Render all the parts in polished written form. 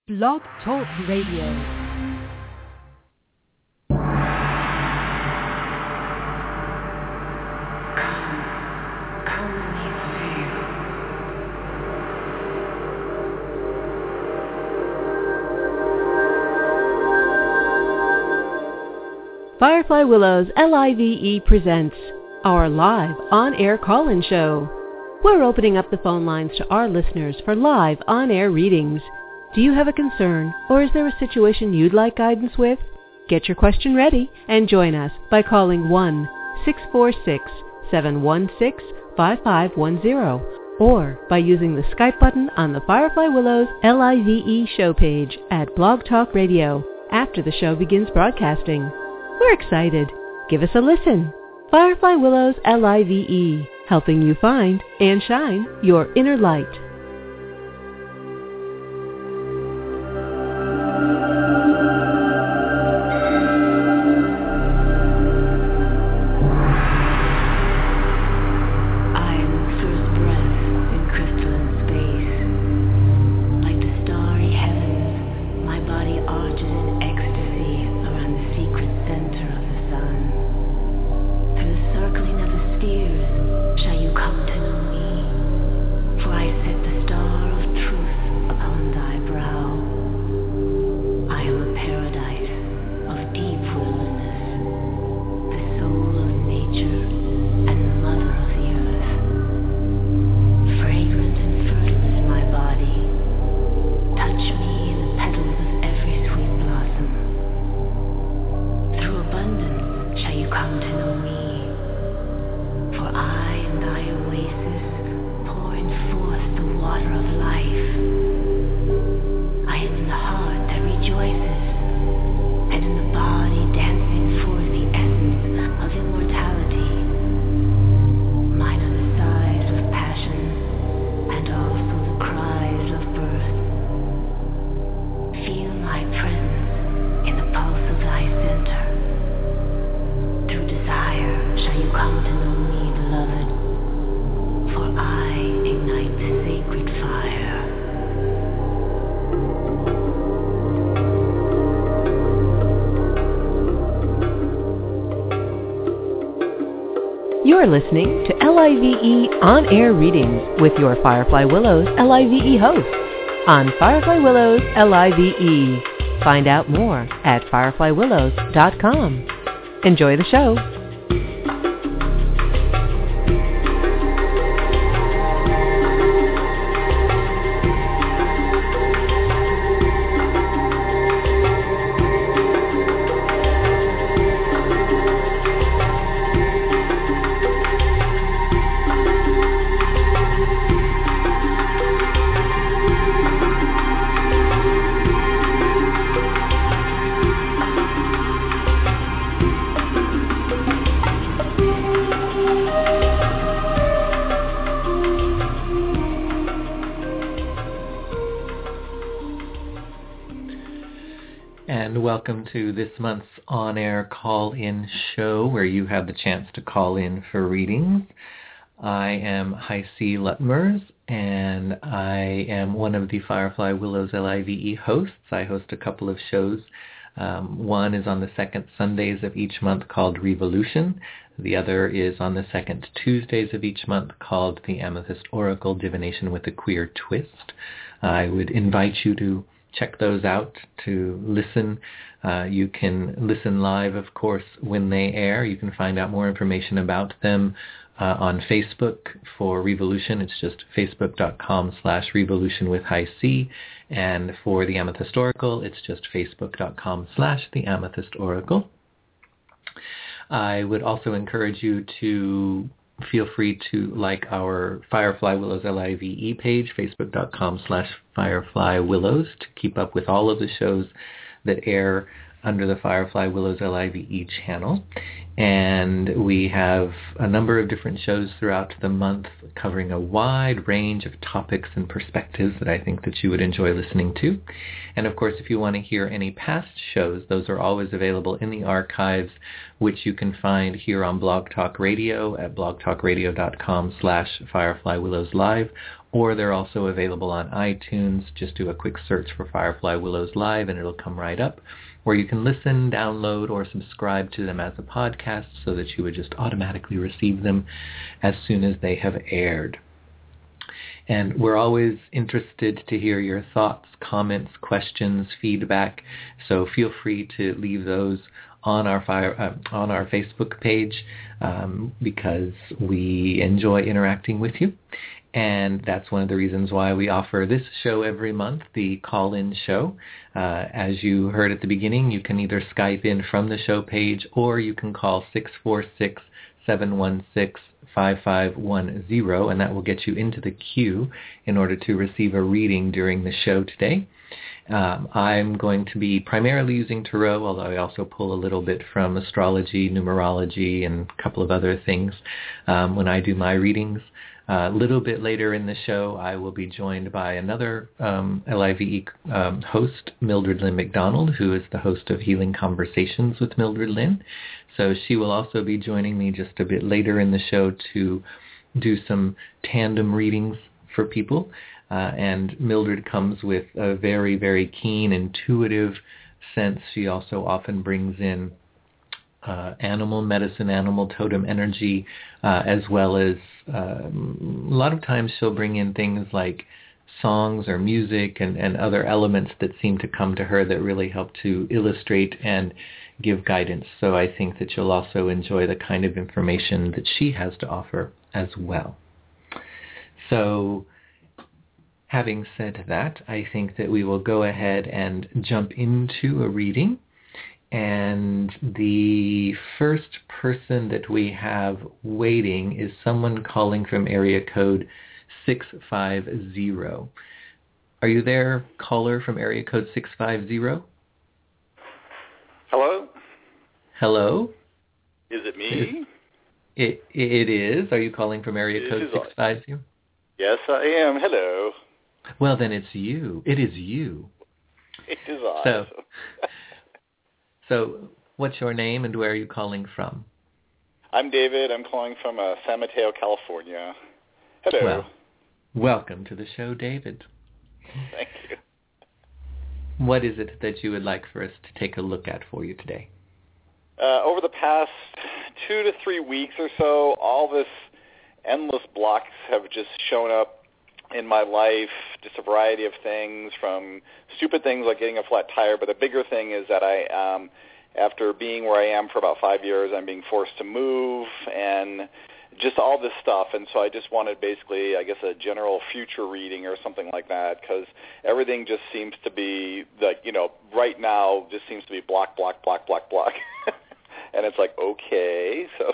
Blog Talk Radio. Firefly Willows LIVE presents our live on-air call-in show. We're opening up the phone lines to our listeners for live on-air readings. Do you have a concern, or is there a situation you'd like guidance with? Get your question ready and join us by calling 1-646-716-5510 or by using the Skype button on the Firefly Willows LIVE show page at Blog Talk Radio after the show begins broadcasting. We're excited. Give us a listen. Firefly Willows LIVE, helping you find and shine your inner light. You're listening to LIVE on-air readings with your Firefly Willows LIVE host on Firefly Willows LIVE. Find out more at fireflywillows.com. Enjoy the show. Welcome to this month's on-air call-in show where you have the chance to call in for readings. I am Heisey Lutmers, and I am one of the Firefly Willows LIVE hosts. I host a couple of shows. One is on the second Sundays of each month called Revolution. The other is on the second Tuesdays of each month called The Amethyst Oracle, Divination with a Queer Twist. I would invite you to check those out, to listen. You can listen live, of course, when they air. You can find out more information about them on Facebook for Revolution. It's just facebook.com/Revolution with high C. And for the Amethyst Oracle, it's just facebook.com/The Amethyst Oracle. I would also encourage you to feel free to like our Firefly Willows LIVE page, facebook.com/Firefly Willows, to keep up with all of the shows that air under the Firefly Willows LIVE channel. And we have a number of different shows throughout the month covering a wide range of topics and perspectives that I think that you would enjoy listening to. And of course, if you want to hear any past shows, those are always available in the archives which you can find here on Blog Talk Radio at blogtalkradio.com/Firefly Willows Live, or they're also available on iTunes. Just do a quick search for Firefly Willows Live and it'll come right up, where you can listen, download, or subscribe to them as a podcast so that you would just automatically receive them as soon as they have aired. And we're always interested to hear your thoughts, comments, questions, feedback. So feel free to leave those on our Facebook page because we enjoy interacting with you. And that's one of the reasons why we offer this show every month, the call-in show. As you heard at the beginning, you can either Skype in from the show page or you can call 646-716-5510, and that will get you into the queue in order to receive a reading during the show today. I'm going to be primarily using tarot, although I also pull a little bit from astrology, numerology, and a couple of other things when I do my readings. A little bit later in the show, I will be joined by another LIVE host, Mildred Lynn McDonald, who is the host of Healing Conversations with Mildred Lynn. So she will also be joining me just a bit later in the show to do some tandem readings for people. And Mildred comes with a very, very keen, intuitive sense. She also often brings in animal medicine, animal totem energy, as well as a lot of times she'll bring in things like songs or music and other elements that seem to come to her that really help to illustrate and give guidance. So I think that you'll also enjoy the kind of information that she has to offer as well. So having said that, I think that we will go ahead and jump into a reading. And the first person that we have waiting is someone calling from area code 650. Are you there, caller from area code 650? Hello? Hello? Is it me? It is. Are you calling from area code 650? Yes, I am. Hello. Well, then it's you. It is you. It is I. So what's your name and where are you calling from? I'm David. I'm calling from San Mateo, California. Hello. Well, welcome to the show, David. Thank you. What is it that you would like for us to take a look at for you today? Over the past 2 to 3 weeks or so, all this endless blocks have just shown up in my life, just a variety of things, from stupid things like getting a flat tire, but the bigger thing is that I, after being where I am for about 5 years, I'm being forced to move and just all this stuff. And so I just wanted basically, I guess, a general future reading or something like that, because everything just seems to be, like, you know, right now just seems to be block, block, block, block, block. And it's like, okay, so.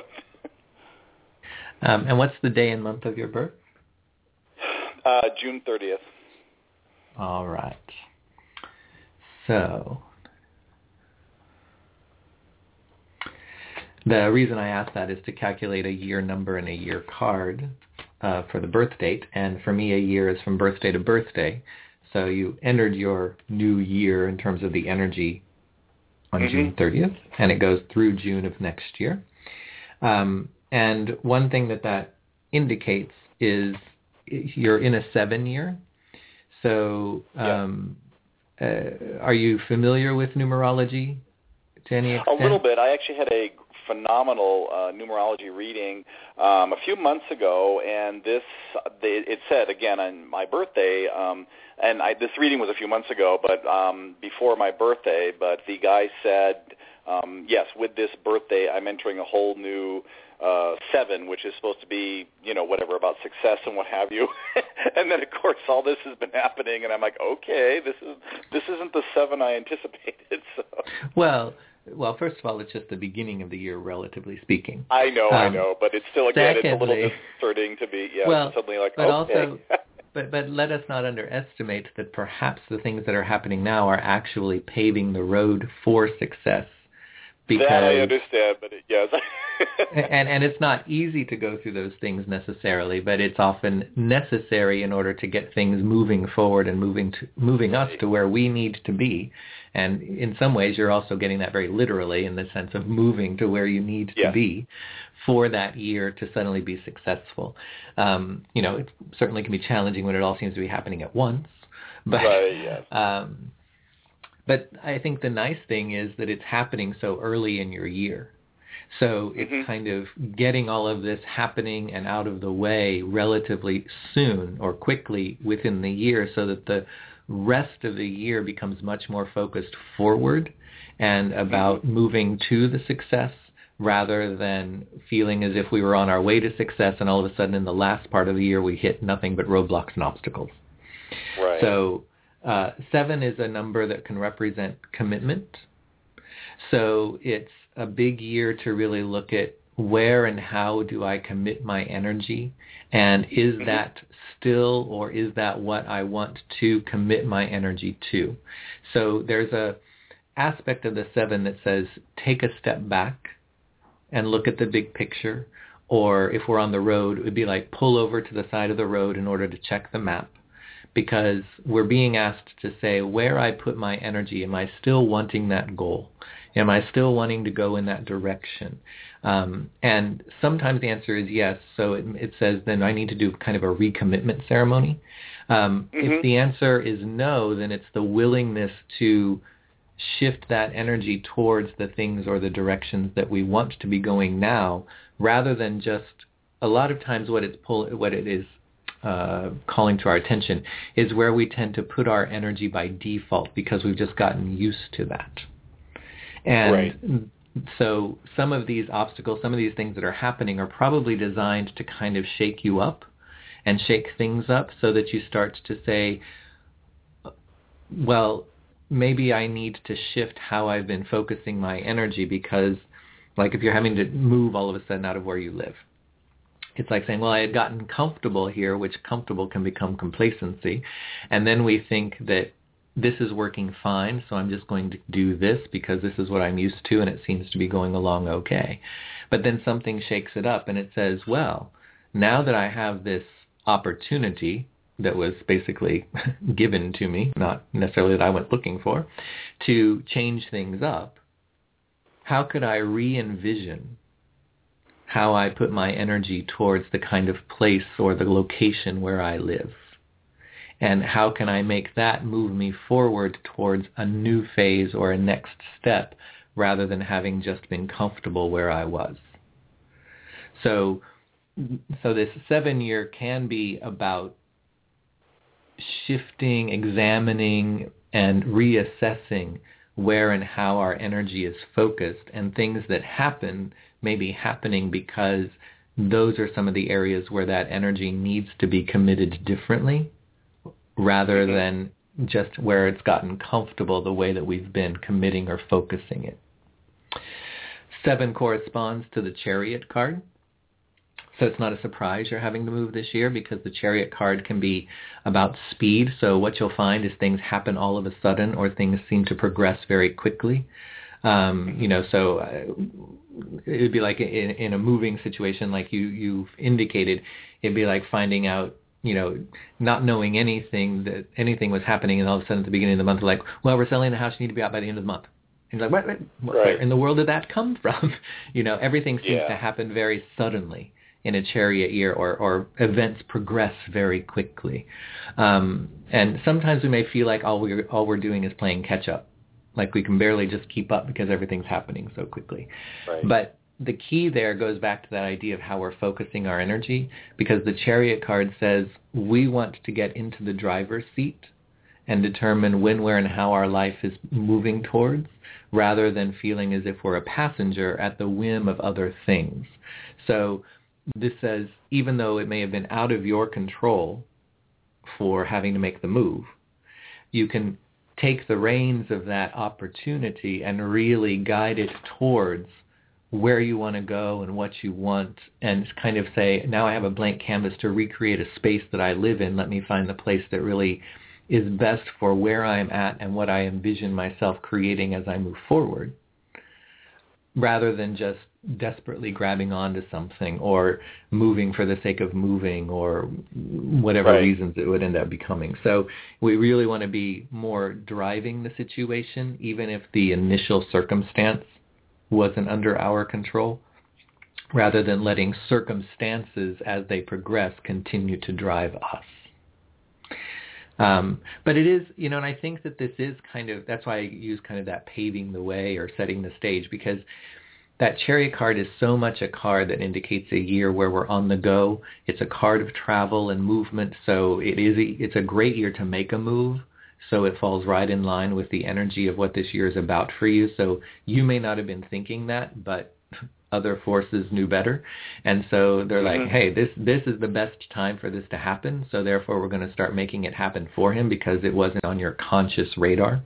And what's the day and month of your birth? June 30th. All right. So the reason I asked that is to calculate a year number and a year card for the birth date. And for me, a year is from birthday to birthday. So you entered your new year in terms of the energy on June 30th, and it goes through June of next year. And one thing that indicates is you're in a 7-year. So are you familiar with numerology to any extent? A little bit. I actually had a phenomenal numerology reading a few months ago, and it said, again, on my birthday, and this reading was a few months ago, but before my birthday, but the guy said, yes, with this birthday, I'm entering a whole new 7, which is supposed to be, you know, whatever, about success and what have you. And then, of course, all this has been happening, and I'm like, okay, this isn't the 7 I anticipated. So. Well, first of all, it's just the beginning of the year, relatively speaking. I know, but it's still, again, it's a little disconcerting to be, suddenly like, but okay. Also, but let us not underestimate that perhaps the things that are happening now are actually paving the road for success. Because, that I understand, but yes. and it's not easy to go through those things necessarily, but it's often necessary in order to get things moving forward and moving us to where we need to be. And in some ways, you're also getting that very literally in the sense of moving to where you need to be for that year to suddenly be successful. It certainly can be challenging when it all seems to be happening at once. But, but I think the nice thing is that it's happening so early in your year. So it's kind of getting all of this happening and out of the way relatively soon or quickly within the year so that the rest of the year becomes much more focused forward and about moving to the success rather than feeling as if we were on our way to success and all of a sudden in the last part of the year we hit nothing but roadblocks and obstacles. Right. So 7 is a number that can represent commitment. So it's a big year to really look at where and how do I commit my energy, and is that still or is that what I want to commit my energy to? So there's a aspect of the 7 that says take a step back and look at the big picture, or if we're on the road, it would be like pull over to the side of the road in order to check the map, because we're being asked to say where I put my energy. Am I still wanting that goal? Am I still wanting to go in that direction? And sometimes the answer is yes. So it says then I need to do kind of a recommitment ceremony. If the answer is no, then it's the willingness to shift that energy towards the things or the directions that we want to be going now, rather than just a lot of times what it is calling to our attention is where we tend to put our energy by default because we've just gotten used to that. And so some of these obstacles, some of these things that are happening are probably designed to kind of shake you up and shake things up so that you start to say, well, maybe I need to shift how I've been focusing my energy, because like if you're having to move all of a sudden out of where you live, it's like saying, well, I had gotten comfortable here, which comfortable can become complacency. And then we think that this is working fine, so I'm just going to do this because this is what I'm used to and it seems to be going along okay. But then something shakes it up and it says, well, now that I have this opportunity that was basically given to me, not necessarily that I went looking for, to change things up, how could I re-envision how I put my energy towards the kind of place or the location where I live? And how can I make that move me forward towards a new phase or a next step rather than having just been comfortable where I was? So this 7 year can be about shifting, examining, and reassessing where and how our energy is focused, and things that happen may be happening because those are some of the areas where that energy needs to be committed differently, rather than just where it's gotten comfortable the way that we've been committing or focusing it. 7 corresponds to the Chariot card. So it's not a surprise you're having to move this year, because the Chariot card can be about speed. So what you'll find is things happen all of a sudden, or things seem to progress very quickly. So it would be like in a moving situation like you've indicated, it'd be like finding out, not knowing anything was happening, and all of a sudden at the beginning of the month, like, well, we're selling the house, you need to be out by the end of the month. And you're like, where in the world did that come from? Everything seems to happen very suddenly in a Chariot year, or events progress very quickly. And sometimes we may feel like all we're doing is playing catch up, like we can barely just keep up because everything's happening so quickly. Right. But the key there goes back to that idea of how we're focusing our energy, because the Chariot card says we want to get into the driver's seat and determine when, where, and how our life is moving towards, rather than feeling as if we're a passenger at the whim of other things. So this says, even though it may have been out of your control for having to make the move, you can take the reins of that opportunity and really guide it towards where you want to go and what you want, and kind of say, now I have a blank canvas to recreate a space that I live in. Let me find the place that really is best for where I'm at and what I envision myself creating as I move forward. rather than just desperately grabbing onto something or moving for the sake of moving or whatever reasons it would end up becoming. So we really want to be more driving the situation, even if the initial circumstance wasn't under our control, rather than letting circumstances as they progress continue to drive us. But it is, and I think that this is that's why I use kind of that paving the way or setting the stage, because that Chariot card is so much a card that indicates a year where we're on the go. It's a card of travel and movement, so it's a great year to make a move. So it falls right in line with the energy of what this year is about for you. So you may not have been thinking that, but other forces knew better. And so they're like, hey, this is the best time for this to happen. So therefore we're going to start making it happen for him because it wasn't on your conscious radar.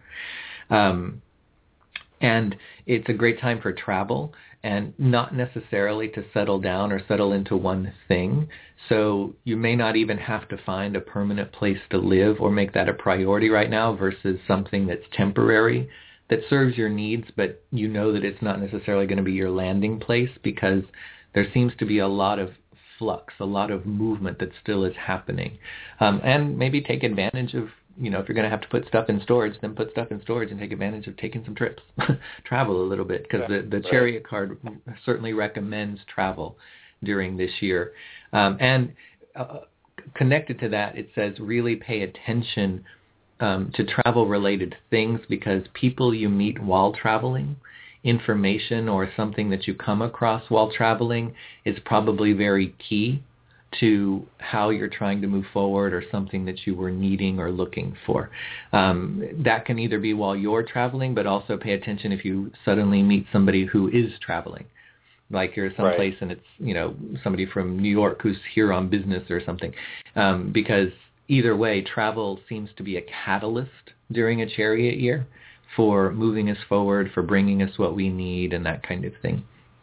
And it's a great time for travel, and not necessarily to settle down or settle into one thing. So you may not even have to find a permanent place to live or make that a priority right now versus something that's temporary, that serves your needs, but you know that it's not necessarily going to be your landing place, because there seems to be a lot of flux, a lot of movement that still is happening. And maybe take advantage of, if you're going to have to put stuff in storage, then put stuff in storage and take advantage of taking some trips. Travel a little bit, because the Chariot card certainly recommends travel during this year. And connected to that, it says really pay attention to travel-related things, because people you meet while traveling, information or something that you come across while traveling is probably very key to how you're trying to move forward or something that you were needing or looking for. That can either be while you're traveling, but also pay attention if you suddenly meet somebody who is traveling. Like you're someplace and it's, somebody from New York who's here on business or something. Because either way, travel seems to be a catalyst during a Chariot year for moving us forward, for bringing us what we need and that kind of thing.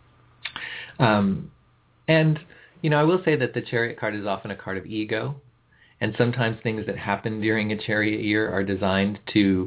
And I will say that the Chariot card is often a card of ego, and sometimes things that happen during a Chariot year are designed to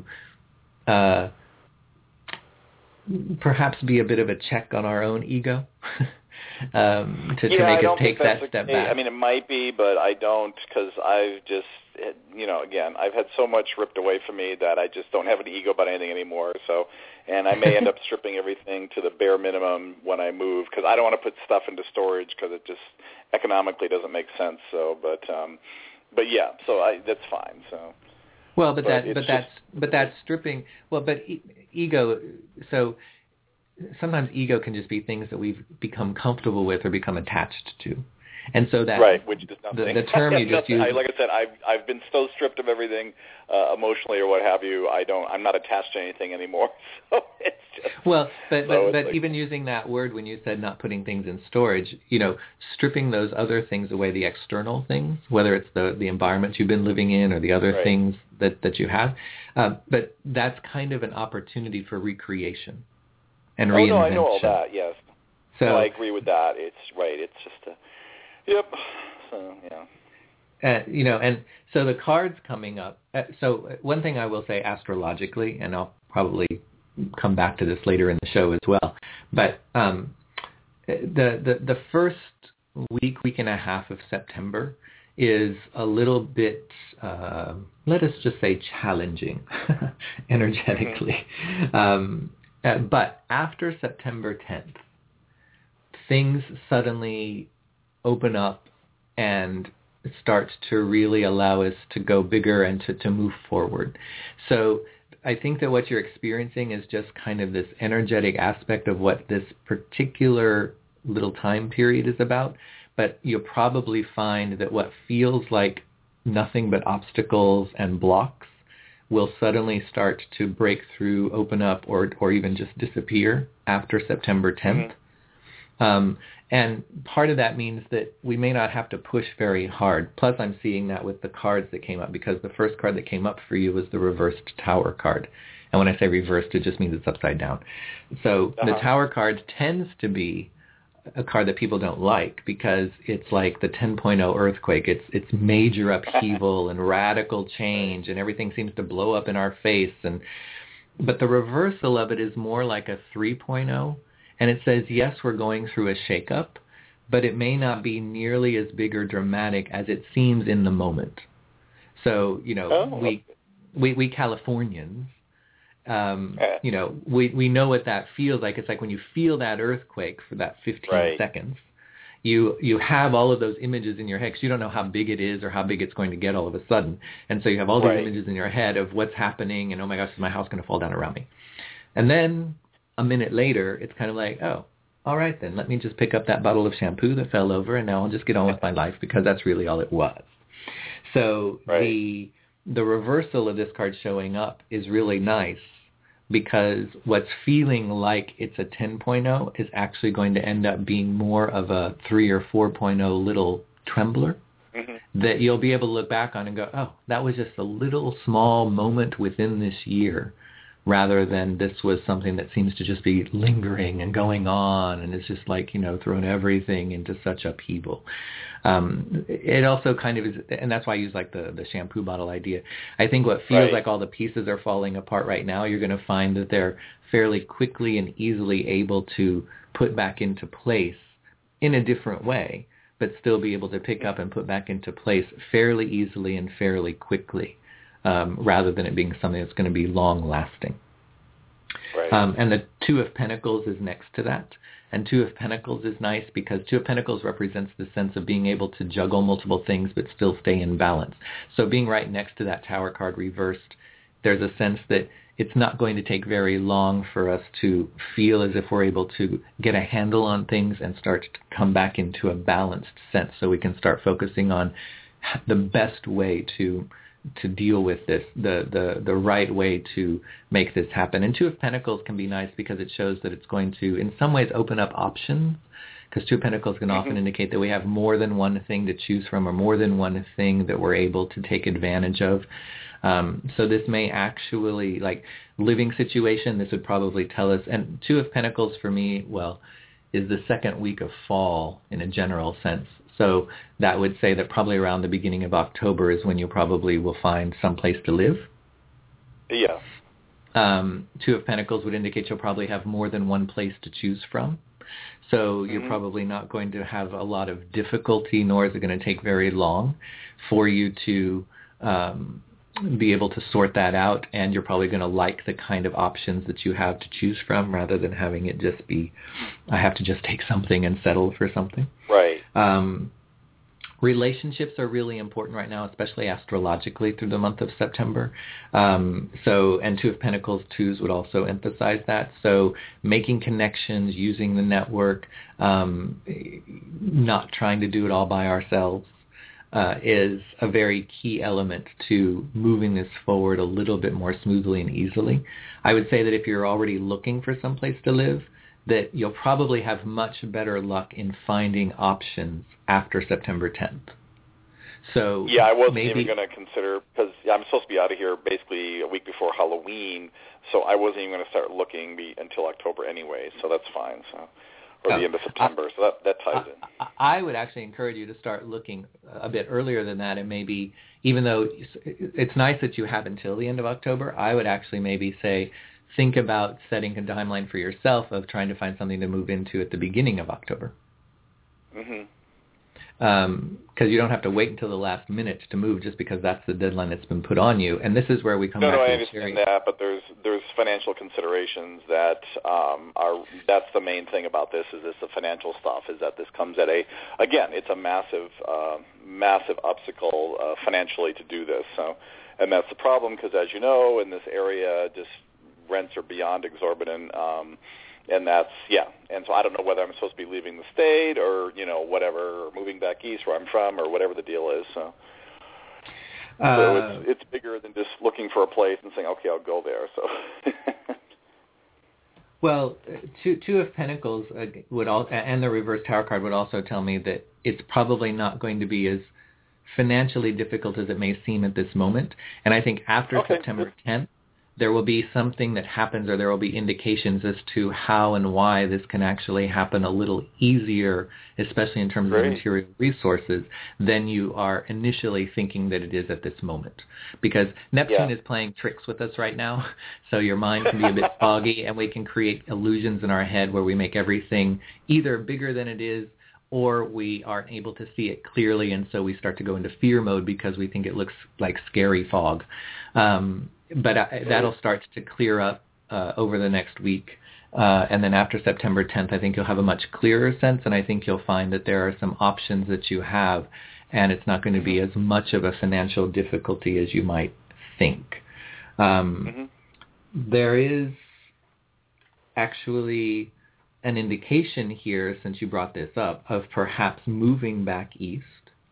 perhaps be a bit of a check on our own ego, to make us take that step back. I mean, it might be, but I don't, because I've just, again, I've had so much ripped away from me that I just don't have an ego about anything anymore. So, and I may end up stripping everything to the bare minimum when I move, because I don't want to put stuff into storage because it just economically doesn't make sense. So, but yeah, so that's fine. So. Well, but that's stripping. Well, but ego. So sometimes ego can just be things that we've become comfortable with or become attached to, and so that which is nothing. The term you just used. Like I said, I've been so stripped of everything emotionally or what have you. I'm not attached to anything anymore. So it's just, but even using that word when you said not putting things in storage, stripping those other things away, the external things, whether it's the environment you've been living in or the other things that you have, but that's kind of an opportunity for recreation and reinvention. No, I know all that. Yes. So I agree with that. It's right. It's just yep. So yeah. And so the cards coming up. So one thing I will say astrologically, and I'll probably come back to this later in the show as well, but the first week and a half of September is a little bit, let us just say, challenging energetically. But after September 10th, things suddenly open up and start to really allow us to go bigger and to move forward. So I think that what you're experiencing is just kind of this energetic aspect of what this particular little time period is about. But you'll probably find that what feels like nothing but obstacles and blocks will suddenly start to break through, open up, or even just disappear after September 10th. And part of that means that we may not have to push very hard. Plus, I'm seeing that with the cards that came up, because the first card that came up for you was the reversed Tower card. And when I say reversed, it just means it's upside down. So the Tower card tends to be a card that people don't like, because it's like the 10.0 earthquake. It's major upheaval and radical change, and everything seems to blow up in our face. But the reversal of it is more like a 3.0. And it says, yes, we're going through a shakeup, but it may not be nearly as big or dramatic as it seems in the moment. So, we Californians, we know what that feels like. It's like when you feel that earthquake for that 15 seconds, you have all of those images in your head because you don't know how big it is or how big it's going to get all of a sudden. And so you have all these images in your head of what's happening and, oh my gosh, is my house going to fall down around me? And then a minute later, it's kind of like, oh, all right then, let me just pick up that bottle of shampoo that fell over and now I'll just get on with my life because that's really all it was. So the reversal of this card showing up is really nice because what's feeling like it's a 10.0 is actually going to end up being more of a 3 or 4.0 little trembler that you'll be able to look back on and go, oh, that was just a little small moment within this year, rather than this was something that seems to just be lingering and going on and it's just like, throwing everything into such upheaval. It also kind of is, and that's why I use like the shampoo bottle idea. I think what feels like all the pieces are falling apart right now, you're going to find that they're fairly quickly and easily able to put back into place in a different way, but still be able to pick up and put back into place fairly easily and fairly quickly. Rather than it being something that's going to be long-lasting. And the Two of Pentacles is next to that. And Two of Pentacles is nice because Two of Pentacles represents the sense of being able to juggle multiple things but still stay in balance. So being right next to that Tower card reversed, there's a sense that it's not going to take very long for us to feel as if we're able to get a handle on things and start to come back into a balanced sense so we can start focusing on the best way to deal with this, the right way to make this happen. And Two of Pentacles can be nice because it shows that it's going to, in some ways, open up options, because Two of Pentacles can often indicate that we have more than one thing to choose from or more than one thing that we're able to take advantage of. So this may actually, like living situation, this would probably tell us, and Two of Pentacles for me, is the second week of fall in a general sense. So that would say that probably around the beginning of October is when you probably will find some place to live. Yeah. Two of Pentacles would indicate you'll probably have more than one place to choose from. So you're probably not going to have a lot of difficulty, nor is it going to take very long for you to be able to sort that out. And you're probably going to like the kind of options that you have to choose from rather than having it just be, I have to just take something and settle for something. Right. Relationships are really important right now, especially astrologically through the month of September. And Two of Pentacles twos would also emphasize that. So making connections, using the network, not trying to do it all by ourselves is a very key element to moving this forward a little bit more smoothly and easily. I would say that if you're already looking for some place to live, that you'll probably have much better luck in finding options after September 10th. So yeah, I wasn't even going to consider, because I'm supposed to be out of here basically a week before Halloween, so I wasn't even going to start looking until October anyway, so that's fine. So, or the end of September, so that ties in. I would actually encourage you to start looking a bit earlier than that, and maybe, even though it's nice that you have until the end of October, I would actually maybe say, think about setting a timeline for yourself of trying to find something to move into at the beginning of October. Because you don't have to wait until the last minute to move just because that's the deadline that's been put on you. And this is where we come back to I understand that, but there's financial considerations that that's the main thing about this, is this the financial stuff, is that this comes at it's a massive obstacle financially to do this. So, and that's the problem, because as you know, in this area, just rents are beyond exorbitant, and that's, and so I don't know whether I'm supposed to be leaving the state or, whatever, or moving back east where I'm from, or whatever the deal is, so it's bigger than just looking for a place and saying, okay, I'll go there, so. Well, Two of Pentacles would and the reverse Tower card would also tell me that it's probably not going to be as financially difficult as it may seem at this moment, and I think after September 10th, there will be something that happens, or there will be indications as to how and why this can actually happen a little easier, especially in terms of material resources, than you are initially thinking that it is at this moment. Because Neptune is playing tricks with us right now, so your mind can be a bit foggy, and we can create illusions in our head where we make everything either bigger than it is, or we aren't able to see it clearly, and so we start to go into fear mode because we think it looks like scary fog. But that'll start to clear up over the next week. And then after September 10th, I think you'll have a much clearer sense, and I think you'll find that there are some options that you have, and it's not going to be as much of a financial difficulty as you might think. There is actually an indication here, since you brought this up, of perhaps moving back east.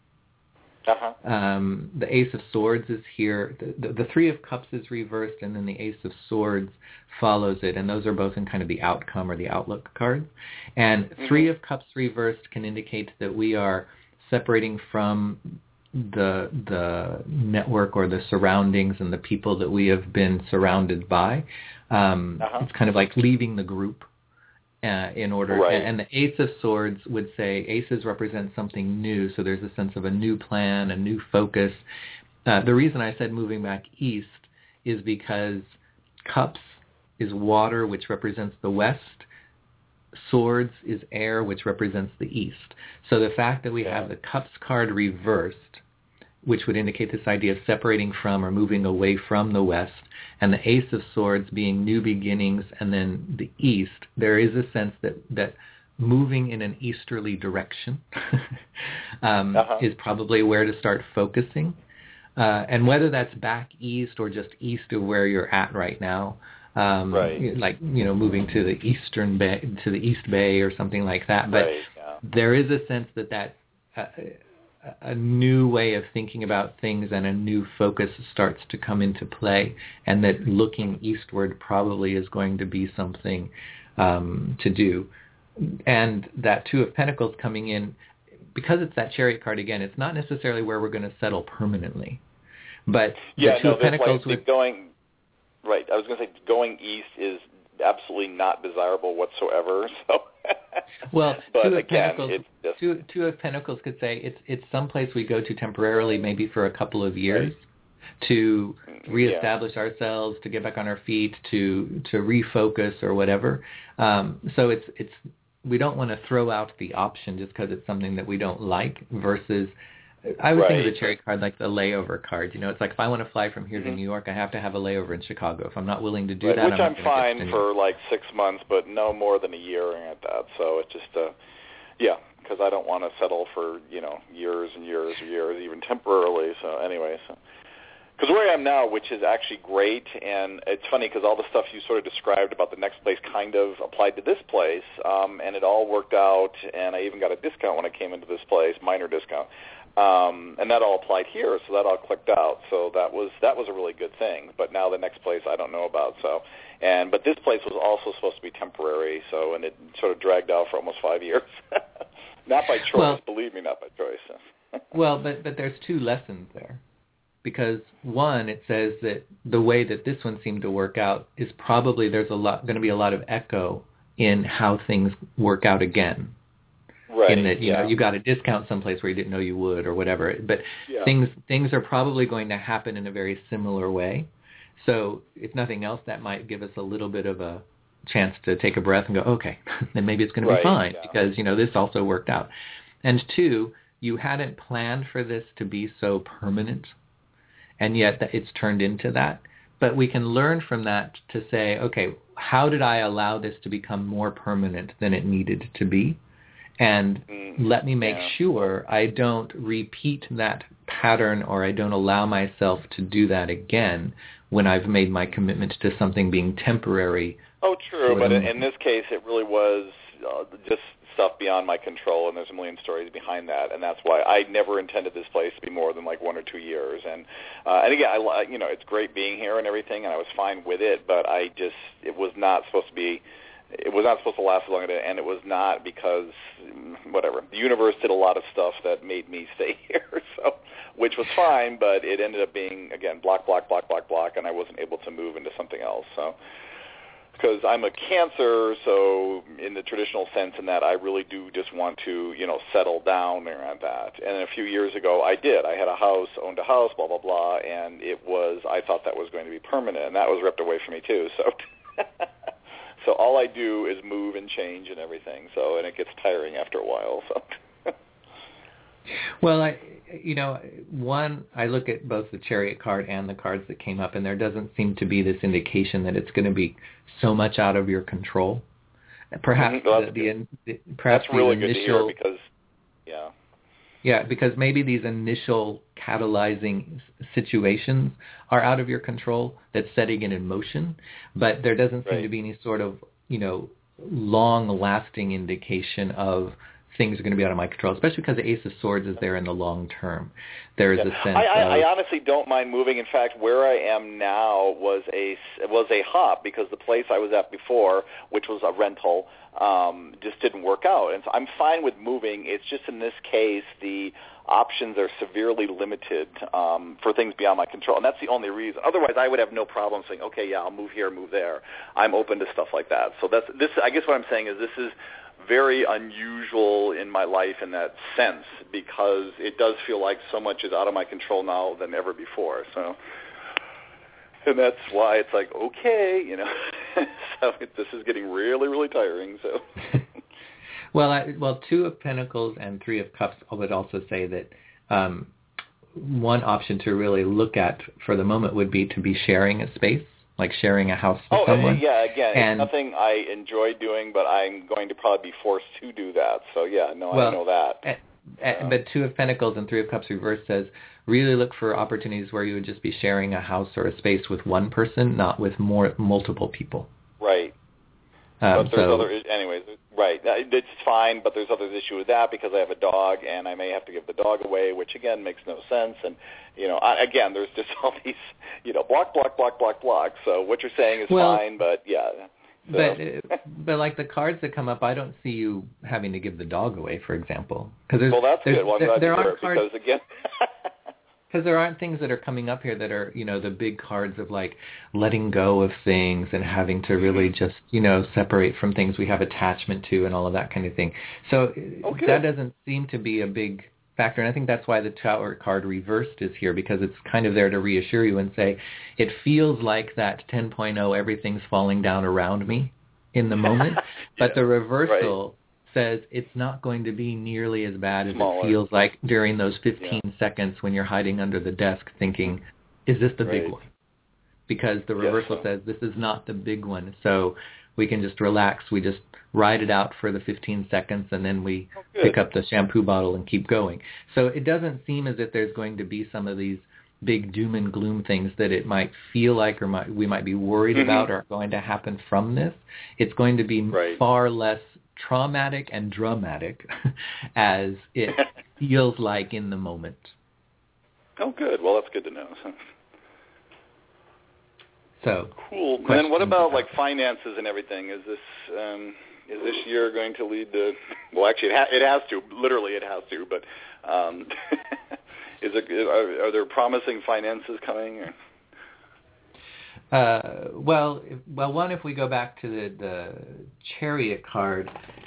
The Ace of Swords is here. The Three of Cups is reversed, and then the Ace of Swords follows it, and those are both in kind of the outcome or the outlook cards. And Three of Cups reversed can indicate that we are separating from the network or the surroundings and the people that we have been surrounded by. It's kind of like leaving the group. In order, and the Ace of Swords would say aces represent something new, so there's a sense of a new plan, a new focus. The reason I said moving back east is because Cups is water, which represents the west. Swords is air, which represents the east. So the fact that we have the Cups card reversed, which would indicate this idea of separating from or moving away from the west, and the Ace of Swords being new beginnings, and then the east, there is a sense that moving in an easterly direction is probably where to start focusing. And whether that's back east or just east of where you're at right now, like, moving to the eastern bay, to the East Bay or something like that. But there is a sense that a new way of thinking about things and a new focus starts to come into play, and that looking eastward probably is going to be something to do. And that Two of Pentacles coming in, because it's that Chariot card again, it's not necessarily where we're going to settle permanently. But the Two of Pentacles with going... Right, I was going to say going east is absolutely not desirable whatsoever, so... Well, but Two of again, Pentacles, Two of Pentacles could say it's someplace we go to temporarily, maybe for a couple of years, to reestablish ourselves, to get back on our feet, to refocus or whatever. So it's we don't want to throw out the option just because it's something that we don't like. Versus, I would think of the Chariot card like the layover card. It's like if I want to fly from here to New York, I have to have a layover in Chicago. If I'm not willing to do that, which I'm fine for like 6 months, but no more than a year at that. So it's just because I don't want to settle for years and years and years, even temporarily. So anyway, because where I am now, which is actually great, and it's funny because all the stuff you sort of described about the next place kind of applied to this place, and it all worked out, and I even got a discount when I came into this place, minor discount. And that all applied here, so that all clicked out. So that was a really good thing. But now the next place I don't know about. But this place was also supposed to be temporary. So, and it sort of dragged out for almost 5 years. Not by choice, believe me, not by choice. Well, but there's two lessons there, because one, it says that the way that this one seemed to work out is probably there's going to be a lot of echo in how things work out again. Right. In that, you got a discount someplace where you didn't know you would or whatever. But things are probably going to happen in a very similar way. So if nothing else, that might give us a little bit of a chance to take a breath and go, okay, then maybe it's going to be fine because, this also worked out. And two, you hadn't planned for this to be so permanent, and yet it's turned into that. But we can learn from that to say, okay, how did I allow this to become more permanent than it needed to be? And let me make sure I don't repeat that pattern, or I don't allow myself to do that again when I've made my commitment to something being temporary. Oh, true. But in this case, it really was just stuff beyond my control, and there's a million stories behind that, and that's why I never intended this place to be more than like 1 or 2 years. And again, it's great being here and everything, and I was fine with it, but it was not supposed to be it was not supposed to last as long as it did, and it was not because, whatever, the universe did a lot of stuff that made me stay here, so, which was fine, but it ended up being, again, block, and I wasn't able to move into something else, so. Because I'm a Cancer, so in the traditional sense in that I really do just want to, settle down around that. And a few years ago I did. I had a house, owned a house, blah, blah, blah, and I thought that was going to be permanent, and that was ripped away from me too. So so all I do is move and change and everything, and it gets tiring after a while, so. Well, I look at both the Chariot card and the cards that came up, and there doesn't seem to be this indication that it's going to be so much out of your control. Perhaps that's really good to hear because, yeah, because maybe these initial catalyzing situations are out of your control that's setting it in motion, but there doesn't seem to be any sort of, long-lasting indication of things are going to be out of my control, especially because the Ace of Swords is there in the long term. There is a sense I honestly don't mind moving. In fact, where I am now was a hop because the place I was at before, which was a rental, just didn't work out. And so I'm fine with moving. It's just in this case the options are severely limited for things beyond my control, and that's the only reason. Otherwise, I would have no problem saying, okay, yeah, I'll move here, move there. I'm open to stuff like that. So that's this. I guess what I'm saying is this is very unusual in my life in that sense because it does feel like so much is out of my control now than ever before. So, and that's why it's like, okay, so this is getting really, really tiring. So, well, Two of Pentacles and Three of Cups would also say that one option to really look at for the moment would be to be sharing a space. Like sharing a house with someone. Yeah, again, it's nothing I enjoy doing, but I'm going to probably be forced to do that. So, I know that. But Two of Pentacles and Three of Cups reverse says, really look for opportunities where you would just be sharing a house or a space with one person, not with multiple people. Right. But there's right. It's fine, but there's other issue with that because I have a dog, and I may have to give the dog away, which, again, makes no sense. And, again, there's just all these, block. So what you're saying is fine, but, yeah. So. But like the cards that come up, I don't see you having to give the dog away, for example. Well, that's good. Well, I'm glad to hear it because, again... Because there aren't things that are coming up here that are, the big cards of like letting go of things and having to really just, separate from things we have attachment to and all of that kind of thing. So that doesn't seem to be a big factor. And I think that's why the Tower card reversed is here, because it's kind of there to reassure you and say, it feels like that 10.0, everything's falling down around me in the moment. But the reversal... says it's not going to be nearly as bad as it feels like during those 15 seconds when you're hiding under the desk thinking, is this the big one? Because the reversal says this is not the big one. So we can just relax. We just ride it out for the 15 seconds and then we pick up the shampoo bottle and keep going. So it doesn't seem as if there's going to be some of these big doom and gloom things that it might feel like or we might be worried about are going to happen from this. It's going to be far less traumatic and dramatic as it feels like in the moment. Oh, good. Well, that's good to know. So cool. And then what about like finances and everything? Is this year going to lead to? Well, actually, it has to. Literally, it has to. But are there promising finances coming? Or? Well, one, if we go back to the Chariot card,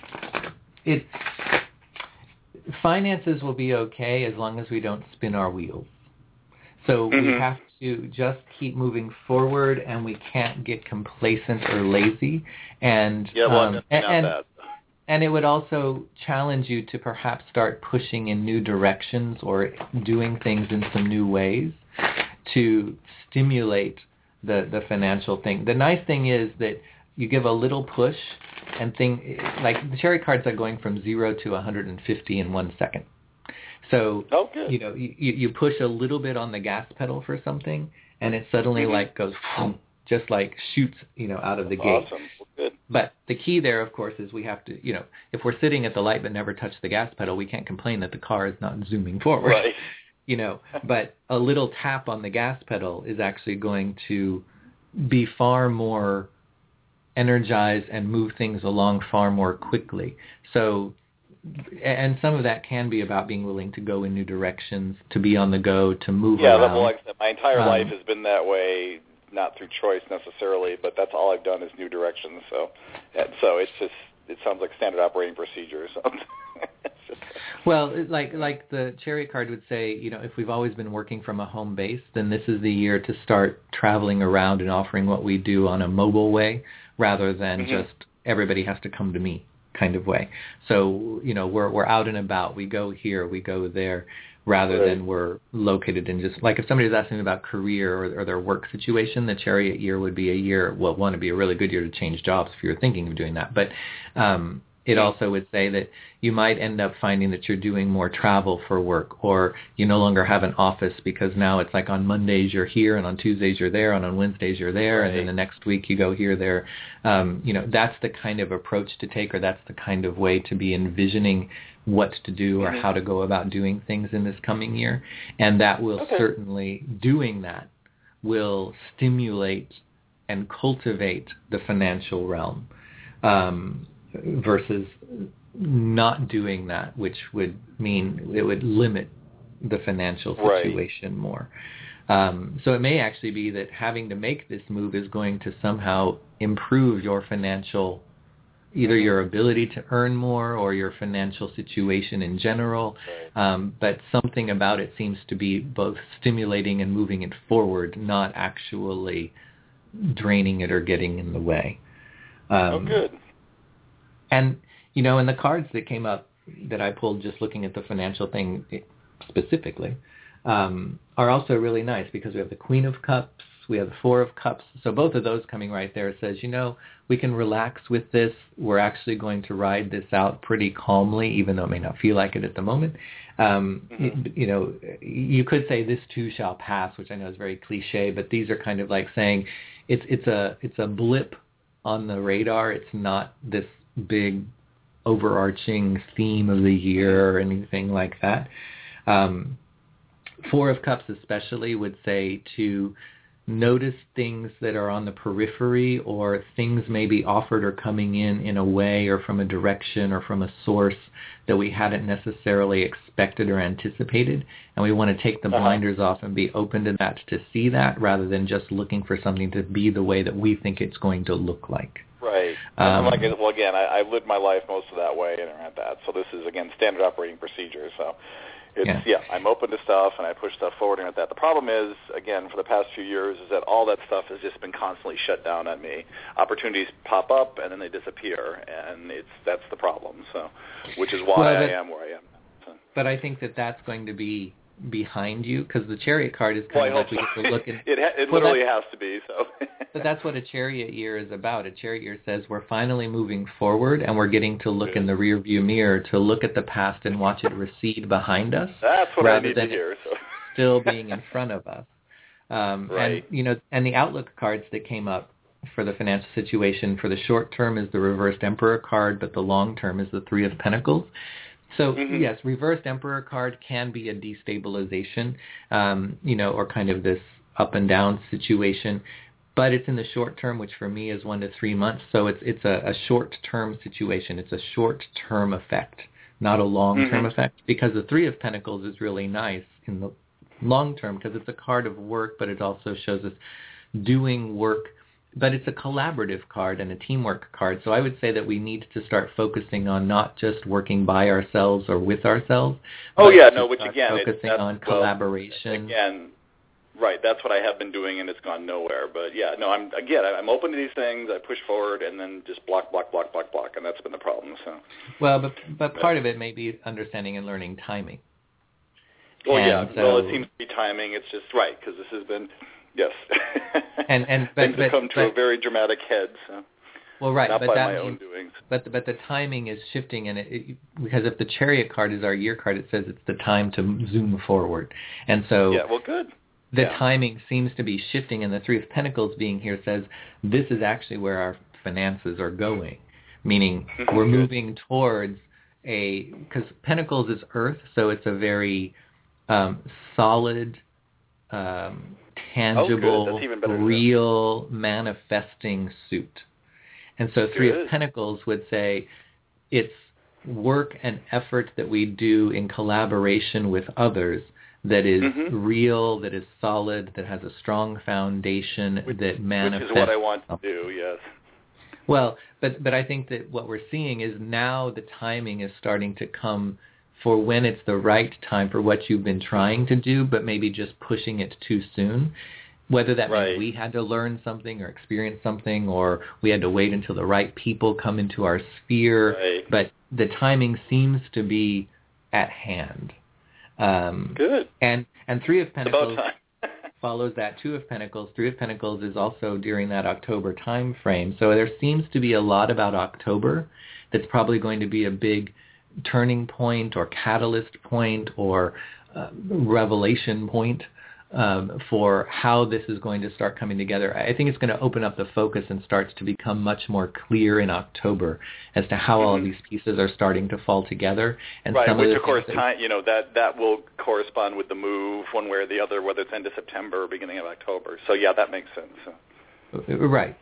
finances will be okay as long as we don't spin our wheels. So we have to just keep moving forward, and we can't get complacent or lazy. And and it would also challenge you to perhaps start pushing in new directions or doing things in some new ways to stimulate the financial thing. The nice thing is that you give a little push and like the Chariot cards are going from 0 to 150 in 1 second. So, you push a little bit on the gas pedal for something and it suddenly like goes, just like shoots, out of the gate. Awesome. Well, good. But the key there, of course, is we have to, if we're sitting at the light but never touch the gas pedal, we can't complain that the car is not zooming forward. Right. But a little tap on the gas pedal is actually going to be far more energize and move things along far more quickly. So, and some of that can be about being willing to go in new directions, to be on the go, to move around. Yeah, like I said, my entire life has been that way, not through choice necessarily, but that's all I've done is new directions. So it's just, it sounds like standard operating procedure or something. Well, like the Chariot card would say, if we've always been working from a home base, then this is the year to start traveling around and offering what we do on a mobile way rather than just everybody has to come to me kind of way. So, we're out and about. We go here, we go there, rather than we're located in just, like if somebody's asking about career or their work situation, the Chariot year would be a year, one would be a really good year to change jobs if you're thinking of doing that. But it also would say that you might end up finding that you're doing more travel for work, or you no longer have an office because now it's like on Mondays you're here and on Tuesdays you're there and on Wednesdays you're there, and then the next week you go here, there. That's the kind of approach to take, or that's the kind of way to be envisioning what to do or how to go about doing things in this coming year. And that will certainly, doing that, will stimulate and cultivate the financial realm. Versus not doing that, which would mean it would limit the financial situation more. So it may actually be that having to make this move is going to somehow improve your financial, either your ability to earn more or your financial situation in general. But something about it seems to be both stimulating and moving it forward, not actually draining it or getting in the way. Good. And, and the cards that came up that I pulled just looking at the financial thing specifically are also really nice, because we have the Queen of Cups, we have the Four of Cups. So both of those coming right there says, we can relax with this. We're actually going to ride this out pretty calmly, even though it may not feel like it at the moment. You could say this too shall pass, which I know is very cliche, but these are kind of like saying it's a blip on the radar. It's not this big overarching theme of the year or anything like that. Four of Cups especially would say to notice things that are on the periphery, or things maybe offered or coming in a way or from a direction or from a source that we hadn't necessarily expected or anticipated. And we want to take the blinders off and be open to that, to see that, rather than just looking for something to be the way that we think it's going to look like. Right. Again, I lived my life most of that way and around that. So this is, again, standard operating procedure. So I'm open to stuff and I push stuff forward and at that. The problem is, again, for the past few years, is that all that stuff has just been constantly shut down on me. Opportunities pop up and then they disappear, and that's the problem. So, which is why I am where I am. So. But I think that's going to be behind you, because the Chariot card is kind of like we get to look at. It literally has to be, so. But that's what a Chariot year is about. A Chariot year says we're finally moving forward, and we're getting to look in the rearview mirror, to look at the past and watch it recede behind us. That's what rather I need than to hear. So. Still being in front of us. And and the Outlook cards that came up for the financial situation, for the short term is the reversed Emperor card, but the long term is the Three of Pentacles. So, yes, reversed Emperor card can be a destabilization, or kind of this up and down situation. But it's in the short term, which for me is 1 to 3 months. So it's a short-term situation. It's a short-term effect, not a long-term effect. Because the Three of Pentacles is really nice in the long term, because it's a card of work, but it also shows us doing work. But it's a collaborative card and a teamwork card. So I would say that we need to start focusing on not just working by ourselves or with ourselves. Which again, focusing on collaboration. Again, right, that's what I have been doing, and it's gone nowhere. But I'm open to these things. I push forward, and then just block, and that's been the problem. So. Well, but part of it may be understanding and learning timing. It seems to be timing. It's just right, because this has been. Yes. and things have come to a very dramatic head. So. Well, right, not but by that my means, own doings. But the timing is shifting, and because if the Chariot card is our year card, it says it's the time to zoom forward, and so good. The timing seems to be shifting, and the Three of Pentacles being here says this is actually where our finances are going, meaning we're moving towards because Pentacles is Earth, so it's a very solid. Tangible, real manifesting suit. And so Three of Pentacles would say it's work and effort that we do in collaboration with others that is real, that is solid, that has a strong foundation, that manifests. Which is what I want to do, yes. Well, but I think that what we're seeing is now the timing is starting to come for when it's the right time for what you've been trying to do, but maybe just pushing it too soon. Whether that means we had to learn something or experience something, or we had to wait until the right people come into our sphere, but the timing seems to be at hand. Good. And Three of Pentacles follows that. Two of Pentacles. Three of Pentacles is also during that October time frame. So there seems to be a lot about October that's probably going to be a big turning point or catalyst point or revelation point for how this is going to start coming together. I think it's going to open up the focus and starts to become much more clear in October as to how all of these pieces are starting to fall together. And some which of of course, that will correspond with the move one way or the other, whether it's end of September or beginning of October. So yeah, that makes sense. Right.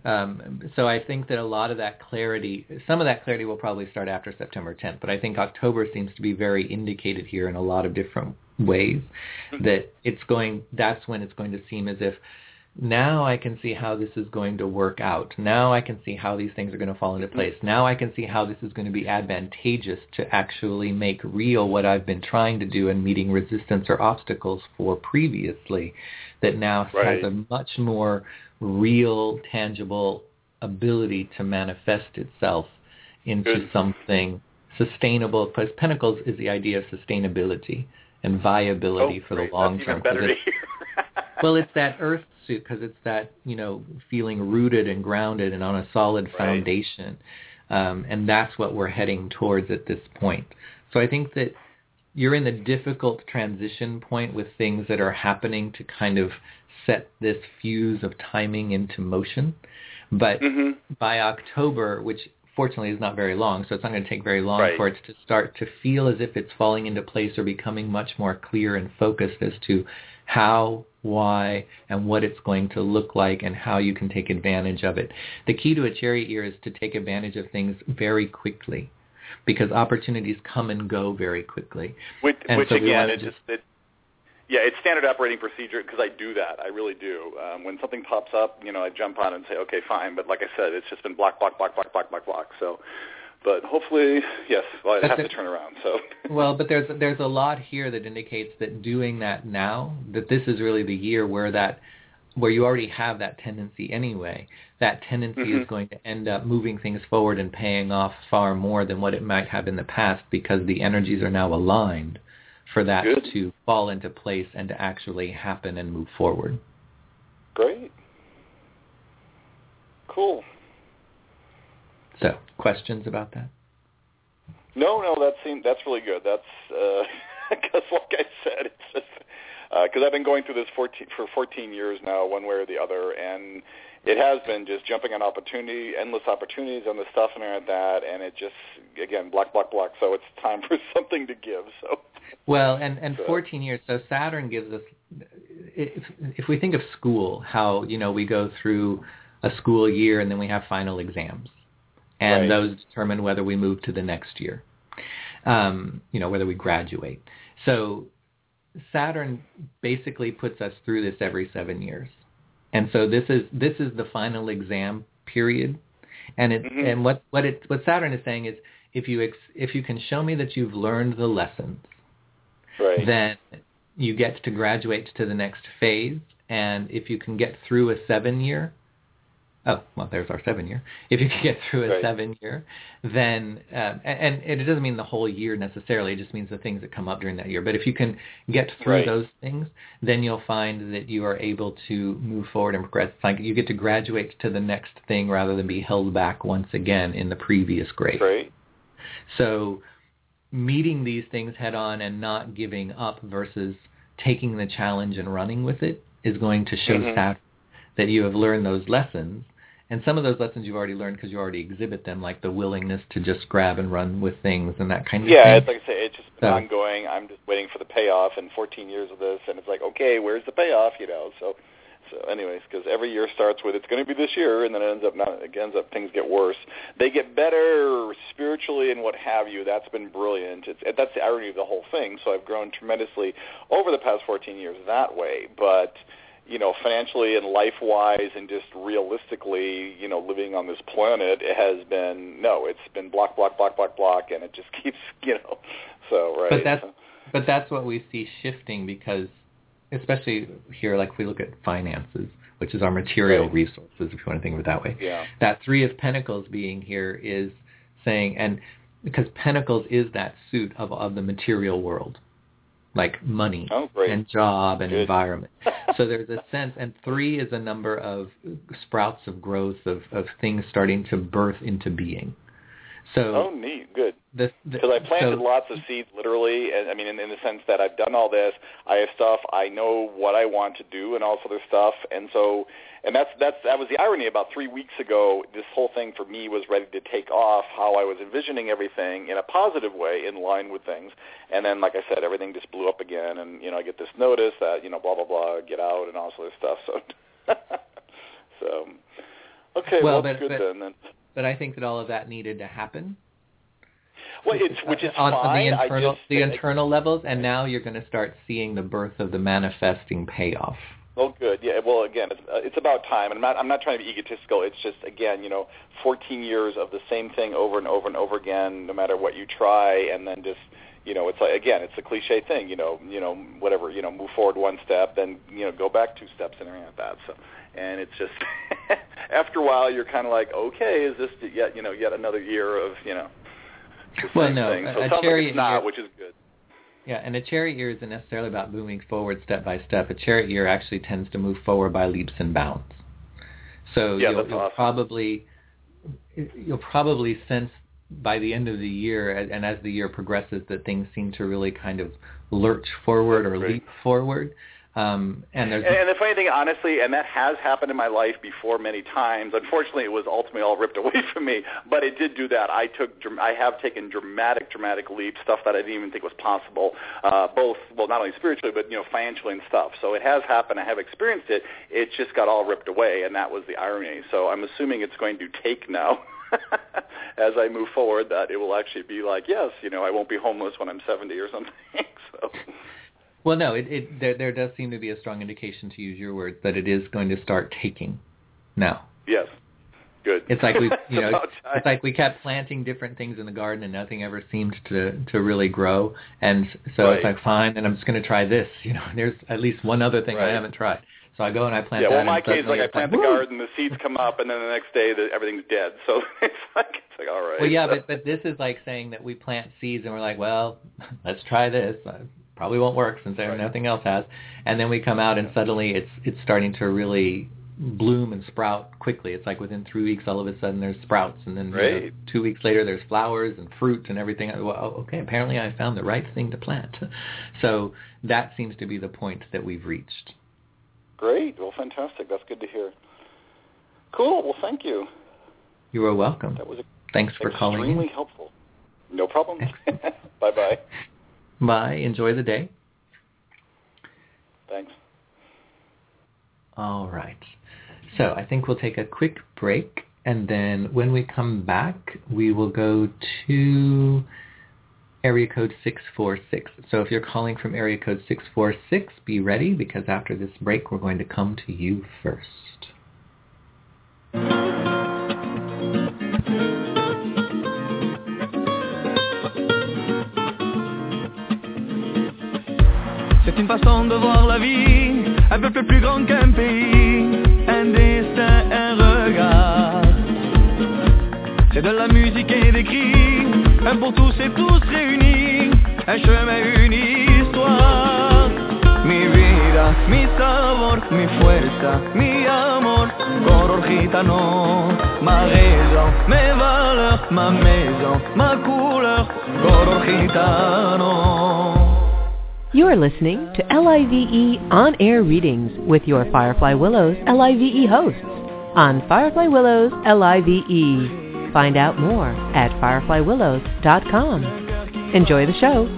So I think that a lot of that clarity, some of that clarity will probably start after September 10th, but I think October seems to be very indicated here in a lot of different ways that that's when it's going to seem as if now I can see how this is going to work out. Now I can see how these things are going to fall into place. Now I can see how this is going to be advantageous to actually make real what I've been trying to do and meeting resistance or obstacles for previously, that now has a much more real, tangible ability to manifest itself into something sustainable. Because Pentacles is the idea of sustainability and viability for the long term. That's even better to hear. Well, it's that earth suit because it's that, feeling rooted and grounded and on a solid foundation. And that's what we're heading towards at this point. So I think that you're in the difficult transition point with things that are happening to kind of set this fuse of timing into motion. But by October, which fortunately is not very long, so it's not going to take very long for it to start to feel as if it's falling into place or becoming much more clear and focused as to how, why, and what it's going to look like and how you can take advantage of it. The key to a chariot year is to take advantage of things very quickly because opportunities come and go very quickly. Which again, it's standard operating procedure because I do that. I really do. When something pops up, I jump on it and say, okay, fine. But like I said, it's just been block. So, but hopefully, yes, well, I have to turn around. So. Well, but there's a lot here that indicates that doing that now, that this is really the year where you already have that tendency anyway. That tendency is going to end up moving things forward and paying off far more than what it might have in the past because the energies are now aligned for that to fall into place and to actually happen and move forward. Great. Cool. So, questions about that? No, that's really good. That's because, like I said, it's just because I've been going through this for 14 years now, one way or the other, and it has been just jumping on endless opportunities on the stuff and like that, and it just, again, block. So it's time for something to give. So. Well, and 14 years. So Saturn gives us, if we think of school, how we go through a school year and then we have final exams. And those determine whether we move to the next year, whether we graduate. So Saturn basically puts us through this every 7 years. And so this is the final exam period. And and what Saturn is saying is if you can show me that you've learned the lessons, then you get to graduate to the next phase. And if you can get through a 7 year, there's our 7 year. If you can get through a 7 year, then, and it doesn't mean the whole year necessarily, it just means the things that come up during that year. But if you can get through those things, then you'll find that you are able to move forward and progress. It's like you get to graduate to the next thing rather than be held back once again in the previous grade. Right. So meeting these things head on and not giving up versus taking the challenge and running with it is going to show Saturn that you have learned those lessons. And some of those lessons you've already learned because you already exhibit them, like the willingness to just grab and run with things and that kind of thing. Yeah, it's like I say, it's just ongoing. I'm just waiting for the payoff and 14 years of this, and it's like, okay, where's the payoff, So So anyways, because every year starts with it's going to be this year, and then it ends up things get worse. They get better spiritually and what have you. That's been brilliant. That's the irony of the whole thing. So I've grown tremendously over the past 14 years that way. But financially and life-wise and just realistically, living on this planet, it's been block, and it just keeps, so, right. But that's what we see shifting, because especially here, like if we look at finances, which is our material resources, if you want to think of it that way. Yeah. That Three of Pentacles being here is saying, and because Pentacles is that suit of the material world, like money and job and environment. So there's a sense, and 3 is a number of sprouts of growth of things starting to birth into being. So neat, good. Because I planted lots of seeds, literally, and I mean, in the sense that I've done all this, I have stuff, I know what I want to do, and all this other stuff, and so, and that was the irony. About 3 weeks ago, this whole thing for me was ready to take off. How I was envisioning everything in a positive way, in line with things, and then, like I said, everything just blew up again, and I get this notice that blah blah blah, get out, and all this other stuff. So, okay, well that's good then. But I think that all of that needed to happen. Well, which is on fine. The internal levels, and now you're going to start seeing the birth of the manifesting payoff. Oh, good. Yeah. Well, again, it's about time, and I'm not trying to be egotistical. It's just, again, 14 years of the same thing over and over and over again, no matter what you try, and then just, it's like, again, it's a cliche thing, whatever, move forward one step, then go back 2 steps and everything like that. So. And it's just, after a while, you're kind of like, okay, is this yet another year of, the well, same no, thing? So a it sounds chariot like it's not, year, which is good. Yeah, and a chariot year isn't necessarily about moving forward step by step. A chariot year actually tends to move forward by leaps and bounds. So yeah, you'll awesome. you'll probably sense by the end of the year, and as the year progresses, that things seem to really kind of lurch forward or leap forward. And the funny thing, honestly, and that has happened in my life before many times. Unfortunately, it was ultimately all ripped away from me, but it did do that. I have taken dramatic leaps, stuff that I didn't even think was possible, both, well, not only spiritually, but, financially and stuff. So it has happened. I have experienced it. It just got all ripped away, and that was the irony. So I'm assuming it's going to take now, as I move forward, that it will actually be like, yes, I won't be homeless when I'm 70 or something. So... Well, no, there does seem to be a strong indication, to use your words, that it is going to start taking now. Yes, good. It's like it's like we kept planting different things in the garden, and nothing ever seemed to really grow. And so It's like, fine, then I'm just going to try this. There's at least one other thing I haven't tried. So I go and I plant that. Yeah, well, in my case, I plant the garden, the seeds come up, and then the next day everything's dead. So it's like all right. Well, yeah, but this is like saying that we plant seeds, and we're like, well, let's try this. Probably won't work since nothing else has, and then we come out and suddenly it's starting to really bloom and sprout quickly. It's like within 3 weeks, all of a sudden there's sprouts, and then 2 weeks later there's flowers and fruit and everything. Well, okay, apparently I found the right thing to plant. So that seems to be the point that we've reached. Great. Well, fantastic. That's good to hear. Cool. Well, thank you. You are welcome. That was Thanks for calling in. Extremely helpful. No problem. Bye-bye. Bye. Enjoy the day. Thanks. All right. So I think we'll take a quick break, and then when we come back, we will go to area code 646. So if you're calling from area code 646, be ready, because after this break, we're going to come to you first. C'est une façon de voir la vie, un peuple plus grand qu'un pays, un destin, un regard. C'est de la musique et des cris, un pour tous et tous réunis, un chemin, une histoire. Mi vida, mi sabor, mi fuerza, mi amor, color gitano, ma raison, mes valeurs, ma maison, ma couleur, color gitano. You are listening to LIVE On-Air Readings with your Firefly Willows LIVE hosts on Firefly Willows LIVE. Find out more at fireflywillows.com. Enjoy the show.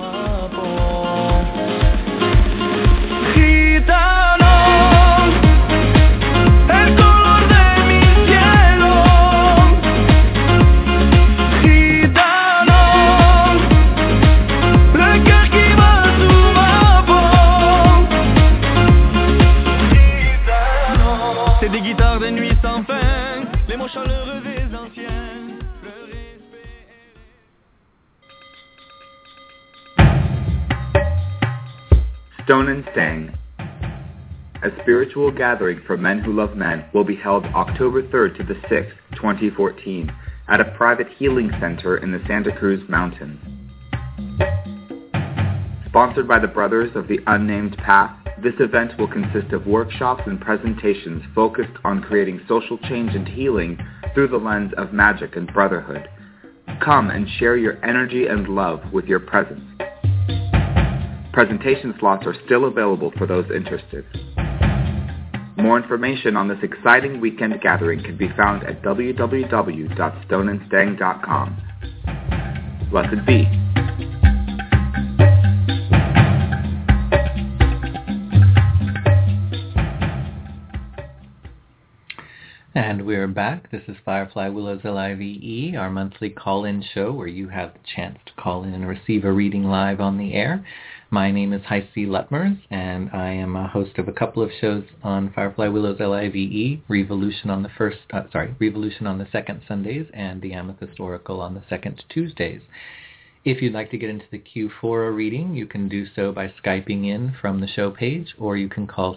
des anciens, le respect est... Stone and Stang, a spiritual gathering for men who love men, will be held October 3rd to the 6th, 2014, at a private healing center in the Santa Cruz Mountains. Sponsored by the Brothers of the Unnamed Path, this event will consist of workshops and presentations focused on creating social change and healing through the lens of magic and brotherhood. Come and share your energy and love with your presence. Presentation slots are still available for those interested. More information on this exciting weekend gathering can be found at www.stoneandstang.com. Blessed be. And we're back. This is Firefly Willows LIVE, our monthly call-in show where you have the chance to call in and receive a reading live on the air. My name is Hi-C Lutmers, and I am a host of a couple of shows on Firefly Willows LIVE, Revolution on the second Sundays, and the Amethyst Oracle on the second Tuesdays. If you'd like to get into the queue for a reading, you can do so by Skyping in from the show page, or you can call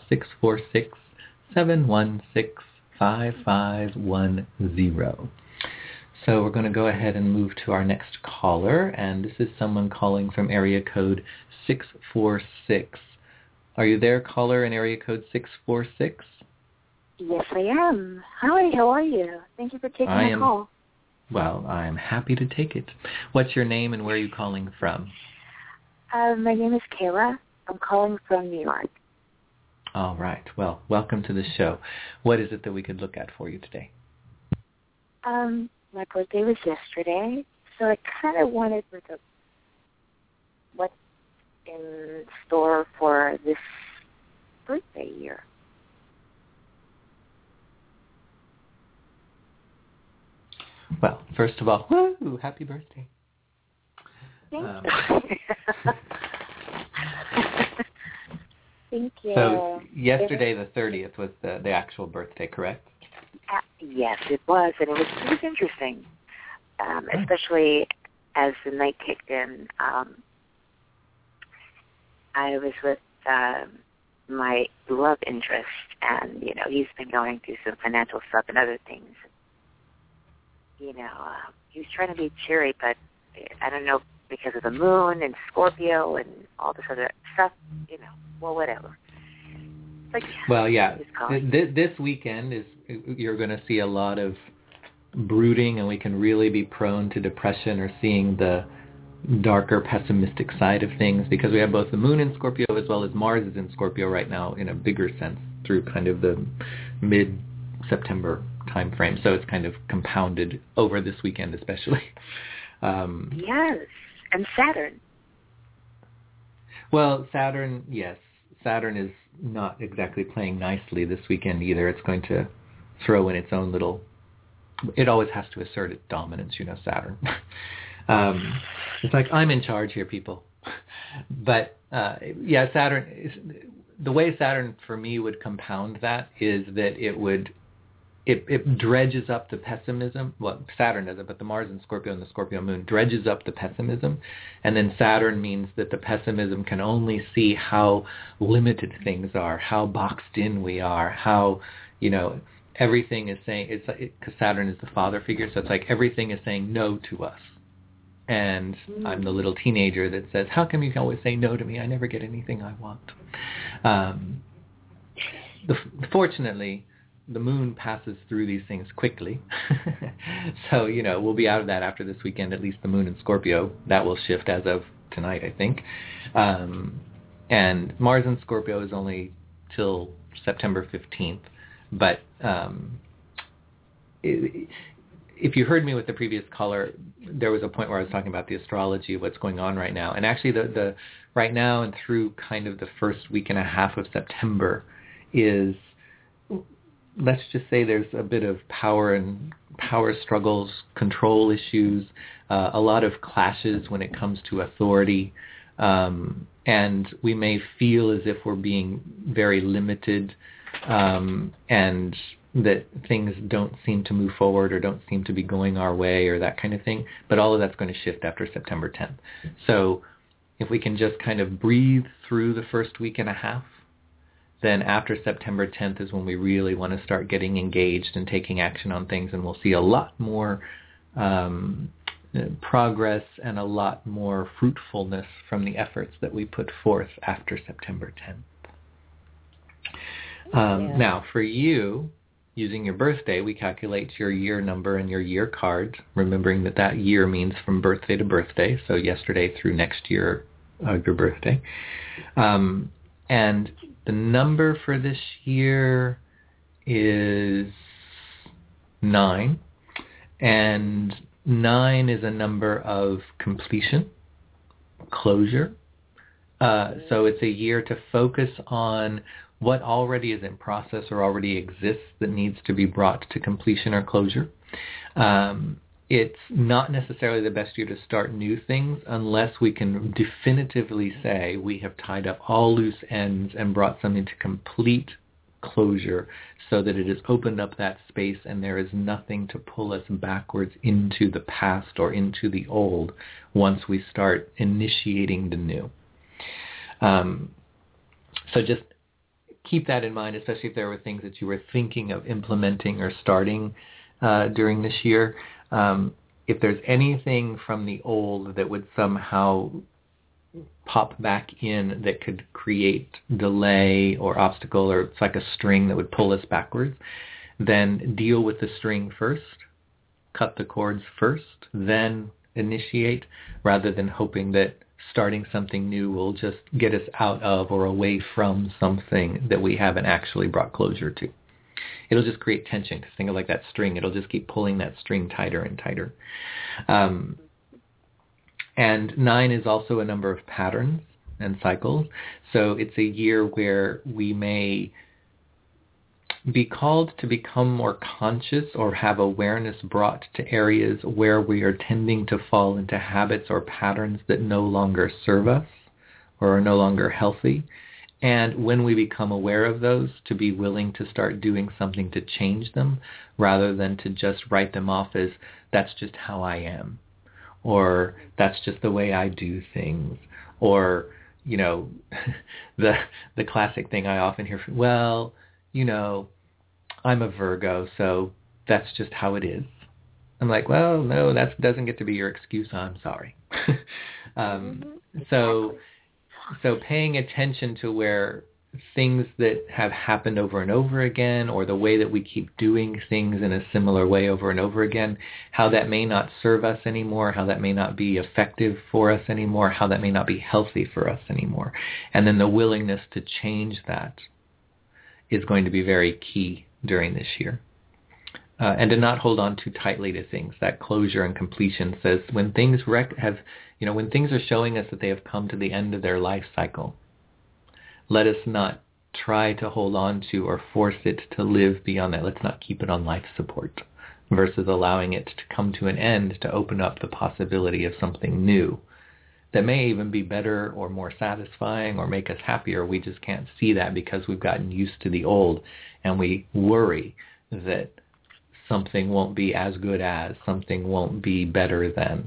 646-716-5510. So we're going to go ahead and move to our next caller, and this is someone calling from area code 646. Are you there, caller, in area code 646? Yes, I am. Hi, how are you? Thank you for taking my call. Well, I am happy to take it. What's your name and where are you calling from? My name is Kayla. I'm calling from New York. All right. Well, welcome to the show. What is it that we could look at for you today? My birthday was yesterday, so I kind of wanted what's in store for this birthday year. Well, first of all, woo, happy birthday. Thank you. Thank you. So yesterday, the 30th, was the actual birthday, correct? Yes, it was, and it was interesting, especially as the night kicked in. I was with my love interest, and, he's been going through some financial stuff and other things. He was trying to be cheery, but I don't know, because of the moon and Scorpio and all this other stuff, well, whatever. Like, well, yeah, this weekend you're going to see a lot of brooding, and we can really be prone to depression or seeing the darker, pessimistic side of things, because we have both the moon in Scorpio as well as Mars is in Scorpio right now in a bigger sense through kind of the mid-September time frame. So it's kind of compounded over this weekend especially. Yes, and Saturn. Well, Saturn, yes. Saturn is not exactly playing nicely this weekend either. It's going to throw in its own little... It always has to assert its dominance, Saturn. It's like, I'm in charge here, people. But, Saturn... The way Saturn, for me, would compound that is that it dredges up the pessimism. Well, Saturn doesn't, but the Mars in Scorpio and the Scorpio moon dredges up the pessimism. And then Saturn means that the pessimism can only see how limited things are, how boxed in we are, how, everything is saying, because Saturn is the father figure, so it's like everything is saying no to us. And I'm the little teenager that says, how come you can always say no to me? I never get anything I want. Fortunately, the moon passes through these things quickly. So, we'll be out of that after this weekend, at least the moon in Scorpio. That will shift as of tonight, I think. And Mars in Scorpio is only till September 15th. But if you heard me with the previous caller, there was a point where I was talking about the astrology, what's going on right now. And actually, the right now and through kind of the first week and a half of September is... Let's just say there's a bit of power struggles, control issues, a lot of clashes when it comes to authority, and we may feel as if we're being very limited, and that things don't seem to move forward or don't seem to be going our way or that kind of thing. But all of that's going to shift after September 10th. So if we can just kind of breathe through the first week and a half, then after September 10th is when we really want to start getting engaged and taking action on things, and we'll see a lot more progress and a lot more fruitfulness from the efforts that we put forth after September 10th. Now, for you, using your birthday, we calculate your year number and your year card, remembering that that year means from birthday to birthday, so yesterday through next year, your birthday. And the number for this year is 9, and 9 is a number of completion, closure. So it's a year to focus on what already is in process or already exists that needs to be brought to completion or closure. It's not necessarily the best year to start new things unless we can definitively say we have tied up all loose ends and brought something to complete closure so that it has opened up that space and there is nothing to pull us backwards into the past or into the old once we start initiating the new. So just keep that in mind, especially if there were things that you were thinking of implementing or starting during this year. If there's anything from the old that would somehow pop back in that could create delay or obstacle, or it's like a string that would pull us backwards, then deal with the string first, cut the cords first, then initiate, rather than hoping that starting something new will just get us out of or away from something that we haven't actually brought closure to. It'll just create tension, because think of like that string. It'll just keep pulling that string tighter and tighter. And 9 is also a number of patterns and cycles. So it's a year where we may be called to become more conscious or have awareness brought to areas where we are tending to fall into habits or patterns that no longer serve us or are no longer healthy. And when we become aware of those, to be willing to start doing something to change them rather than to just write them off as, that's just how I am, or that's just the way I do things, or, you know, the classic thing I often hear, well, you know, I'm a Virgo, so that's just how it is. I'm like, well, no, that doesn't get to be your excuse. I'm sorry. So paying attention to where things that have happened over and over again, or the way that we keep doing things in a similar way over and over again, how that may not serve us anymore, how that may not be effective for us anymore, how that may not be healthy for us anymore. And then the willingness to change that is going to be very key during this year. And to not hold on too tightly to things. That closure and completion says when things when things are showing us that they have come to the end of their life cycle, let us not try to hold on to or force it to live beyond that. Let's not keep it on life support versus allowing it to come to an end to open up the possibility of something new that may even be better or more satisfying or make us happier. We just can't see that because we've gotten used to the old, and we worry that something won't be as good as, something won't be better than.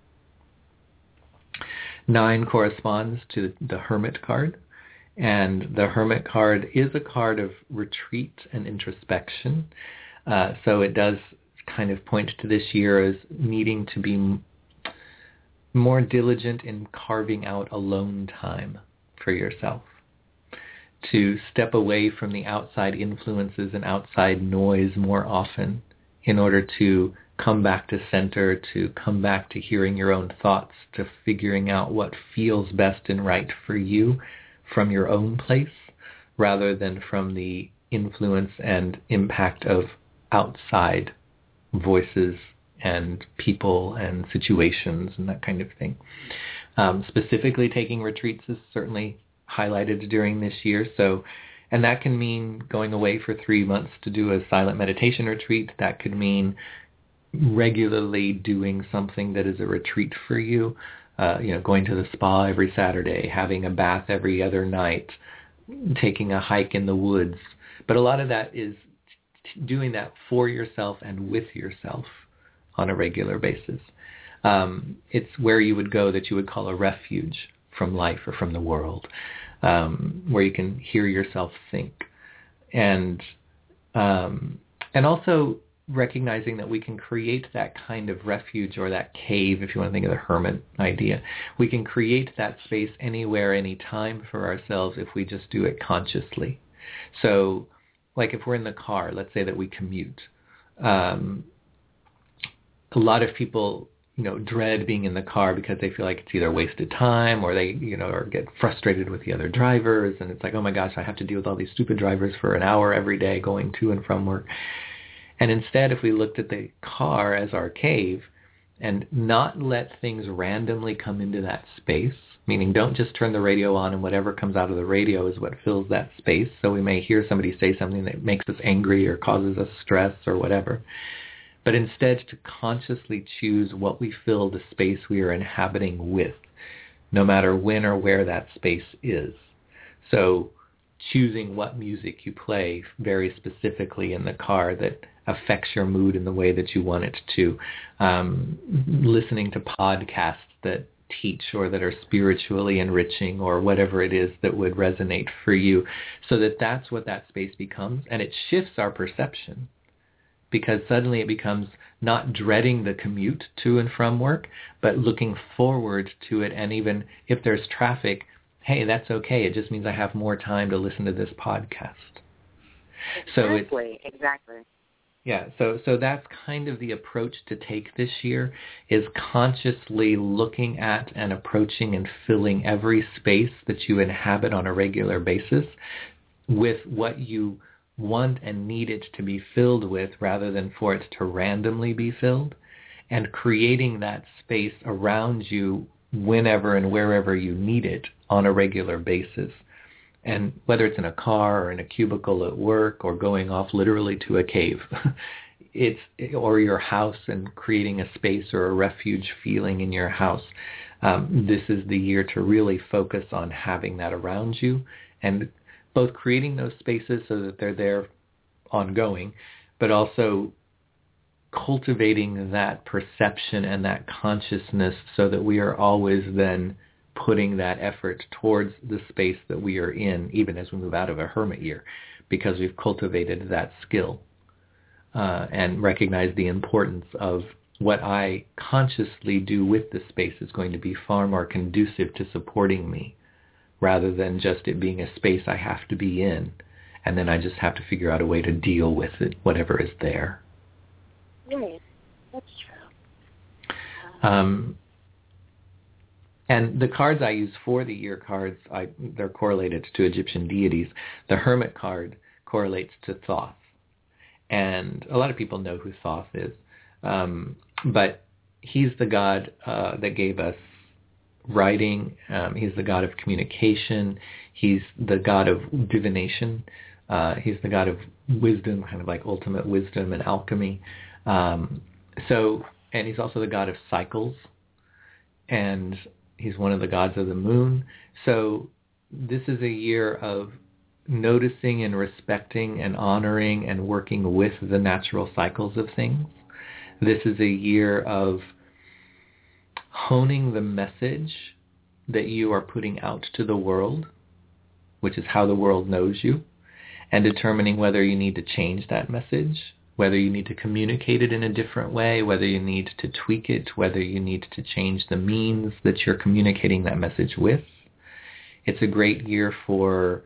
9 corresponds to the Hermit card, and the Hermit card is a card of retreat and introspection. So it does kind of point to this year as needing to be more diligent in carving out alone time for yourself, to step away from the outside influences and outside noise more often in order to come back to center, to come back to hearing your own thoughts, to figuring out what feels best and right for you from your own place, rather than from the influence and impact of outside voices and people and situations and that kind of thing. Specifically, taking retreats is certainly highlighted during this year. And that can mean going away for 3 months to do a silent meditation retreat. That could mean regularly doing something that is a retreat for you, going to the spa every Saturday, having a bath every other night, taking a hike in the woods. But a lot of that is doing that for yourself and with yourself on a regular basis. It's where you would go that you would call a refuge from life or from the world, where you can hear yourself think. And also recognizing that we can create that kind of refuge or that cave, if you want to think of the hermit idea. We can create that space anywhere, anytime for ourselves if we just do it consciously. So, like if we're in the car, let's say that we commute. A lot of people, dread being in the car because they feel like it's either wasted time or they, or get frustrated with the other drivers. And it's like, oh my gosh, I have to deal with all these stupid drivers for an hour every day going to and from work. And instead, if we looked at the car as our cave and not let things randomly come into that space, meaning don't just turn the radio on and whatever comes out of the radio is what fills that space. So we may hear somebody say something that makes us angry or causes us stress or whatever. But instead to consciously choose what we fill the space we are inhabiting with, no matter when or where that space is. So choosing what music you play very specifically in the car that affects your mood in the way that you want it to. Listening to podcasts that teach or that are spiritually enriching or whatever it is that would resonate for you, so that that's what that space becomes. And it shifts our perception, because suddenly it becomes not dreading the commute to and from work, but looking forward to it. And even if there's traffic, hey, that's okay. It just means I have more time to listen to this podcast. Exactly. Yeah, so that's kind of the approach to take this year, is consciously looking at and approaching and filling every space that you inhabit on a regular basis with what you want and need it to be filled with, rather than for it to randomly be filled, and creating that space around you whenever and wherever you need it on a regular basis. And whether it's in a car or in a cubicle at work or going off literally to a cave, or your house and creating a space or a refuge feeling in your house, this is the year to really focus on having that around you, and both creating those spaces so that they're there ongoing, but also cultivating that perception and that consciousness so that we are always then putting that effort towards the space that we are in, even as we move out of a hermit year, because we've cultivated that skill and recognize the importance of what I consciously do with the space is going to be far more conducive to supporting me, rather than just it being a space I have to be in, and then I just have to figure out a way to deal with it, whatever is there. Right, that's true. And the cards I use for the year cards, they're correlated to Egyptian deities. The Hermit card correlates to Thoth. And a lot of people know who Thoth is. But he's the god that gave us writing. He's the god of communication. He's the god of divination. He's the god of wisdom, kind of like ultimate wisdom and alchemy. And he's also the god of cycles. And he's one of the gods of the moon. So this is a year of noticing and respecting and honoring and working with the natural cycles of things. This is a year of honing the message that you are putting out to the world, which is how the world knows you, and determining whether you need to change that message, whether you need to communicate it in a different way, whether you need to tweak it, whether you need to change the means that you're communicating that message with. It's a great year for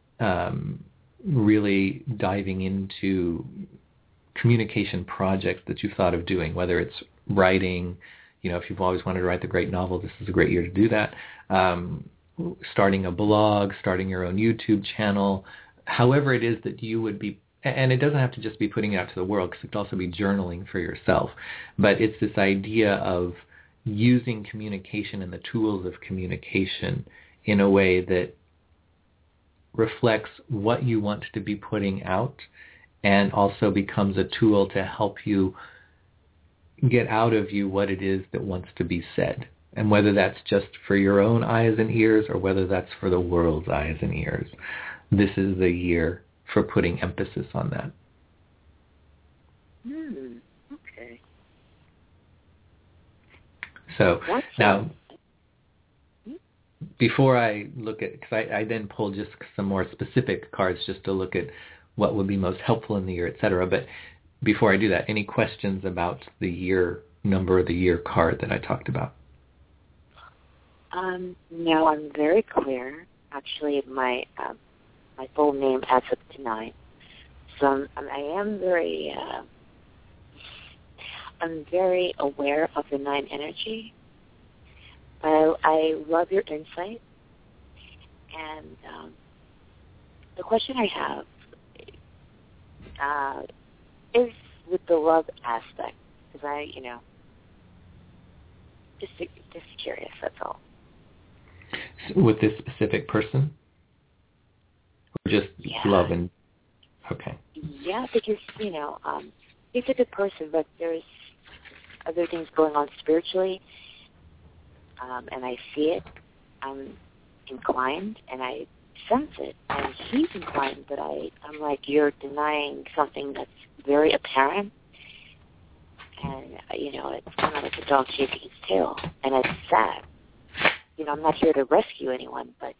really diving into communication projects that you've thought of doing, whether it's writing. If you've always wanted to write the great novel, this is a great year to do that. Starting a blog, starting your own YouTube channel, however it is that you would be. And it doesn't have to just be putting it out to the world, because it could also be journaling for yourself. But it's this idea of using communication and the tools of communication in a way that reflects what you want to be putting out, and also becomes a tool to help you get out of you what it is that wants to be said. And whether that's just for your own eyes and ears, or whether that's for the world's eyes and ears, this is the year for putting emphasis on that. Okay. So now, before I look at, because I then pull just some more specific cards just to look at what would be most helpful in the year, etc. But before I do that, any questions about the year number, the year card that I talked about? No, I'm very clear. Actually, my full name adds up to 9. So I am very, I'm very aware of the 9 energy. I love your insight. And the question I have is with the love aspect, because just curious, that's all. With this specific person? Or just love and... Okay. Yeah, because, he's a good person, but there's other things going on spiritually, and I see it. I'm inclined, and I sense it, and he's inclined, but I'm like, you're denying something that's very apparent, and, it's kind of like a dog chasing its tail, and it's sad. I'm not here to rescue anyone, but...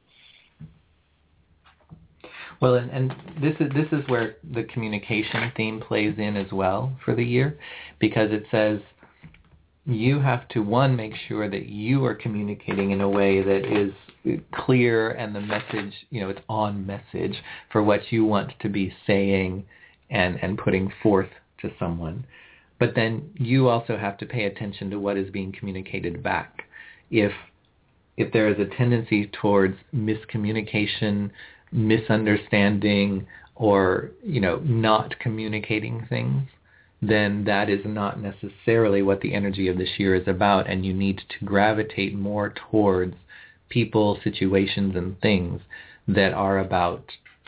Well, and this is where the communication theme plays in as well for the year, because it says you have to, one, make sure that you are communicating in a way that is clear and the message, it's on message for what you want to be saying and putting forth to someone. But then you also have to pay attention to what is being communicated back. If there is a tendency towards miscommunication, misunderstanding, or, not communicating things, then that is not necessarily what the energy of this year is about, and you need to gravitate more towards people, situations, and things that are about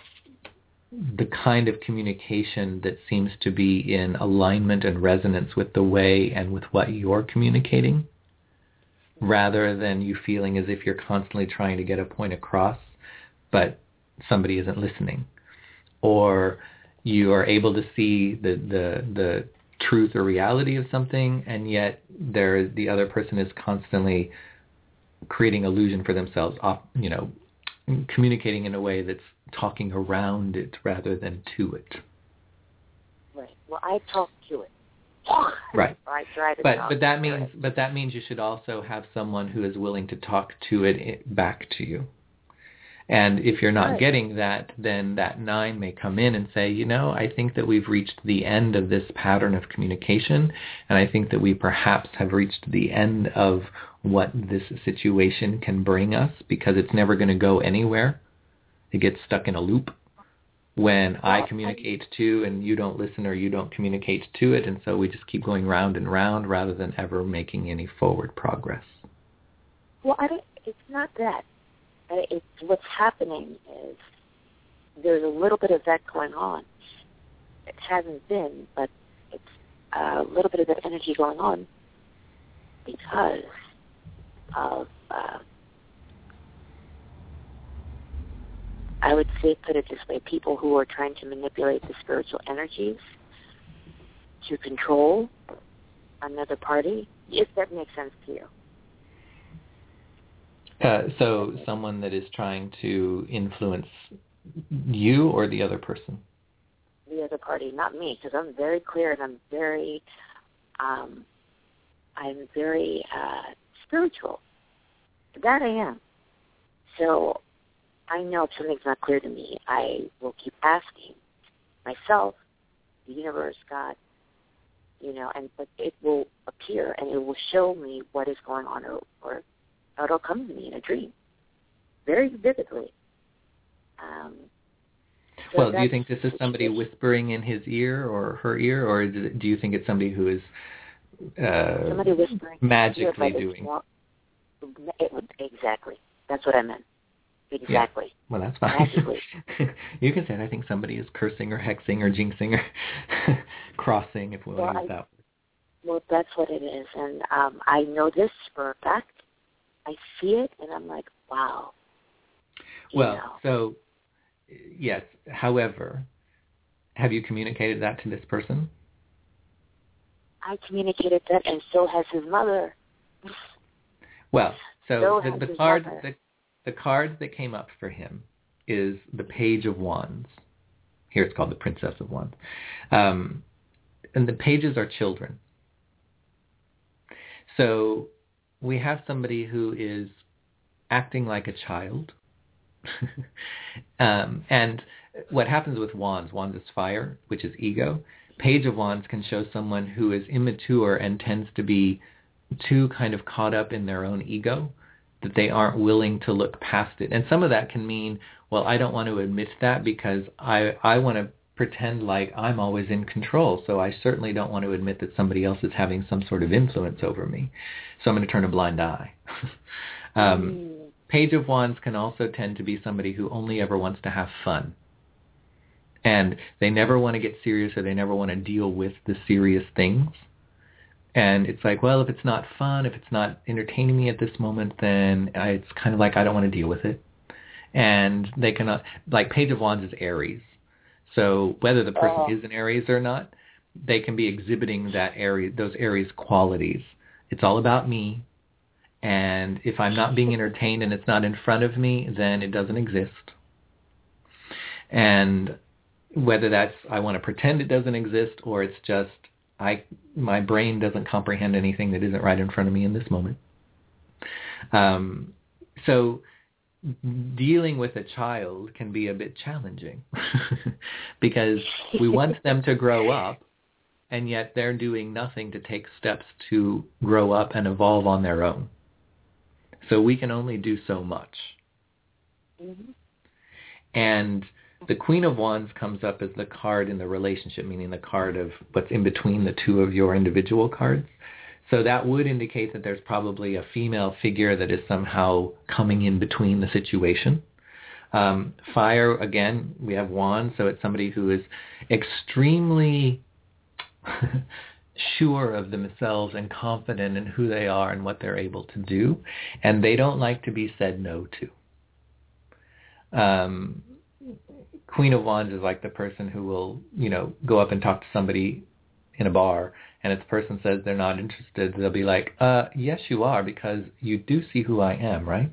the kind of communication that seems to be in alignment and resonance with the way and with what you're communicating, rather than you feeling as if you're constantly trying to get a point across, but somebody isn't listening. Or you are able to see the truth or reality of something, and yet the other person is constantly creating illusion for themselves, communicating in a way that's talking around it rather than to it. Right. Well, I talk to it. Right. I try to but that means you should also have someone who is willing to talk to it back to you. And if you're not getting that, then that 9 may come in and say, I think that we've reached the end of this pattern of communication, and I think that we perhaps have reached the end of what this situation can bring us, because it's never going to go anywhere. It gets stuck in a loop when I communicate to and you don't listen, or you don't communicate to it, and so we just keep going round and round rather than ever making any forward progress. Well, it's not that. It's what's happening is there's a little bit of that going on. It hasn't been, but it's a little bit of that energy going on because of, I would say, put it this way, people who are trying to manipulate the spiritual energies to control another party, if that makes sense to you. So someone that is trying to influence you or the other person? The other party, not me, because I'm very clear and I'm very spiritual. That I am. So I know if something's not clear to me, I will keep asking myself, the universe, God, but it will appear and it will show me what is going on, or it'll come to me in a dream, very vividly. Well, do you think this is somebody whispering in his ear or her ear, or do you think it's somebody who is somebody whispering magically doing? Exactly. That's what I meant. Exactly. Yeah. Well, that's fine. Magically. You can say it. I think somebody is cursing or hexing or jinxing or crossing, if we want to use that word. Well, that's what it is. And I know this for a fact. I see it, and I'm like, wow. So, yes. However, have you communicated that to this person? I communicated that, and so has his mother. Well, so So the has card his mother. the card that came up for him is the Page of Wands. Here it's called the Princess of Wands. And the pages are children. So we have somebody who is acting like a child. And what happens with wands is fire, which is ego. Page of Wands can show someone who is immature and tends to be too kind of caught up in their own ego, that they aren't willing to look past it. And some of that can mean, well, I don't want to admit that because I want to pretend like I'm always in control, so I certainly don't want to admit that somebody else is having some sort of influence over me. So I'm going to turn a blind eye. Page of Wands can also tend to be somebody who only ever wants to have fun. And they never want to get serious, or they never want to deal with the serious things. And it's like, well, if it's not fun, if it's not entertaining me at this moment, then it's kind of like I don't want to deal with it. And they cannot, like Page of Wands is Aries. So whether the person is an Aries or not, they can be exhibiting that Aries, those Aries qualities. It's all about me. And if I'm not being entertained and it's not in front of me, then it doesn't exist. And whether that's I want to pretend it doesn't exist, or it's just my brain doesn't comprehend anything that isn't right in front of me in this moment. So dealing with a child can be a bit challenging because we want them to grow up, and yet they're doing nothing to take steps to grow up and evolve on their own. So we can only do so much. Mm-hmm. And the Queen of Wands comes up as the card in the relationship, meaning the card of what's in between the two of your individual cards. So that would indicate that there's probably a female figure that is somehow coming in between the situation. Fire, again, we have Wands, so it's somebody who is extremely sure of themselves and confident in who they are and what they're able to do, and they don't like to be said no to. Queen of Wands is like the person who will, go up and talk to somebody in a bar, and if the person says they're not interested, they'll be like, yes, you are, because you do see who I am, right?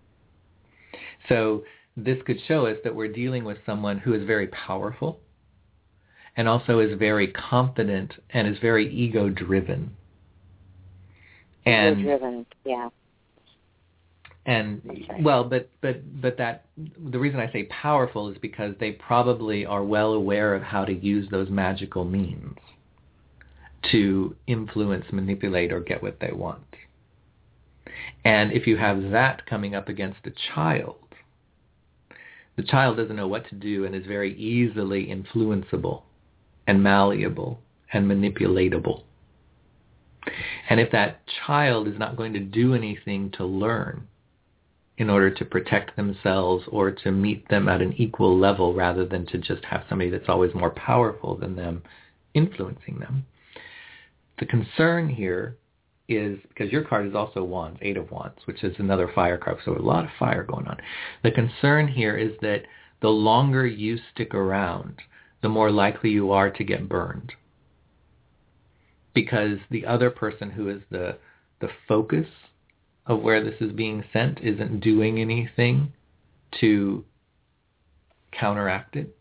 So this could show us that we're dealing with someone who is very powerful and also is very confident and is very ego-driven. Ego-driven, yeah. And right. Well, but that the reason I say powerful is because they probably are well aware of how to use those magical means to influence, manipulate, or get what they want. And if you have that coming up against a child, the child doesn't know what to do and is very easily influenceable and malleable and manipulatable. And if that child is not going to do anything to learn in order to protect themselves or to meet them at an equal level rather than to just have somebody that's always more powerful than them influencing them, the concern here is, because your card is also Wands, Eight of Wands, which is another fire card, so a lot of fire going on. The concern here is that the longer you stick around, the more likely you are to get burned. Because the other person who is the focus of where this is being sent isn't doing anything to counteract it.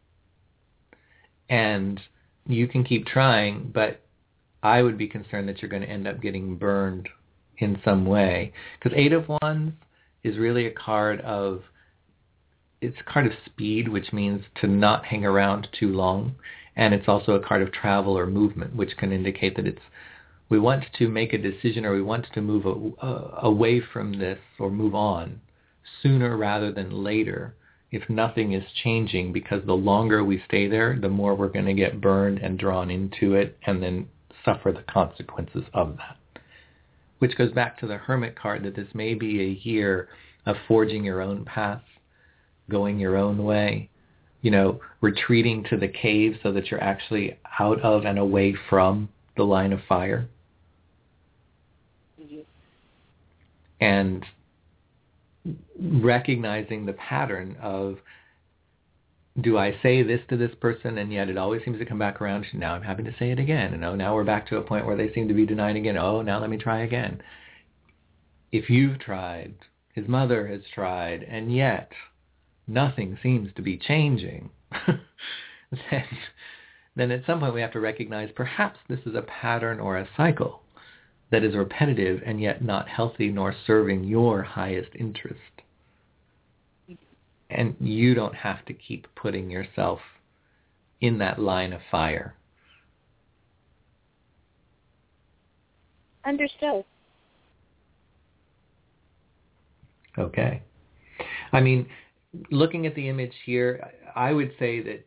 And you can keep trying, but I would be concerned that you're going to end up getting burned in some way. Because Eight of Wands is really a card of, it's a card of speed, which means to not hang around too long. And it's also a card of travel or movement, which can indicate that we want to make a decision, or we want to move away from this or move on sooner rather than later if nothing is changing, because the longer we stay there, the more we're going to get burned and drawn into it and then suffer the consequences of that. Which goes back to the Hermit card, that this may be a year of forging your own path, going your own way, retreating to the cave so that you're actually out of and away from the line of fire. Mm-hmm. And recognizing the pattern of do I say this to this person and yet it always seems to come back around? Now I'm having to say it again. And now we're back to a point where they seem to be denying again. Oh, now let me try again. If you've tried, his mother has tried, and yet nothing seems to be changing, then at some point we have to recognize perhaps this is a pattern or a cycle that is repetitive and yet not healthy nor serving your highest interest. And you don't have to keep putting yourself in that line of fire. Understood. Okay. I mean, looking at the image here, I would say that,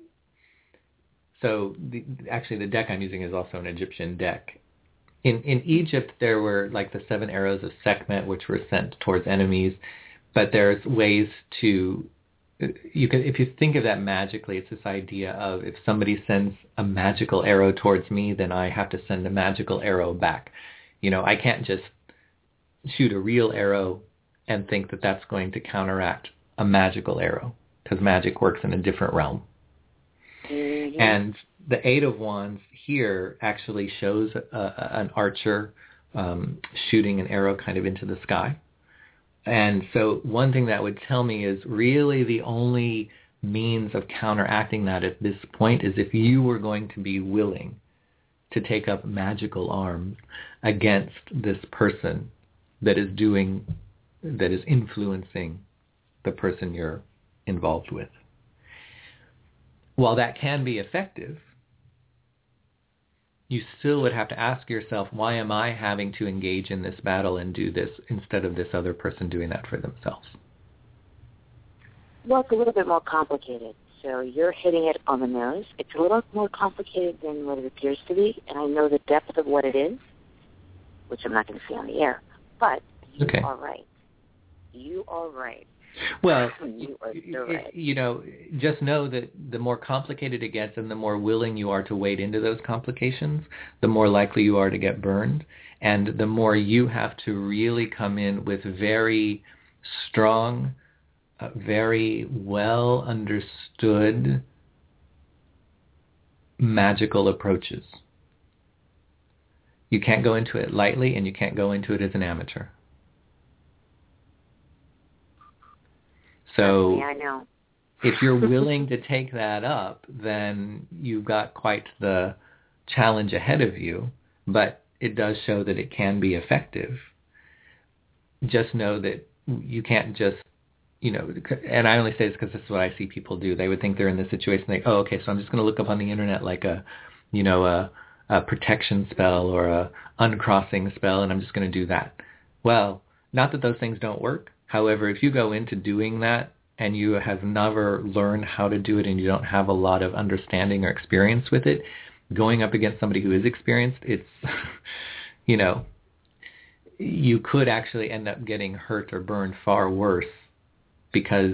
so actually the deck I'm using is also an Egyptian deck. In Egypt, there were like the 7 arrows of Sekhmet, which were sent towards enemies. But there's ways to, if you think of that magically, it's this idea of if somebody sends a magical arrow towards me, then I have to send a magical arrow back. I can't just shoot a real arrow and think that that's going to counteract a magical arrow, because magic works in a different realm. Mm-hmm. And the 8 of Wands here actually shows an archer shooting an arrow kind of into the sky. And so one thing that would tell me is really the only means of counteracting that at this point is if you were going to be willing to take up magical arms against this person that is influencing the person you're involved with. While that can be effective, you still would have to ask yourself, why am I having to engage in this battle and do this instead of this other person doing that for themselves? Well, it's a little bit more complicated. So you're hitting it on the nose. It's a little more complicated than what it appears to be, and I know the depth of what it is, which I'm not going to say on the air. But you are right. You are right. Well, right. Just know that the more complicated it gets and the more willing you are to wade into those complications, the more likely you are to get burned. And the more you have to really come in with very strong, very well understood magical approaches. You can't go into it lightly, and you can't go into it as an amateur. So yeah, I know. If you're willing to take that up, then you've got quite the challenge ahead of you, but it does show that it can be effective. Just know that you can't just, and I only say this because this is what I see people do. They would think they're in this situation, okay, so I'm just going to look up on the internet like a protection spell or a uncrossing spell, and I'm just going to do that. Well, not that those things don't work. However, if you go into doing that and you have never learned how to do it and you don't have a lot of understanding or experience with it, going up against somebody who is experienced, it's, you could actually end up getting hurt or burned far worse because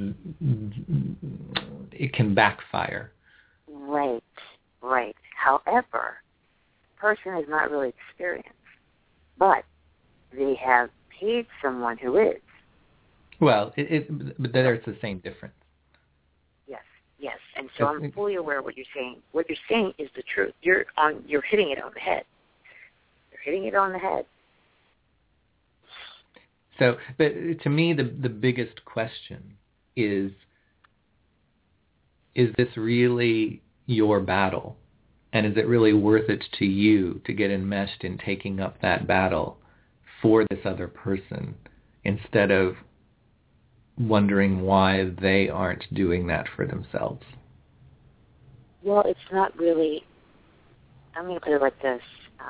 it can backfire. Right. However, the person is not really experienced, but they have paid someone who is. Well, but there's the same difference. Yes, and so I'm fully aware of what you're saying. What you're saying is the truth. You're hitting it on the head. You're hitting it on the head. So, but to me, the biggest question is this really your battle? And is it really worth it to you to get enmeshed in taking up that battle for this other person instead of wondering why they aren't doing that for themselves? Well, it's not really, I'm going to put it like this.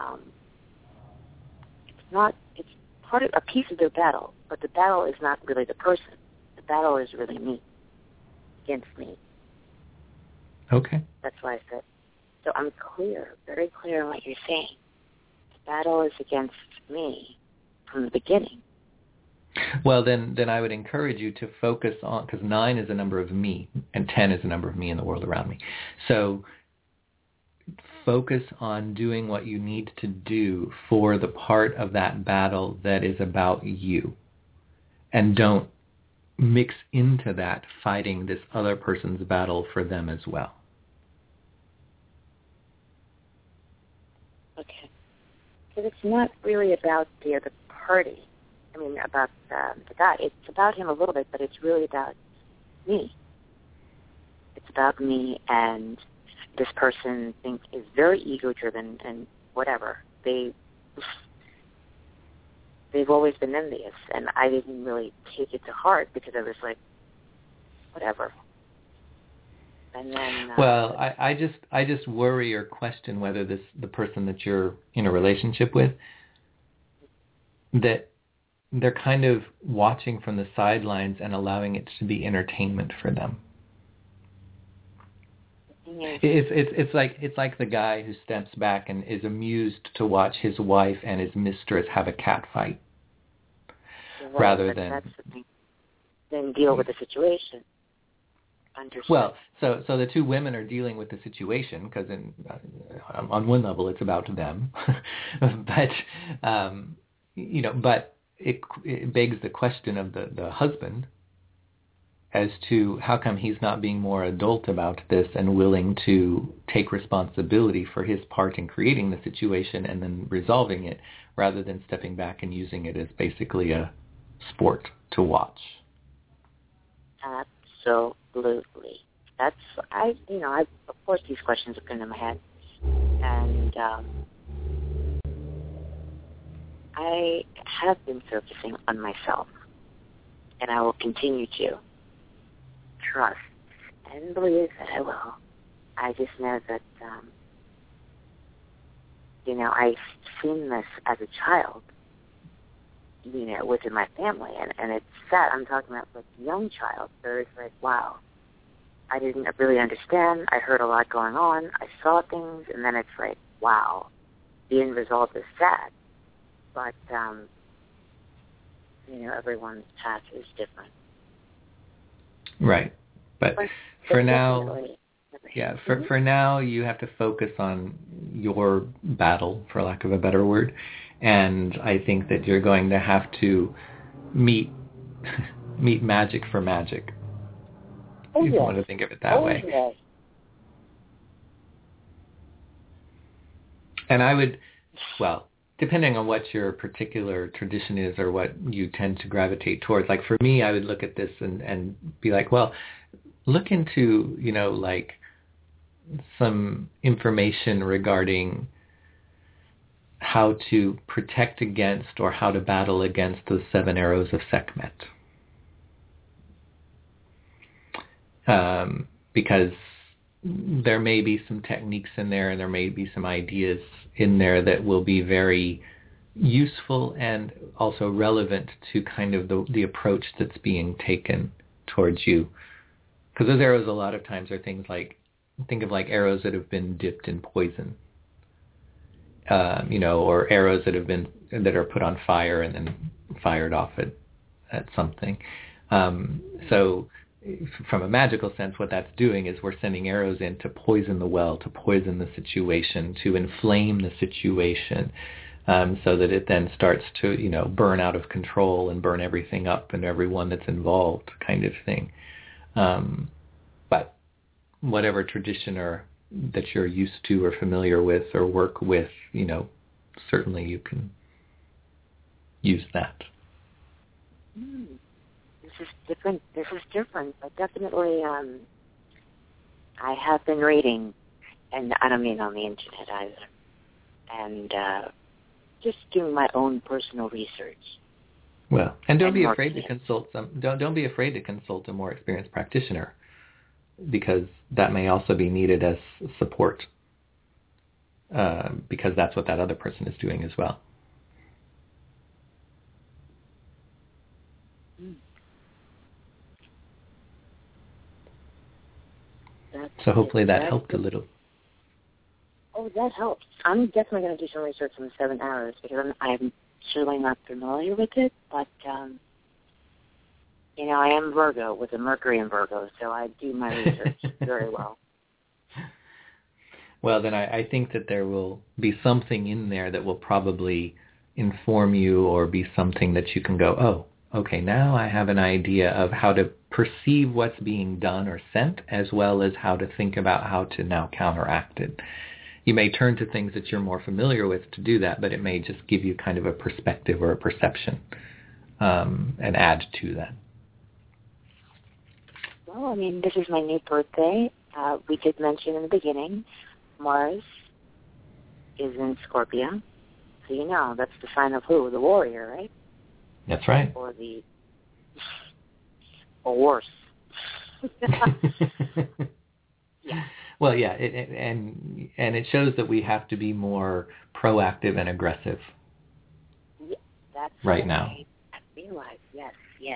It's part of a piece of their battle, but the battle is not really the person. The battle is really me, against me. Okay. That's why I said. So I'm clear, very clear in what you're saying. The battle is against me from the beginning. Well, then I would encourage you to focus on, because 9 is a number of me, and 10 is a number of me in the world around me. So focus on doing what you need to do for the part of that battle that is about you. And don't mix into that, fighting this other person's battle for them as well. Okay. Because it's not really about the other party. I mean, about the guy. It's about him a little bit, but it's really about me. It's about me, and this person is very ego-driven and whatever. They've always been envious, and I didn't really take it to heart because I was like, whatever. And then, well, I just worry or question whether the person that you're in a relationship with, that they're kind of watching from the sidelines and allowing it to be entertainment for them. It's like the guy who steps back and is amused to watch his wife and his mistress have a cat fight, rather than deal with the situation. Understood. Well, so the two women are dealing with the situation because on one level it's about them, but but it begs the question of the husband as to how come he's not being more adult about this and willing to take responsibility for his part in creating the situation and then resolving it, rather than stepping back and using it as basically a sport to watch. Absolutely. Of course these questions are going in my head. And I have been focusing on myself. And I will continue to trust and believe that I will. I just know that, I've seen this as a child, within my family, and it's sad. I'm talking about like a young child, so it's like, wow, I didn't really understand. I heard a lot going on. I saw things, and then it's like, wow, the end result is sad. But, everyone's path is different. Right. But for now, for now, you have to focus on your battle, for lack of a better word. And I think that you're going to have to meet magic for magic. If you want to think of it that way. Yes. And I would, depending on what your particular tradition is or what you tend to gravitate towards. Like for me, I would look at this and be like, well, look into, like some information regarding how to protect against or how to battle against the 7 arrows of Sekhmet. Because there may be some techniques in there and there may be some ideas in there that will be very useful and also relevant to kind of the approach that's being taken towards you. Because those arrows a lot of times are things like, think of like arrows that have been dipped in poison, or arrows that are put on fire and then fired off at something. So from a magical sense, what that's doing is we're sending arrows in to poison the well, to poison the situation, to inflame the situation, so that it then starts to, burn out of control and burn everything up and everyone that's involved, kind of thing. But whatever tradition that you're used to or familiar with or work with, certainly you can use that. This is different, but definitely I have been reading, and I don't mean on the internet either, and just doing my own personal research. Well, and don't be afraid to consult don't be afraid to consult a more experienced practitioner, because that may also be needed as support, because that's what that other person is doing as well. So hopefully that helped a little. Oh, that helps. I'm definitely going to do some research on the 7 arrows because I'm surely not familiar with it, but, I am Virgo with a Mercury in Virgo, so I do my research very well. Well, then I think that there will be something in there that will probably inform you or be something that you can go, oh, okay, now I have an idea of how to perceive what's being done or sent, as well as how to think about how to now counteract it. You may turn to things that you're more familiar with to do that, but it may just give you kind of a perspective or a perception and add to that. Well, I mean, this is my new birthday. We did mention in the beginning, Mars is in Scorpio. So you know, that's the sign of who? The warrior, right? That's right. Or worse. Yeah. Well, yeah, and it shows that we have to be more proactive and aggressive. Yeah, that's right now. I realize, yes.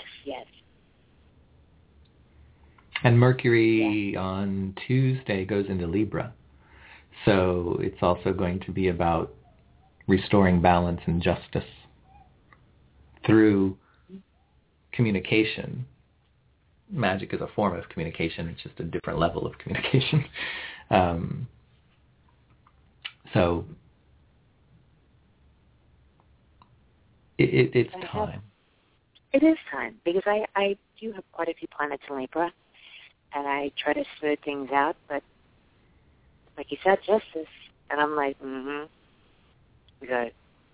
And Mercury on Tuesday goes into Libra. So it's also going to be about restoring balance and justice through communication. Magic is a form of communication. It's just a different level of communication. So it's time. It is time, because I do have quite a few planets in Libra, and I try to smooth things out, but like you said, justice, and I'm like, good.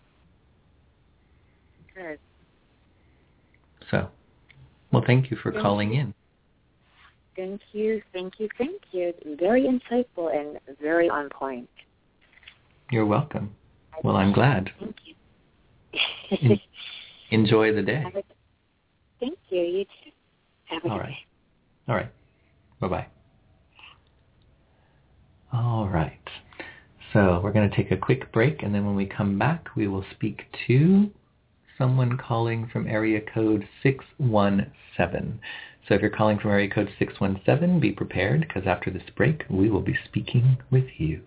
So, well, thank you for calling in. Thank you. Very insightful and very on point. You're welcome. Well, I'm glad. Thank you. Enjoy the day. Thank you. You too. Have a good day. All right. Bye-bye. All right. So we're going to take a quick break, and then when we come back, we will speak to someone calling from area code 617. So if you're calling from area code 617, be prepared, because after this break, we will be speaking with you.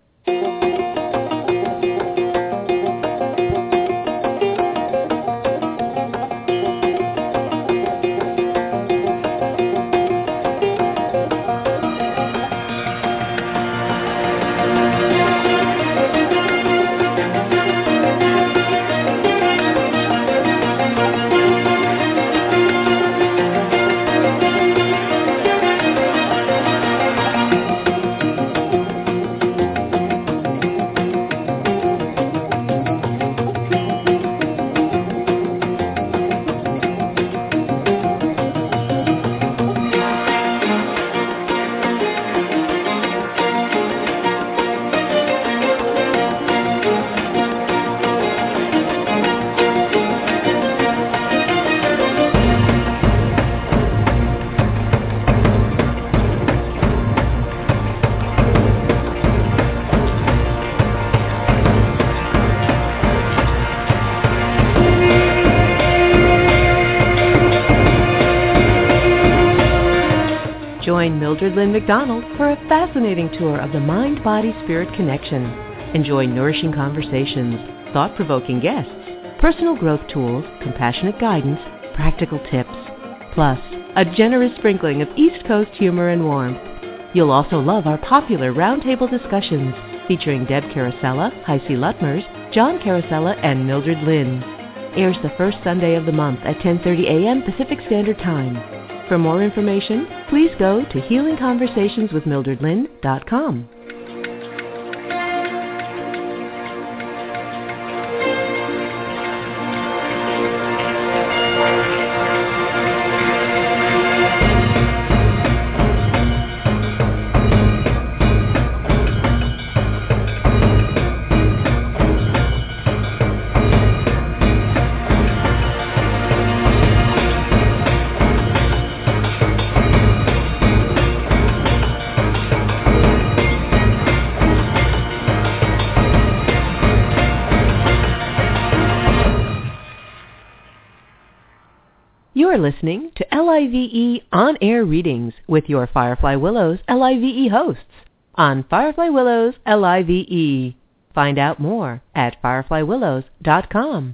Join Mildred Lynn McDonald for a fascinating tour of the mind-body-spirit connection. Enjoy nourishing conversations, thought-provoking guests, personal growth tools, compassionate guidance, practical tips, plus a generous sprinkling of East Coast humor and warmth. You'll also love our popular roundtable discussions featuring Deb Carosella, Heisey Lutmers, John Carosella, and Mildred Lynn. Airs the first Sunday of the month at 10:30 a.m. Pacific Standard Time. For more information, please go to healingconversationswithmildredlynn.com. You're listening to LIVE On-Air Readings with your Firefly Willows LIVE hosts on Firefly Willows LIVE. Find out more at fireflywillows.com.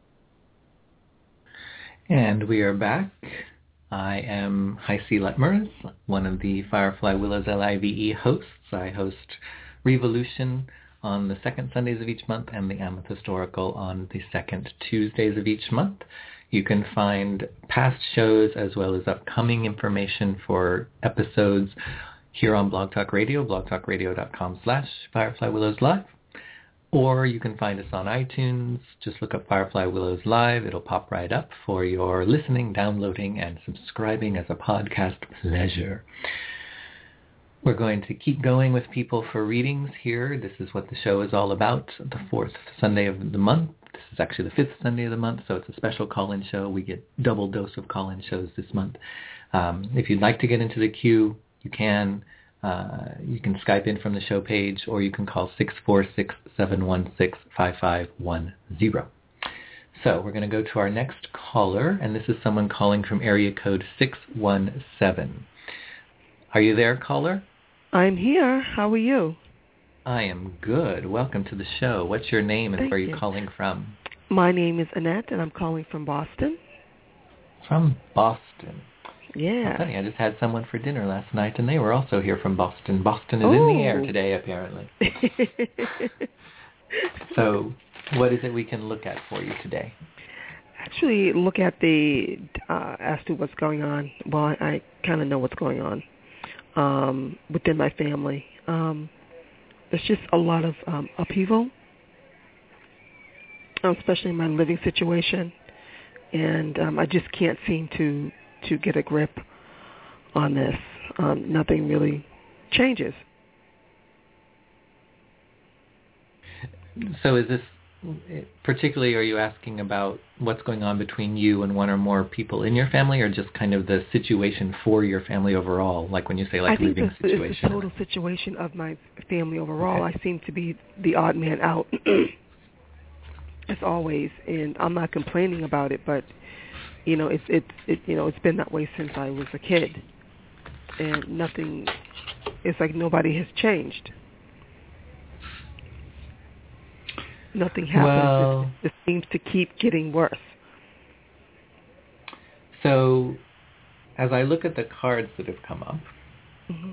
And we are back. I am Heisey Lutmers, one of the Firefly Willows LIVE hosts. I host Revolution on the second Sundays of each month and the Amethyst Oracle on the second Tuesdays of each month. You can find past shows as well as upcoming information for episodes here on Blog Talk Radio, blogtalkradio.com/Firefly Willows Live. Or you can find us on iTunes. Just look up Firefly Willows Live. It'll pop right up for your listening, downloading, and subscribing as a podcast pleasure. We're going to keep going with people for readings here. This is what the show is all about. The 4th Sunday of the month. This is actually the 5th Sunday of the month, so it's a special call-in show. We get double dose of call-in shows this month. If you'd like to get into the queue, you can. You can Skype in from the show page, or you can call 646-716-5510. So we're going to go to our next caller, and this is someone calling from area code 617. Are you there, caller? I'm here. How are you? I am good. Welcome to the show. What's your name and Thank where are you you. calling from? My name is Annette, and I'm calling from Boston. From Boston. Yeah. Funny, I just had someone for dinner last night, and they were also here from Boston. Boston is in the air today, apparently. So what is it we can look at for you today? Actually, look at as to what's going on. Well, I kind of know what's going on within my family. There's just a lot of upheaval, especially in my living situation, and I just can't seem to get a grip on this. Nothing really changes. So is this, particularly, are you asking about what's going on between you and one or more people in your family, or just kind of the situation for your family overall, like when you say like living situation? I think it's the total situation of my family overall. Okay. I seem to be the odd man out, as always, and I'm not complaining about it, but it's been that way since I was a kid, and nothing. It's like nobody has changed. Nothing happens. Well, it seems to keep getting worse. So, as I look at the cards that have come up, mm-hmm.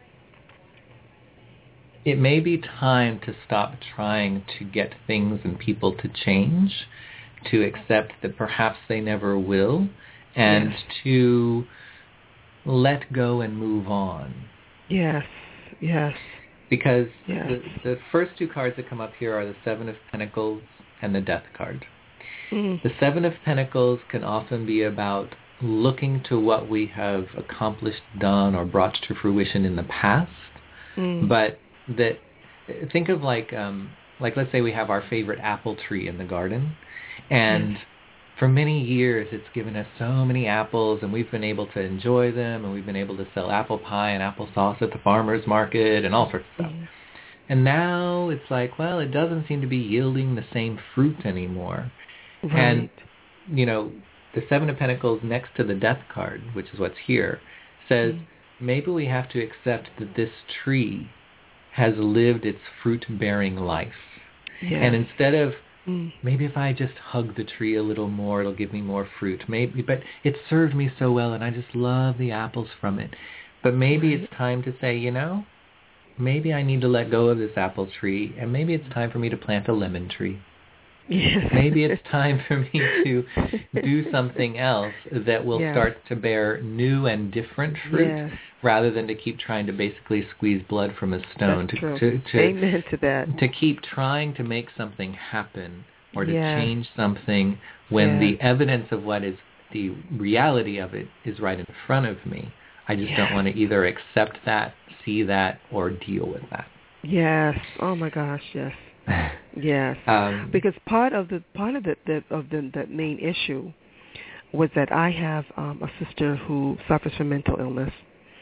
it may be time to stop trying to get things and people to change, to accept that perhaps they never will, and to let go and move on. Yes. Because the first two cards that come up here are the Seven of Pentacles and the Death card. Mm. The Seven of Pentacles can often be about looking to what we have accomplished, done, or brought to fruition in the past. Mm. But think of like let's say we have our favorite apple tree in the garden, and for many years it's given us so many apples, and we've been able to enjoy them, and we've been able to sell apple pie and applesauce at the farmer's market and all sorts of stuff. And now it's like, well, it doesn't seem to be yielding the same fruit anymore. Right. And, the Seven of Pentacles next to the Death card, which is what's here, says maybe we have to accept that this tree has lived its fruit-bearing life. Yes. And instead of, maybe if I just hug the tree a little more, it'll give me more fruit. Maybe, but it served me so well, and I just love the apples from it. But maybe it's time to say, maybe I need to let go of this apple tree, and maybe it's time for me to plant a lemon tree. Yes. Maybe it's time for me to do something else that will start to bear new and different fruit, rather than to keep trying to basically squeeze blood from a stone. That's true. Amen to that. To keep trying to make something happen or to change something when the evidence of what is the reality of it is right in front of me. I just don't want to either accept that, see that, or deal with that. Yes. Oh my gosh. Yes. Yes. Because part of that main issue was that I have a sister who suffers from mental illness,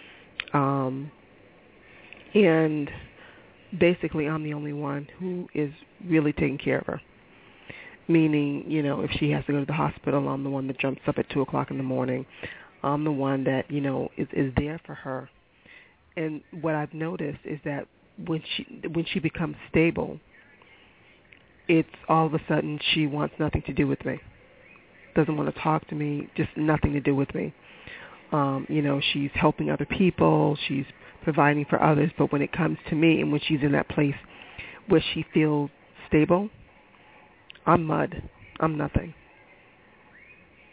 and basically I'm the only one who is really taking care of her. Meaning, if she has to go to the hospital, I'm the one that jumps up at 2:00 in the morning. I'm the one that is there for her. And what I've noticed is that when she becomes stable, it's all of a sudden she wants nothing to do with me. Doesn't want to talk to me, just nothing to do with me. She's helping other people, she's providing for others, but when it comes to me and when she's in that place where she feels stable, I'm mud. I'm nothing.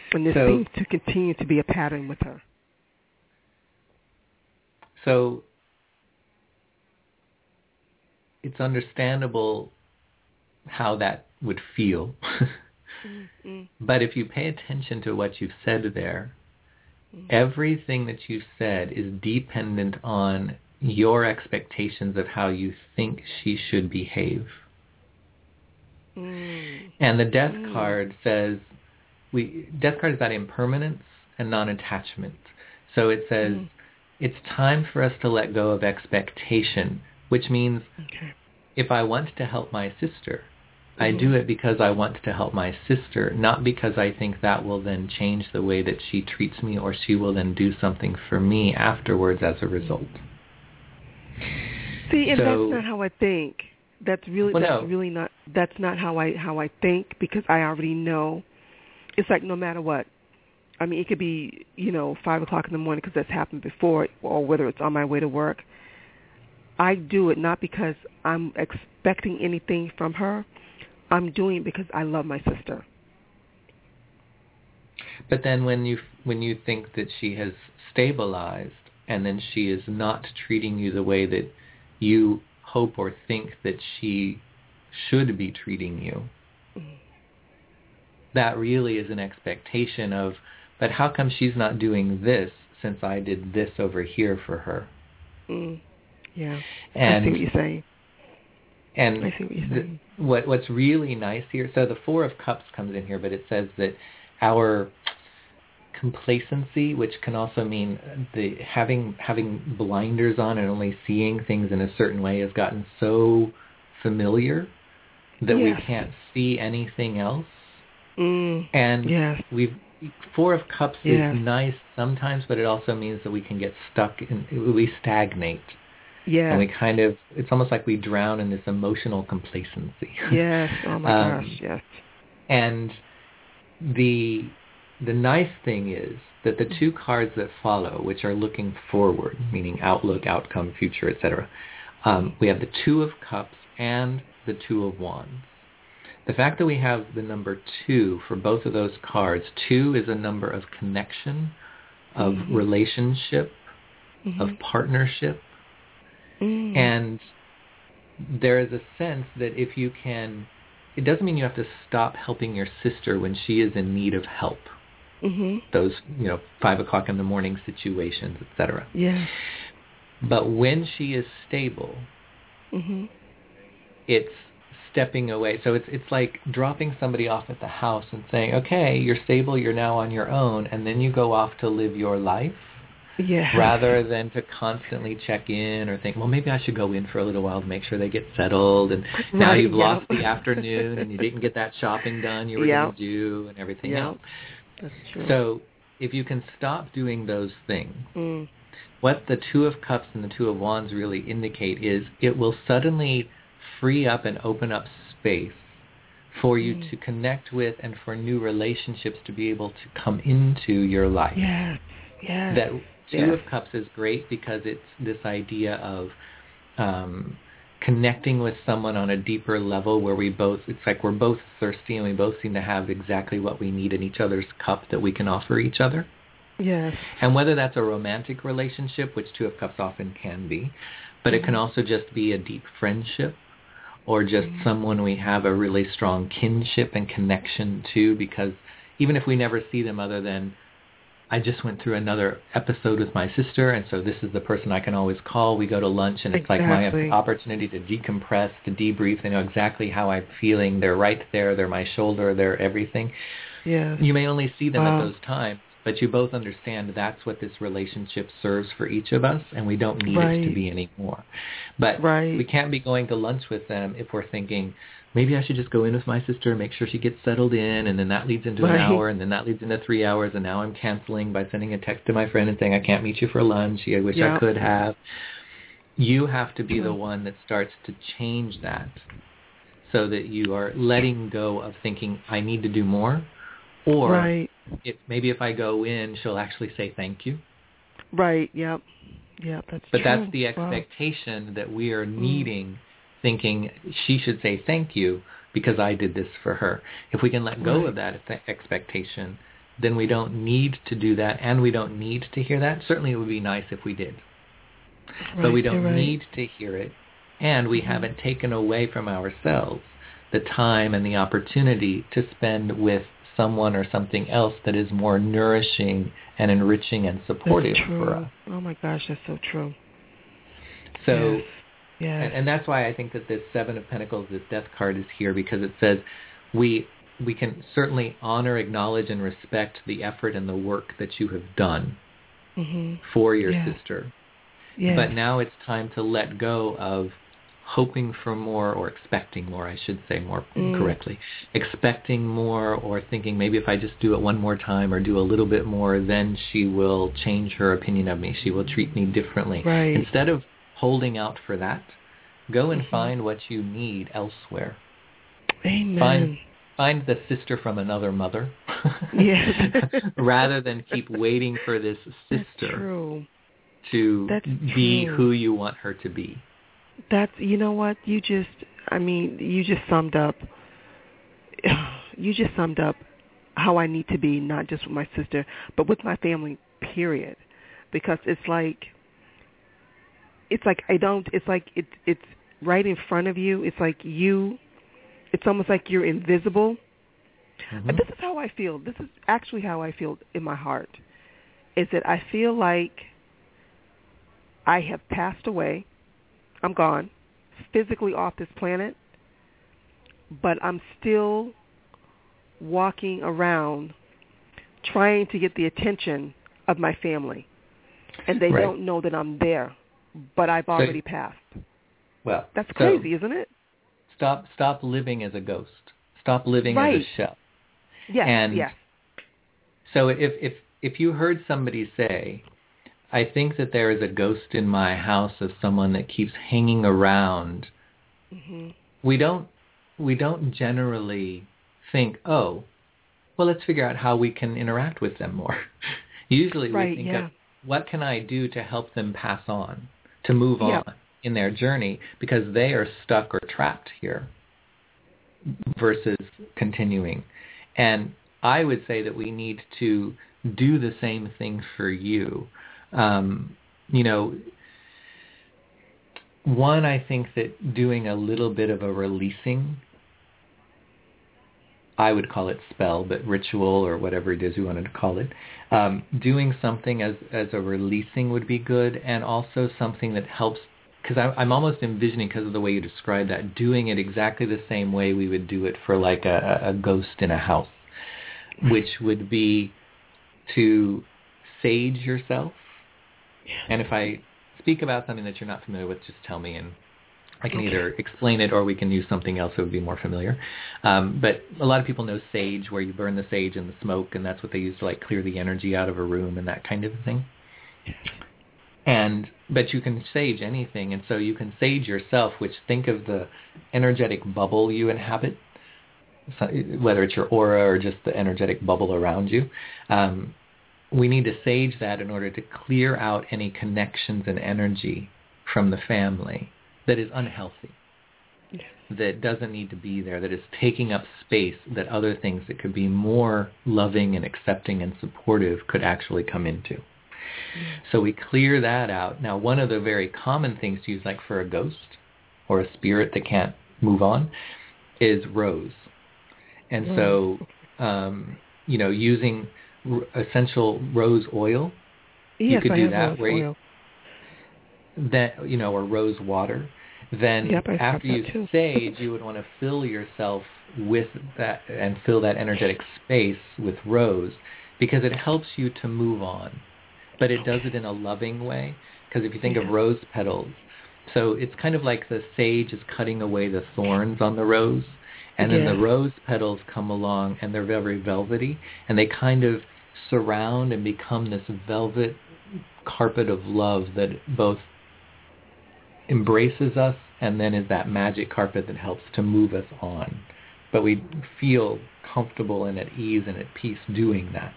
And this seems to continue to be a pattern with her. So it's understandable how that would feel. But if you pay attention to what you've said there, everything that you've said is dependent on your expectations of how you think she should behave. And the death card says, death card is about impermanence and non-attachment. So it says, it's time for us to let go of expectation, which means if I want to help my sister, I do it because I want to help my sister, not because I think that will then change the way that she treats me or she will then do something for me afterwards as a result. See, and that's not how I think. That's not how I think, because I already know. It's like no matter what. I mean, it could be, 5 o'clock in the morning because that's happened before, or whether it's on my way to work. I do it not because I'm expecting anything from her. I'm doing it because I love my sister. But then when you think that she has stabilized and then she is not treating you the way that you hope or think that she should be treating you, that really is an expectation of, but how come she's not doing this since I did this over here for her? Yeah, and I see what you're saying. And I see what you're saying. What's really nice here, so the Four of Cups comes in here, but it says that our complacency, which can also mean the having blinders on and only seeing things in a certain way, has gotten so familiar that we can't see anything else. And Four of Cups is nice sometimes, but it also means that we can get stuck we stagnate. Yeah. And we it's almost like we drown in this emotional complacency. Yes. Oh my gosh, yes. And the nice thing is that the two cards that follow, which are looking forward, meaning outlook, outcome, future, etc., we have the Two of Cups and the Two of Wands. The fact that we have the number 2 for both of those cards, 2 is a number of connection, of relationship, of partnership. And there is a sense that if you can, it doesn't mean you have to stop helping your sister when she is in need of help. Those, 5 o'clock in the morning situations, etc. Yeah. But when she is stable, it's stepping away. So it's like dropping somebody off at the house and saying, okay, you're stable, you're now on your own, and then you go off to live your life. Yeah. Rather than to constantly check in or think, well, maybe I should go in for a little while to make sure they get settled. And now you've lost the afternoon and you didn't get that shopping done you were going to do and everything else. That's true. So if you can stop doing those things, what the Two of Cups and the Two of Wands really indicate is it will suddenly free up and open up space for you to connect with and for new relationships to be able to come into your life. Yeah. Yeah. That Two of Cups is great because it's this idea of connecting with someone on a deeper level where it's like we're both thirsty and we both seem to have exactly what we need in each other's cup that we can offer each other. Yes. And whether that's a romantic relationship, which Two of Cups often can be, but it can also just be a deep friendship or just someone we have a really strong kinship and connection to, because even if we never see them other than, I just went through another episode with my sister, and so this is the person I can always call. We go to lunch, and it's like my opportunity to decompress, to debrief. They know exactly how I'm feeling. They're right there. They're my shoulder. They're everything. Yeah. You may only see them at those times, but you both understand that's what this relationship serves for each of us, and we don't need it to be anymore. But we can't be going to lunch with them if we're thinking, maybe I should just go in with my sister and make sure she gets settled in, and then that leads into an hour, and then that leads into 3 hours, and now I'm canceling by sending a text to my friend and saying, I can't meet you for lunch. I wish I could have. You have to be the one that starts to change that so that you are letting go of thinking, I need to do more, or maybe if I go in, she'll actually say thank you. Right, yep. Yep, that's But true. that's the expectation that we are needing, thinking she should say thank you because I did this for her. If we can let go of that expectation, then we don't need to do that, and we don't need to hear that. Certainly it would be nice if we did. Right, but we don't right. need to hear it, and we haven't taken away from ourselves the time and the opportunity to spend with someone or something else that is more nourishing and enriching and supportive for us. Oh my gosh, that's so true. So, yes. And that's why I think that this Seven of Pentacles, this Death card, is here, because it says we can certainly honor, acknowledge, and respect the effort and the work that you have done for your sister. Yes. But now it's time to let go of hoping for more, or expecting more, I should say more correctly. Expecting more, or thinking maybe if I just do it one more time or do a little bit more, then she will change her opinion of me. She will treat me differently. Right. Instead of holding out for that, go and find what you need elsewhere. Amen. Find the sister from another mother. Yes. Rather than keep waiting for this sister to be who you want her to be. That's, you know what, you just summed up how I need to be, not just with my sister, but with my family, period. Because it's like it's right in front of you. It's almost like you're invisible. But this is how I feel. This is actually how I feel in my heart, is that I feel like I have passed away. I'm gone, physically off this planet, but I'm still walking around trying to get the attention of my family. And they don't know that I'm there, but I've already passed. Well, that's crazy, isn't it? Stop living as a ghost. Stop living as a shell. Yes, and yes. So if you heard somebody say, I think that there is a ghost in my house of someone that keeps hanging around, we don't generally think, oh, well, let's figure out how we can interact with them more. Usually we think of, what can I do to help them pass on, to move on in their journey, because they are stuck or trapped here versus continuing. And I would say that we need to do the same thing for you. One, I think that doing a little bit of a releasing, I would call it spell, but ritual or whatever it is you wanted to call it, doing something as a releasing would be good, and also something that helps, because I'm almost envisioning, because of the way you described that, doing it exactly the same way we would do it for like a ghost in a house, which would be to sage yourself. And if I speak about something that you're not familiar with, just tell me, and I can either explain it or we can use something else that would be more familiar. But a lot of people know sage, where you burn the sage in the smoke, and that's what they use to like clear the energy out of a room and that kind of thing. But you can sage anything, and so you can sage yourself, which, think of the energetic bubble you inhabit, whether it's your aura or just the energetic bubble around you. We need to sage that in order to clear out any connections and energy from the family that is unhealthy, that doesn't need to be there, that is taking up space that other things that could be more loving and accepting and supportive could actually come into. So we clear that out. Now, one of the very common things to use, like for a ghost or a spirit that can't move on, is rose. And so, using essential rose oil, you could do that, or rose water. Then after you sage, you would want to fill yourself with that and fill that energetic space with rose, because it helps you to move on. But it does it in a loving way, because if you think of rose petals, so it's kind of like the sage is cutting away the thorns on the rose, and then the rose petals come along, and they're very velvety, and they kind of surround and become this velvet carpet of love that both embraces us and then is that magic carpet that helps to move us on. But we feel comfortable and at ease and at peace doing that.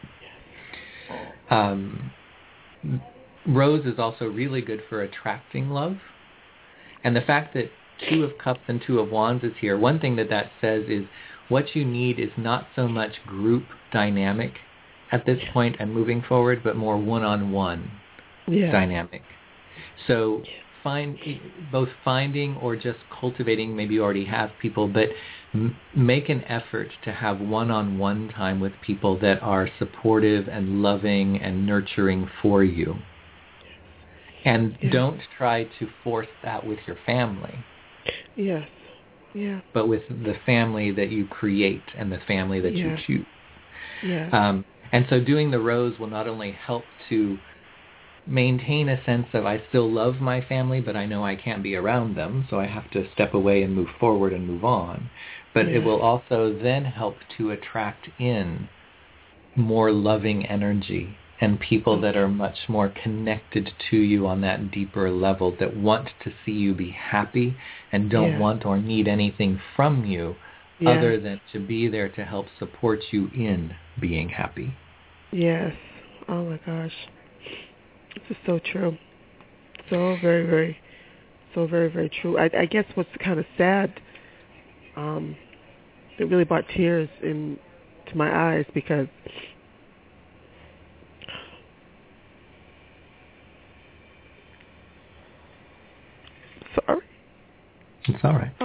Rose is also really good for attracting love. And the fact that Two of Cups and Two of Wands is here, one thing that says is what you need is not so much group dynamic at this point and moving forward, but more one-on-one dynamic. So both finding or just cultivating, maybe you already have people, but make an effort to have one-on-one time with people that are supportive and loving and nurturing for you. And don't try to force that with your family. Yes. Yeah. But with the family that you create and the family that you choose. Yeah. And so doing the rose will not only help to maintain a sense of I still love my family, but I know I can't be around them, so I have to step away and move forward and move on. But it will also then help to attract in more loving energy and people that are much more connected to you on that deeper level, that want to see you be happy and don't want or need anything from you other than to be there to help support you in being happy. Yes. Oh my gosh. This is so true. So very, very, very true. I guess what's kind of sad, it really brought tears into my eyes because sorry. It's all right.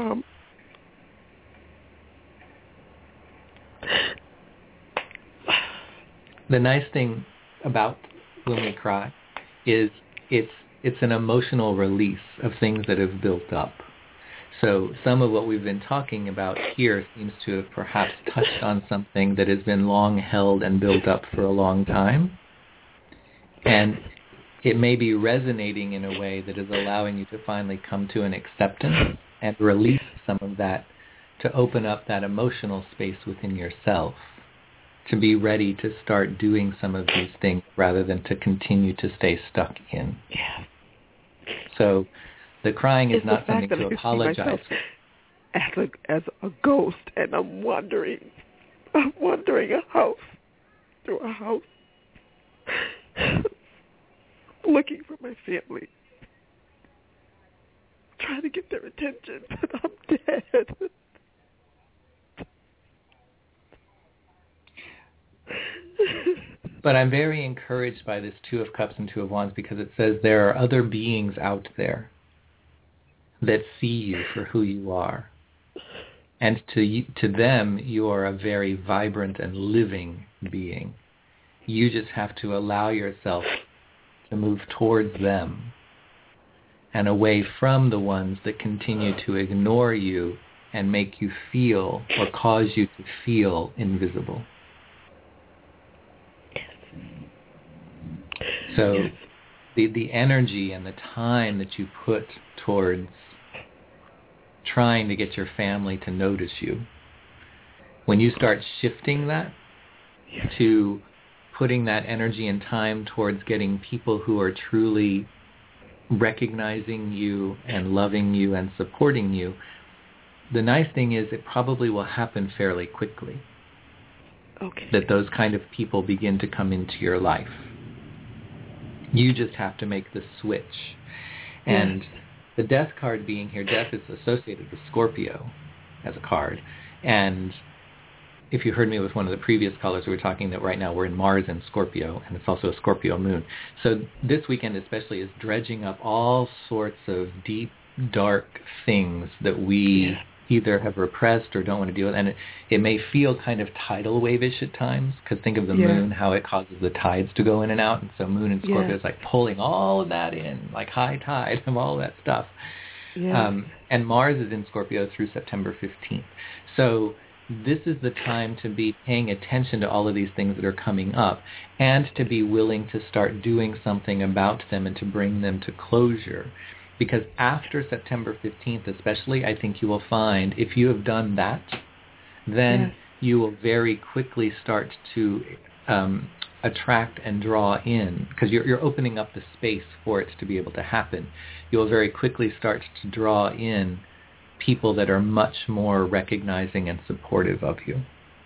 The nice thing about when we cry is it's an emotional release of things that have built up. So some of what we've been talking about here seems to have perhaps touched on something that has been long held and built up for a long time. And it may be resonating in a way that is allowing you to finally come to an acceptance and release some of that, to open up that emotional space within yourself, to be ready to start doing some of these things rather than to continue to stay stuck in. Yeah. So the crying is not something to apologize for. As a ghost, and I'm wandering a house through a house, looking for my family, trying to get their attention, but I'm dead. But I'm very encouraged by this Two of Cups and Two of Wands, because it says there are other beings out there that see you for who you are. And to them, you are a very vibrant and living being. You just have to allow yourself to move towards them and away from the ones that continue to ignore you and make you feel or cause you to feel invisible. So the energy and the time that you put towards trying to get your family to notice you, when you start shifting that to putting that energy and time towards getting people who are truly recognizing you and loving you and supporting you, the nice thing is it probably will happen fairly quickly. Okay. That those kind of people begin to come into your life. You just have to make the switch. And the Death card being here, Death is associated with Scorpio as a card. And if you heard me with one of the previous callers, we were talking that right now we're in Mars and Scorpio, and it's also a Scorpio moon. So this weekend especially is dredging up all sorts of deep, dark things that we either have repressed or don't want to deal with. And it may feel kind of tidal wave-ish at times, because think of the moon, how it causes the tides to go in and out. And so moon and Scorpio is like pulling all of that in, like high tide of all that stuff. And Mars is in Scorpio through September 15th. So this is the time to be paying attention to all of these things that are coming up, and to be willing to start doing something about them and to bring them to closure. Because after September 15th especially, I think you will find, if you have done that, then you will very quickly start to attract and draw in, because you're opening up the space for it to be able to happen. You will very quickly start to draw in people that are much more recognizing and supportive of you.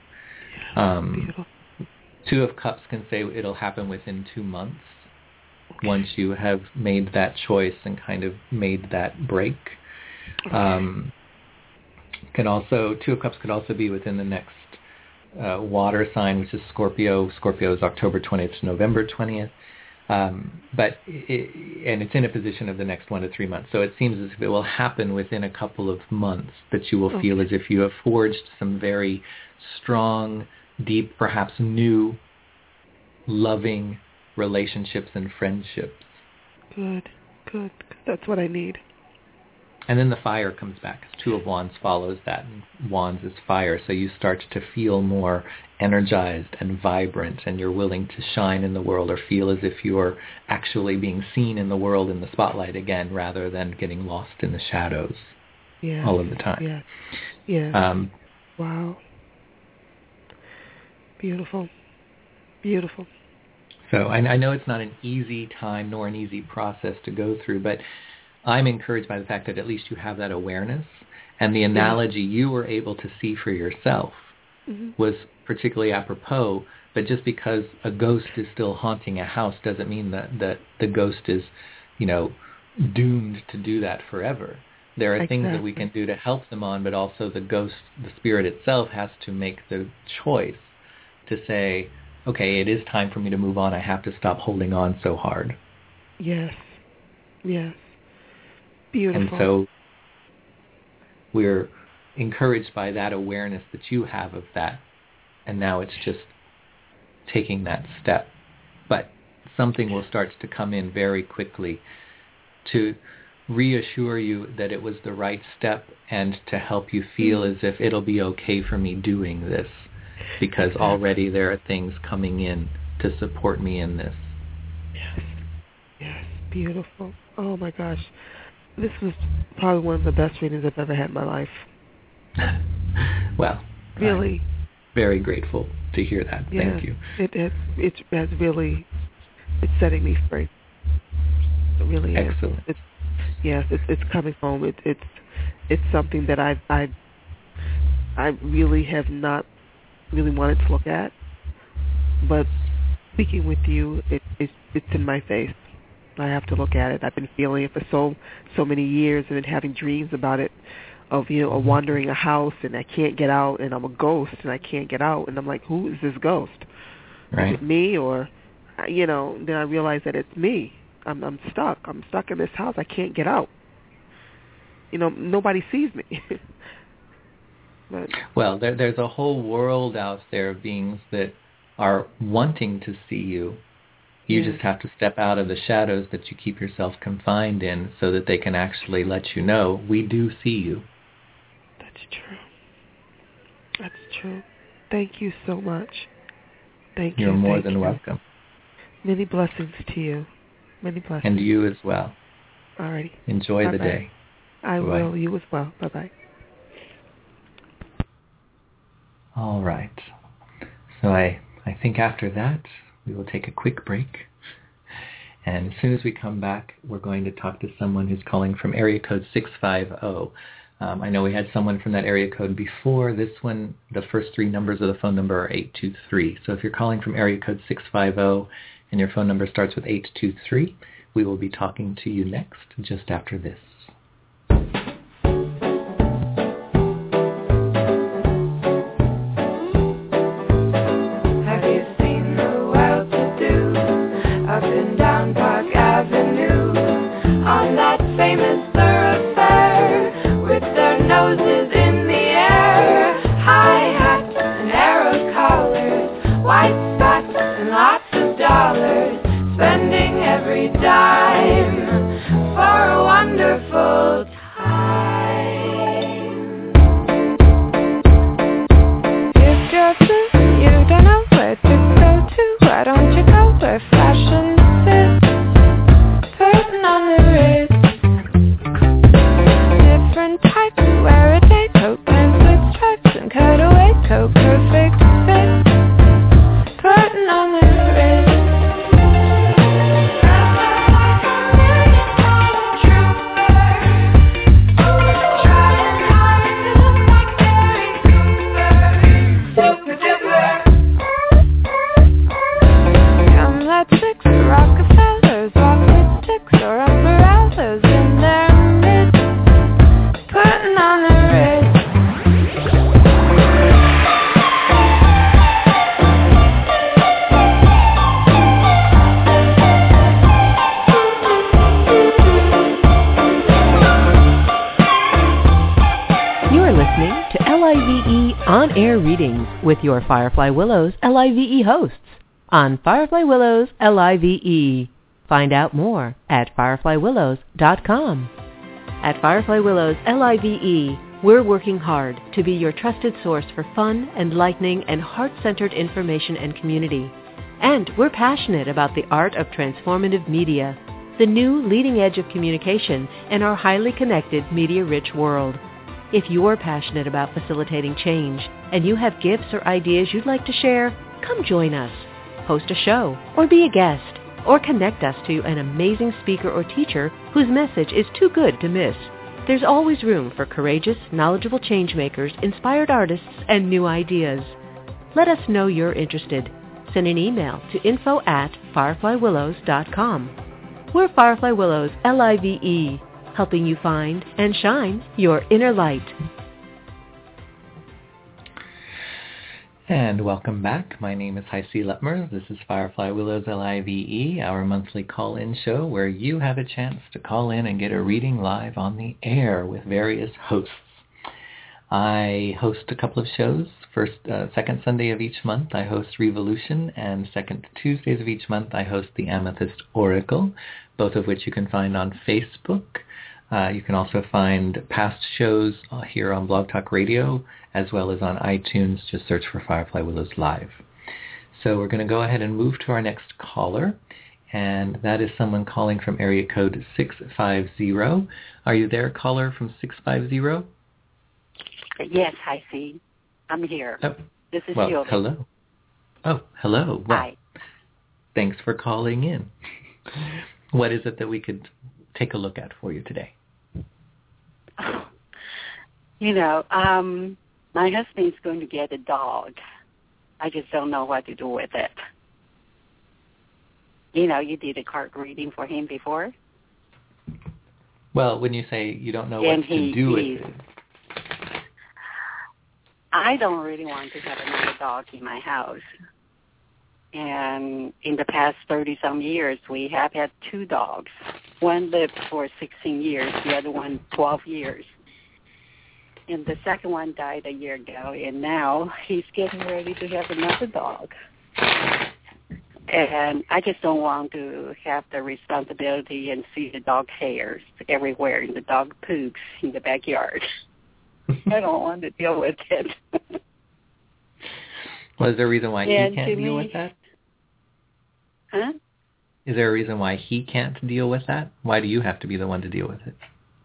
Two of Cups can say it'll happen within 2 months. Once you have made that choice and kind of made that break. Two of Cups could also be within the next water sign, which is Scorpio. Scorpio is October 20th to November 20th. And it's in a position of the next 1 to 3 months. So it seems as if it will happen within a couple of months, that you will feel as if you have forged some very strong, deep, perhaps new, loving relationships and friendships. Good. That's what I need. And then the fire comes back. 2 of Wands follows that, and Wands is fire. So you start to feel more energized and vibrant, and you're willing to shine in the world, or feel as if you're actually being seen in the world in the spotlight again, rather than getting lost in the shadows all of the time. Yeah. Wow. Beautiful. So I know it's not an easy time nor an easy process to go through, but I'm encouraged by the fact that at least you have that awareness, and the analogy you were able to see for yourself was particularly apropos. But just because a ghost is still haunting a house doesn't mean that the ghost is, doomed to do that forever. There are things that we can do to help them on, but also the ghost, the spirit itself, has to make the choice to say, okay, it is time for me to move on. I have to stop holding on so hard. Yes. Beautiful. And so we're encouraged by that awareness that you have of that. And now it's just taking that step. But something will start to come in very quickly to reassure you that it was the right step, and to help you feel as if it'll be okay for me doing this, because already there are things coming in to support me in this. Yes, beautiful. Oh my gosh. This was probably one of the best readings I've ever had in my life. Well, really, I'm very grateful to hear that. Thank you. It has really, it's setting me free. It really is. Excellent. It's coming home. It's something that I really have not really wanted to look at, but speaking with you, it's in my face. I have to look at it. I've been feeling it for so many years, and been having dreams about it, of wandering a house and I can't get out, and I'm a ghost and I can't get out, and I'm like, who is this ghost? Right. Is it me, or then I realize that it's me. I'm stuck. I'm stuck in this house. I can't get out. Nobody sees me. But, well, there's a whole world out there of beings that are wanting to see you. You just have to step out of the shadows that you keep yourself confined in, so that they can actually let you know, we do see you. That's true. Thank you so much. Thank you. You're more than welcome. Many blessings to you. Many blessings. And you as well. All righty. Enjoy Bye-bye. the day. I Bye-bye. will. You as well. Bye-bye. All right. So I think after that, we will take a quick break. And as soon as we come back, we're going to talk to someone who's calling from area code 650. I know we had someone from that area code before. This one, the first 3 numbers of the phone number are 823. So if you're calling from area code 650 and your phone number starts with 823, we will be talking to you next, just after this. weekly on-air readings with your Firefly Willows LIVE hosts on Firefly Willows LIVE. Find out more at fireflywillows.com. At Firefly Willows LIVE, we're working hard to be your trusted source for fun, enlightening, and heart-centered information and community. And we're passionate about the art of transformative media, the new leading edge of communication in our highly connected, media-rich world. If you're passionate about facilitating change and you have gifts or ideas you'd like to share, come join us. Host a show or be a guest or connect us to an amazing speaker or teacher whose message is too good to miss. There's always room for courageous, knowledgeable changemakers, inspired artists, and new ideas. Let us know you're interested. Send an email to info@fireflywillows.com. We're Firefly Willows LIVE, helping you find and shine your inner light. And welcome back. My name is Heisey Lutmers. This is Firefly Willows LIVE, our monthly call-in show where you have a chance to call in and get a reading live on the air with various hosts. I host a couple of shows. Second Sunday of each month, I host Revolution, and second Tuesdays of each month, I host the Amethyst Oracle, both of which you can find on Facebook. You can also find past shows here on Blog Talk Radio, as well as on iTunes. Just search for Firefly Willows Live. So we're going to go ahead and move to our next caller, and that is someone calling from area code 650. Are you there, caller from 650? Yes, Heisey. I'm here. Oh, this is well, Sheila. Hello. Oh, hello. Well, Hi. Thanks for calling in. What is it that we could take a look at for you today? You know, my husband's going to get a dog. I just don't know what to do with it. You know, you did a card reading for him before. Well, when you say you don't know what to do with it. I don't really want to have another dog in my house. And in the past 30-some years, we have had 2 dogs. One lived for 16 years, the other one 12 years. And the second one died a year ago, and now he's getting ready to have another dog. And I just don't want to have the responsibility and see the dog hairs everywhere and the dog poops in the backyard. I don't want to deal with it. Well, is there a reason why he can't deal with that? Huh? Is there a reason why he can't deal with that? Why do you have to be the one to deal with it?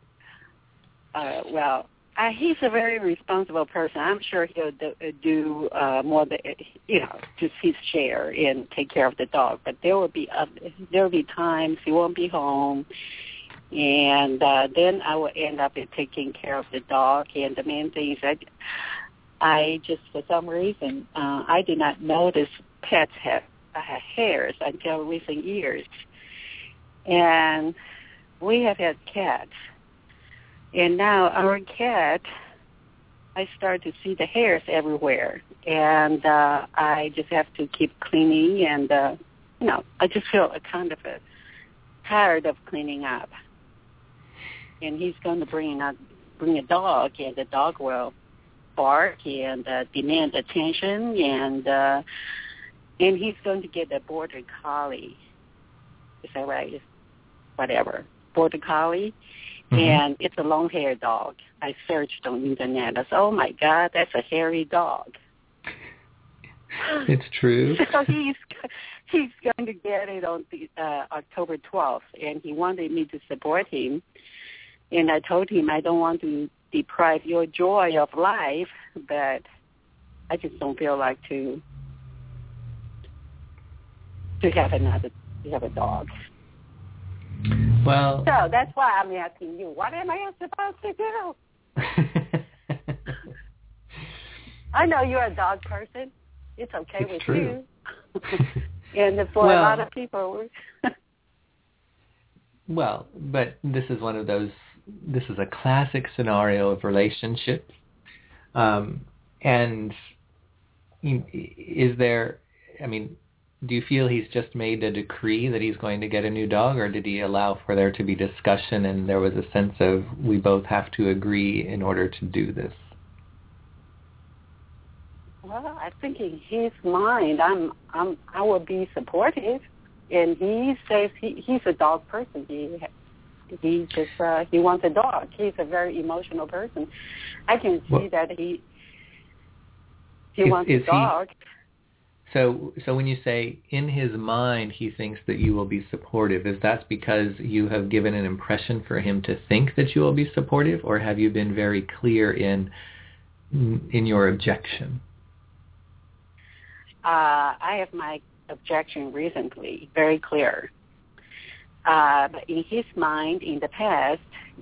Well, he's a very responsible person. I'm sure he'll do more than, just his share and take care of the dog. But there will be times he won't be home. And then I will end up taking care of the dog. And the main thing is I just, for some reason, I did not notice pets have hairs until recent years. And we have had cats. And now our cat, I start to see the hairs everywhere. And I just have to keep cleaning. And, I just feel kind of tired of cleaning up. And he's going to bring a dog, and the dog will bark and demand attention, and he's going to get a border collie. Is that right? Whatever. Border collie. Mm-hmm. And it's a long-haired dog. I searched on the internet. I said, oh, my God, that's a hairy dog. It's true. So he's going to get it on October 12th, and he wanted me to support him. And I told him I don't want to deprive your joy of life, but I just don't feel like to have a dog. Well, so that's why I'm asking you, what am I supposed to do? I know you're a dog person. It's okay it's with true. you. And for a lot of people. Well, but this is one of those. This is a classic scenario of relationships. And is there? I mean, do you feel he's just made a decree that he's going to get a new dog, or did he allow for there to be discussion and there was a sense of we both have to agree in order to do this? Well, I think in his mind, I will be supportive, and he says he's a dog person. He just he wants a dog. He's a very emotional person. I can see that he wants a dog. So when you say in his mind he thinks that you will be supportive, is that because you have given an impression for him to think that you will be supportive, or have you been very clear in your objection? I have my objection recently, very clear. But in his mind, in the past,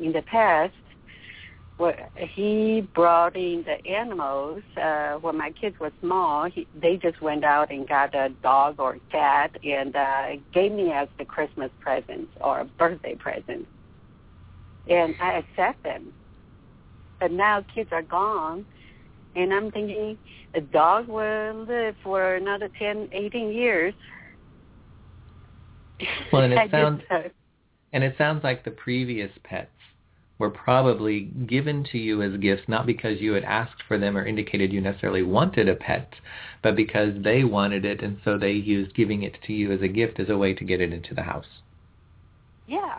he brought in the animals. When my kids were small, they just went out and got a dog or cat and gave me as the Christmas present or birthday present. And I accept them. But now kids are gone, and I'm thinking a dog will live for another 10, 18 years. Well, and it sounds like the previous pets were probably given to you as gifts, not because you had asked for them or indicated you necessarily wanted a pet, but because they wanted it, and so they used giving it to you as a gift as a way to get it into the house. Yeah,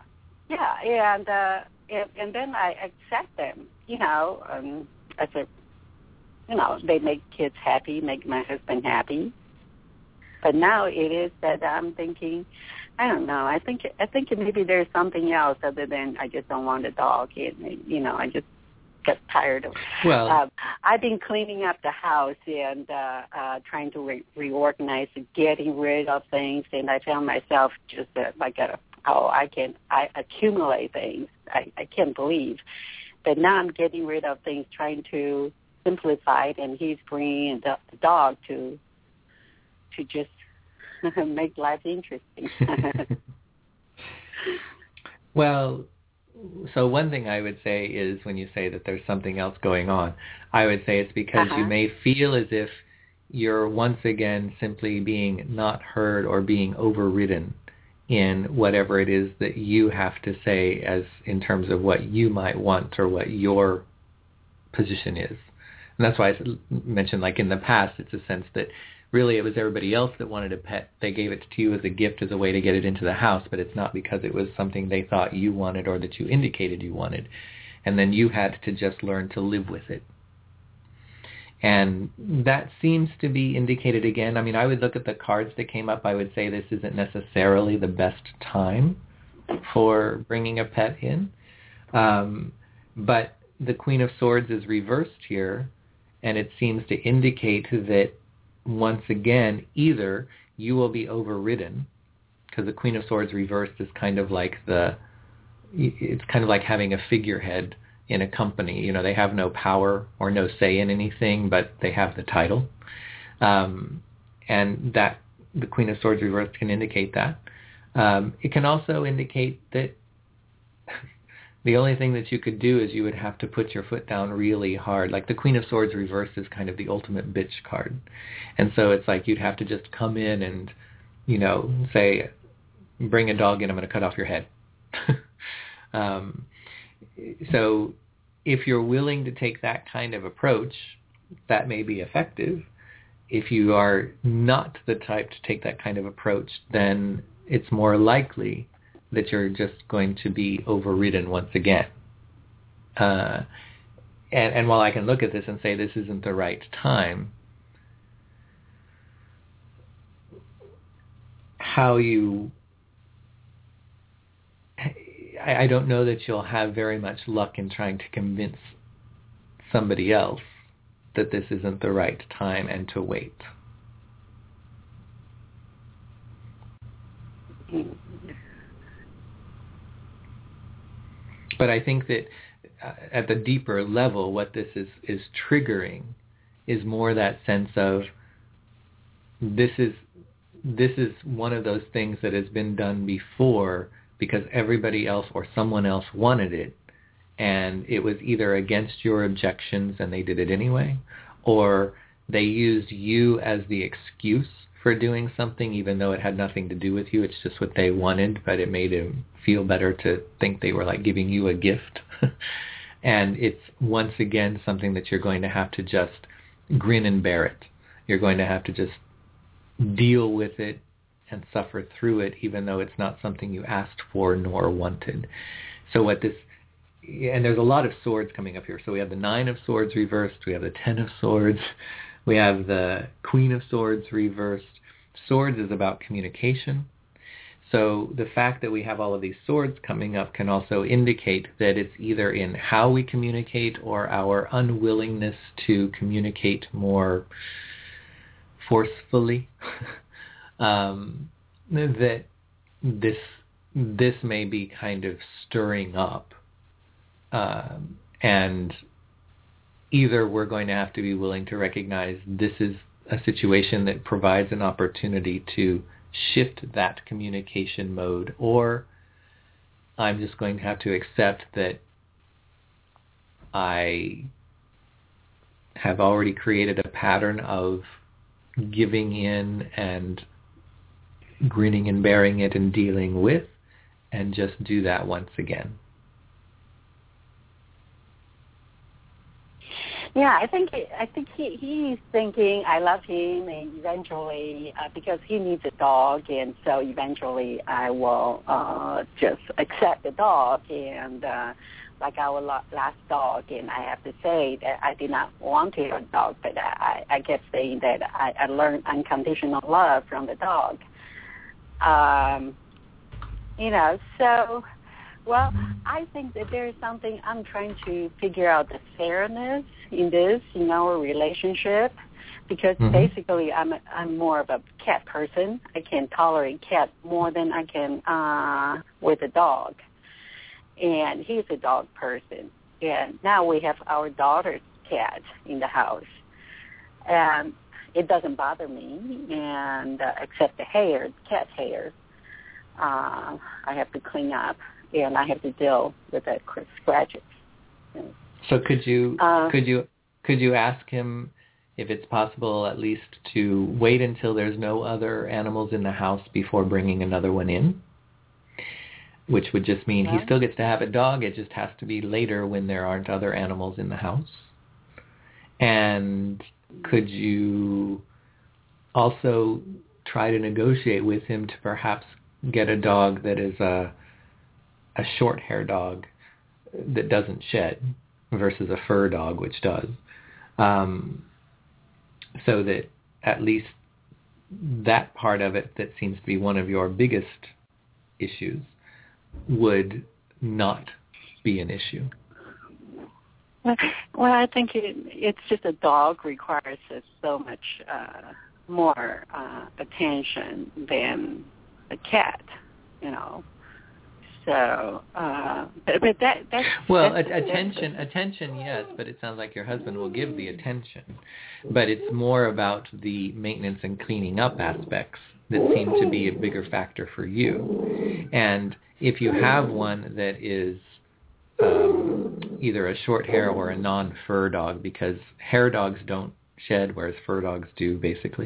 and then I accept them, as a, they make kids happy, make my husband happy. But now it is that I'm thinking, I don't know. I think maybe there's something else other than I just don't want a dog. I just get tired of it. Well, I've been cleaning up the house and trying to reorganize, getting rid of things, and I found myself just I accumulate things. I can't believe. But now I'm getting rid of things, trying to simplify it, and he's bringing the dog to just make life interesting. Well, so one thing I would say is when you say that there's something else going on, I would say it's because you may feel as if you're once again simply being not heard or being overridden in whatever it is that you have to say as in terms of what you might want or what your position is. And that's why I mentioned, like in the past, it's a sense that really it was everybody else that wanted a pet. They gave it to you as a gift, as a way to get it into the house, but it's not because it was something they thought you wanted or that you indicated you wanted. And then you had to just learn to live with it. And that seems to be indicated again. I mean, I would look at the cards that came up. I would say this isn't necessarily the best time for bringing a pet in. But the Queen of Swords is reversed here, and it seems to indicate that once again, either you will be overridden, because the Queen of Swords reversed is kind of like it's kind of like having a figurehead in a company. They have no power or no say in anything, but they have the title. And that the Queen of Swords reversed can indicate that. It can also indicate that the only thing that you could do is you would have to put your foot down really hard. Like the Queen of Swords reversed is kind of the ultimate bitch card. And so it's like you'd have to just come in and, say, bring a dog in, I'm going to cut off your head. So if you're willing to take that kind of approach, that may be effective. If you are not the type to take that kind of approach, then it's more likely that you're just going to be overridden once again. And while I can look at this and say this isn't the right time, I don't know that you'll have very much luck in trying to convince somebody else that this isn't the right time and to wait. But I think that at the deeper level, what this is triggering is more that sense of this is one of those things that has been done before because everybody else or someone else wanted it, and it was either against your objections and they did it anyway, or they used you as the excuse for doing something even though it had nothing to do with you. It's just what they wanted, but it made them feel better to think they were like giving you a gift. And it's once again something that you're going to have to just grin and bear it. you're going to have to just deal with it and suffer through it, even though it's not something you asked for nor wanted. So and there's a lot of swords coming up here. So we have the 9 of Swords reversed, we have the 10 of Swords, we have the Queen of Swords reversed. Swords is about communication. So the fact that we have all of these swords coming up can also indicate that it's either in how we communicate or our unwillingness to communicate more forcefully that this may be kind of stirring up. And either we're going to have to be willing to recognize this is a situation that provides an opportunity to shift that communication mode, or I'm just going to have to accept that I have already created a pattern of giving in and grinning and bearing it and dealing with, and just do that once again. Yeah, I think he's thinking I love him, and eventually because he needs a dog, and so eventually I will just accept the dog, and like our last dog, and I have to say that I did not want to have a dog, but I kept saying that I learned unconditional love from the dog. So. Well, I think that there is something I'm trying to figure out the fairness in our relationship, because basically I'm more of a cat person. I can tolerate cat more than I can with a dog, and he's a dog person. And now we have our daughter's cat in the house, and it doesn't bother me, and except the hair, cat hair, I have to clean up. And I have to deal with the scratches. So could you ask him if it's possible at least to wait until there's no other animals in the house before bringing another one in? Which would just mean he still gets to have a dog. It just has to be later when there aren't other animals in the house. And could you also try to negotiate with him to perhaps get a dog that is a short hair dog that doesn't shed versus a fur dog which does, so that at least that part of it that seems to be one of your biggest issues would not be an issue. Well, I think it's just a dog requires so much more attention than a cat, So, but that's... Well, attention, yes, but it sounds like your husband will give the attention. But it's more about the maintenance and cleaning up aspects that seem to be a bigger factor for you. And if you have one that is either a short hair or a non-fur dog, because hair dogs don't shed, whereas fur dogs do, basically.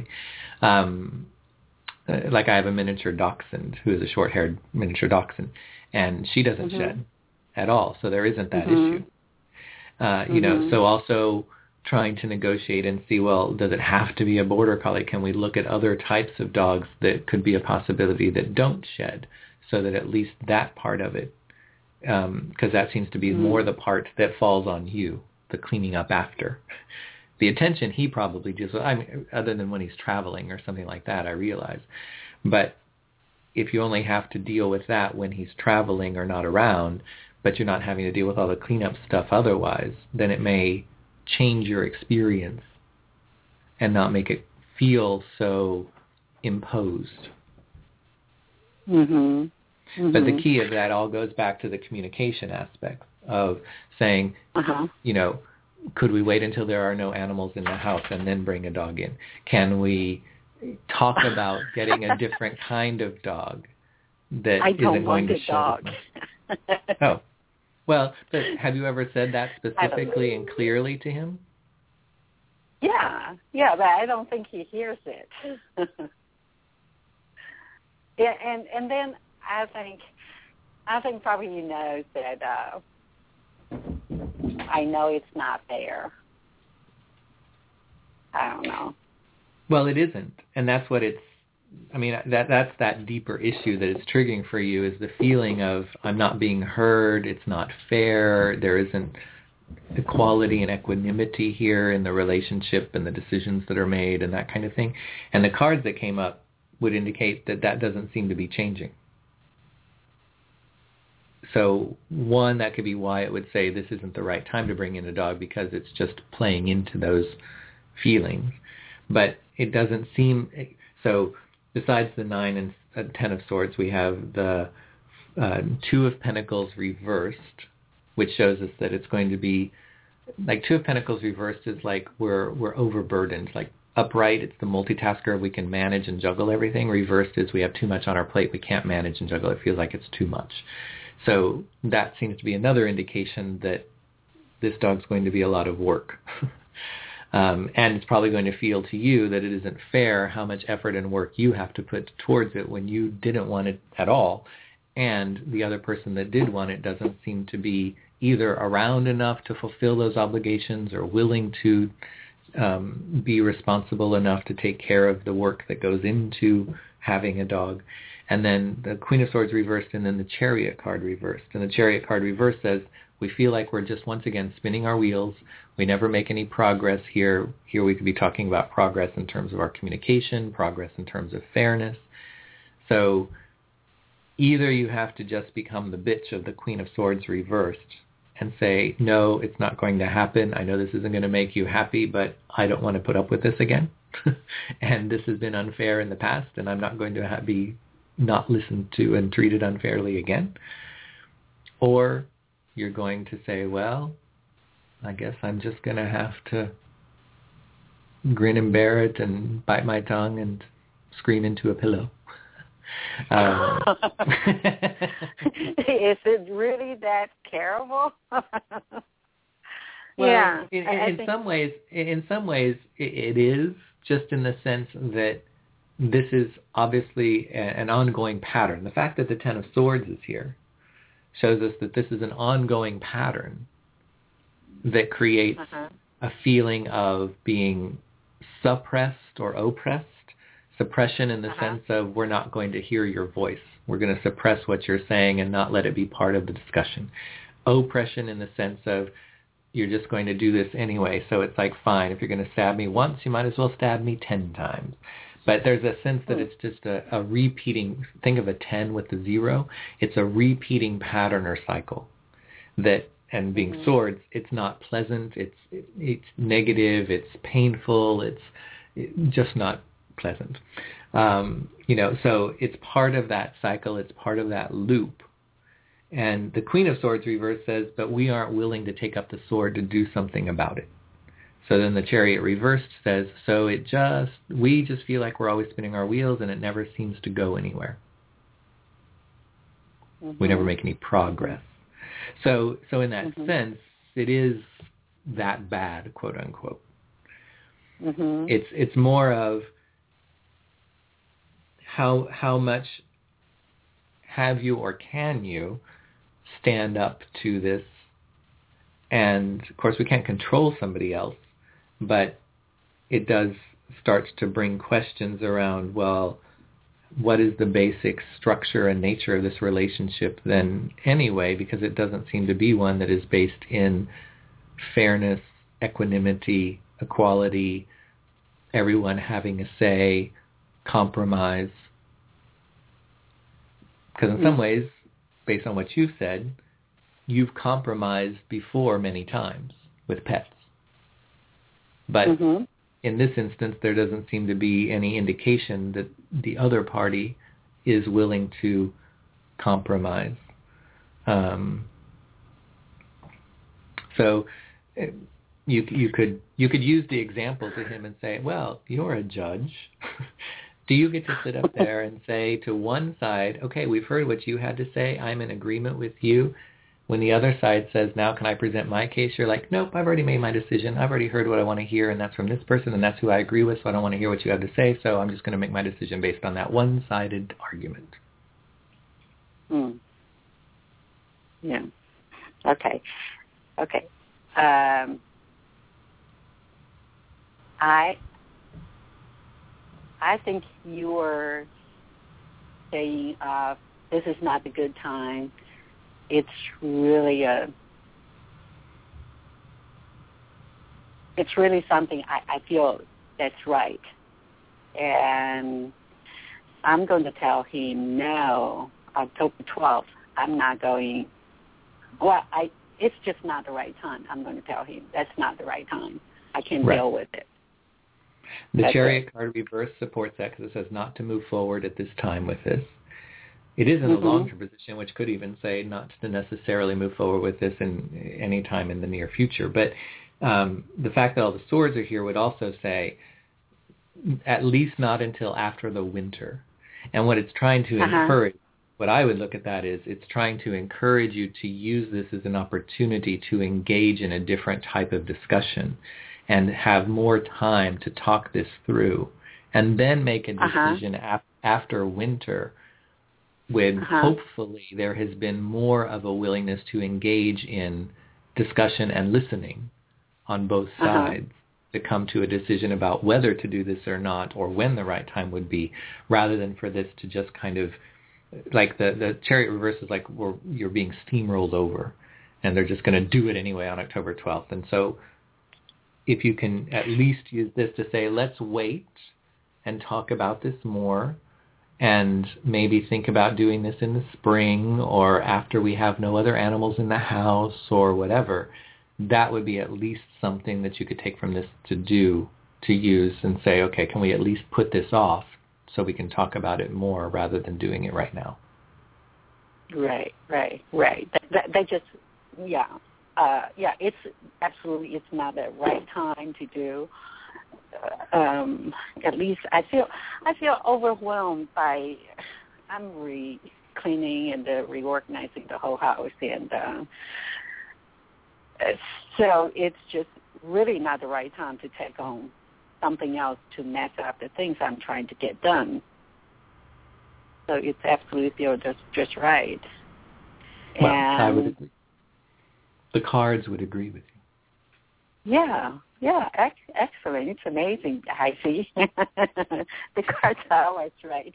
Like I have a miniature dachshund who is a short-haired miniature dachshund, and she doesn't shed at all, so there isn't that issue. So also trying to negotiate and see, well, does it have to be a border collie? Can we look at other types of dogs that could be a possibility that don't shed, so that at least that part of it, because that seems to be more the part that falls on you, the cleaning up after. The attention he probably just, other than when he's traveling or something like that, I realize. But if you only have to deal with that when he's traveling or not around, but you're not having to deal with all the cleanup stuff otherwise, then it may change your experience and not make it feel so imposed. But the key of that all goes back to the communication aspect of saying, could we wait until there are no animals in the house and then bring a dog in? Can we talk about getting a different kind of dog that isn't going to show? Oh, well, but have you ever said that specifically and clearly to him? Yeah, but I don't think he hears it. Yeah, and then I think probably he knows that I know it's not there. I don't know. Well, it isn't, and that's what it's. I mean, that's that deeper issue that it's triggering for you, is the feeling of I'm not being heard. It's not fair. There isn't equality and equanimity here in the relationship and the decisions that are made and that kind of thing. And the cards that came up would indicate that that doesn't seem to be changing. So one, that could be why it would say this isn't the right time to bring in a dog, because it's just playing into those feelings. But it doesn't seem... So besides the 9 and 10 of Swords, we have the 2 of Pentacles reversed, which shows us that it's going to be... Like 2 of Pentacles reversed is like we're overburdened. Like upright, it's the multitasker. We can manage and juggle everything. Reversed is we have too much on our plate. We can't manage and juggle. It feels like it's too much. So that seems to be another indication that this dog's going to be a lot of work. And it's probably going to feel to you that it isn't fair how much effort and work you have to put towards it when you didn't want it at all. And the other person that did want it doesn't seem to be either around enough to fulfill those obligations or willing to be responsible enough to take care of the work that goes into having a dog. And then the Queen of Swords reversed, and then the Chariot card reversed. And the Chariot card reversed says, we feel like we're just once again spinning our wheels. We never make any progress here. Here we could be talking about progress in terms of our communication, progress in terms of fairness. So either you have to just become the bitch of the Queen of Swords reversed and say, no, it's not going to happen. I know this isn't going to make you happy, but I don't want to put up with this again. And this has been unfair in the past, and I'm not going to be not listened to and treated unfairly again. Or you're going to say, well, I guess I'm just going to have to grin and bear it and bite my tongue and scream into a pillow. Is it really that terrible? Well, yeah. In some ways, it is, just in the sense that this is obviously an ongoing pattern. The fact that the 10 of Swords is here shows us that this is an ongoing pattern that creates a feeling of being suppressed or oppressed. Suppression in the sense of we're not going to hear your voice. We're going to suppress what you're saying and not let it be part of the discussion. Oppression in the sense of you're just going to do this anyway, so it's like, fine, if you're going to stab me once, you might as well stab me 10 times. But there's a sense that it's just a repeating, think of a 10 with the 0, it's a repeating pattern or cycle. That, and being swords, it's not pleasant, it's negative, it's painful, it's just not pleasant. So it's part of that cycle, it's part of that loop. And the Queen of Swords reverse says, but we aren't willing to take up the sword to do something about it. So then the Chariot reversed says, so we just feel like we're always spinning our wheels and it never seems to go anywhere. We never make any progress. So in that sense, it is that bad, quote unquote. It's more of how much have you or can you stand up to this? And of course we can't control somebody else, but it does start to bring questions around, well, what is the basic structure and nature of this relationship then anyway, because it doesn't seem to be one that is based in fairness, equanimity, equality, everyone having a say, compromise. Because in some ways, based on what you've said, you've compromised before many times with pets. But in this instance, there doesn't seem to be any indication that the other party is willing to compromise. So you could use the example to him and say, well, you're a judge. Do you get to sit up there and say to one side, okay, we've heard what you had to say, I'm in agreement with you. When the other side says, now can I present my case? You're like, nope, I've already made my decision. I've already heard what I want to hear, and that's from this person, and that's who I agree with, so I don't want to hear what you have to say, so I'm just going to make my decision based on that one-sided argument. Yeah. Okay. I think you were saying this is not a good time. It's really something I feel that's right. And I'm going to tell him, no, October 12th, I'm not going. Well, it's just not the right time. I'm going to tell him that's not the right time. I can't deal with it. The Chariot card reverse supports that because it says not to move forward at this time with this. It is in a long-term position, which could even say not to necessarily move forward with this in any time in the near future. But the fact that all the swords are here would also say at least not until after the winter. And what it's trying to encourage, what I would look at that is it's trying to encourage you to use this as an opportunity to engage in a different type of discussion and have more time to talk this through and then make a decision after winter when hopefully there has been more of a willingness to engage in discussion and listening on both sides to come to a decision about whether to do this or not or when the right time would be, rather than for this to just kind of, like the Chariot reverse is like you're being steamrolled over and they're just going to do it anyway on October 12th. And so if you can at least use this to say, let's wait and talk about this more and maybe think about doing this in the spring or after we have no other animals in the house or whatever, that would be at least something that you could take from this to use and say, okay, can we at least put this off so we can talk about it more rather than doing it right now? Right. That just, it's absolutely, it's not the right time to do. At least I feel overwhelmed by, I'm cleaning and reorganizing the whole house, and so it's just really not the right time to take on something else to mess up the things I'm trying to get done. So it's absolutely feel just right. Well, I would agree. The cards would agree with you. Yeah, excellent. It's amazing. I see. The cards are always right.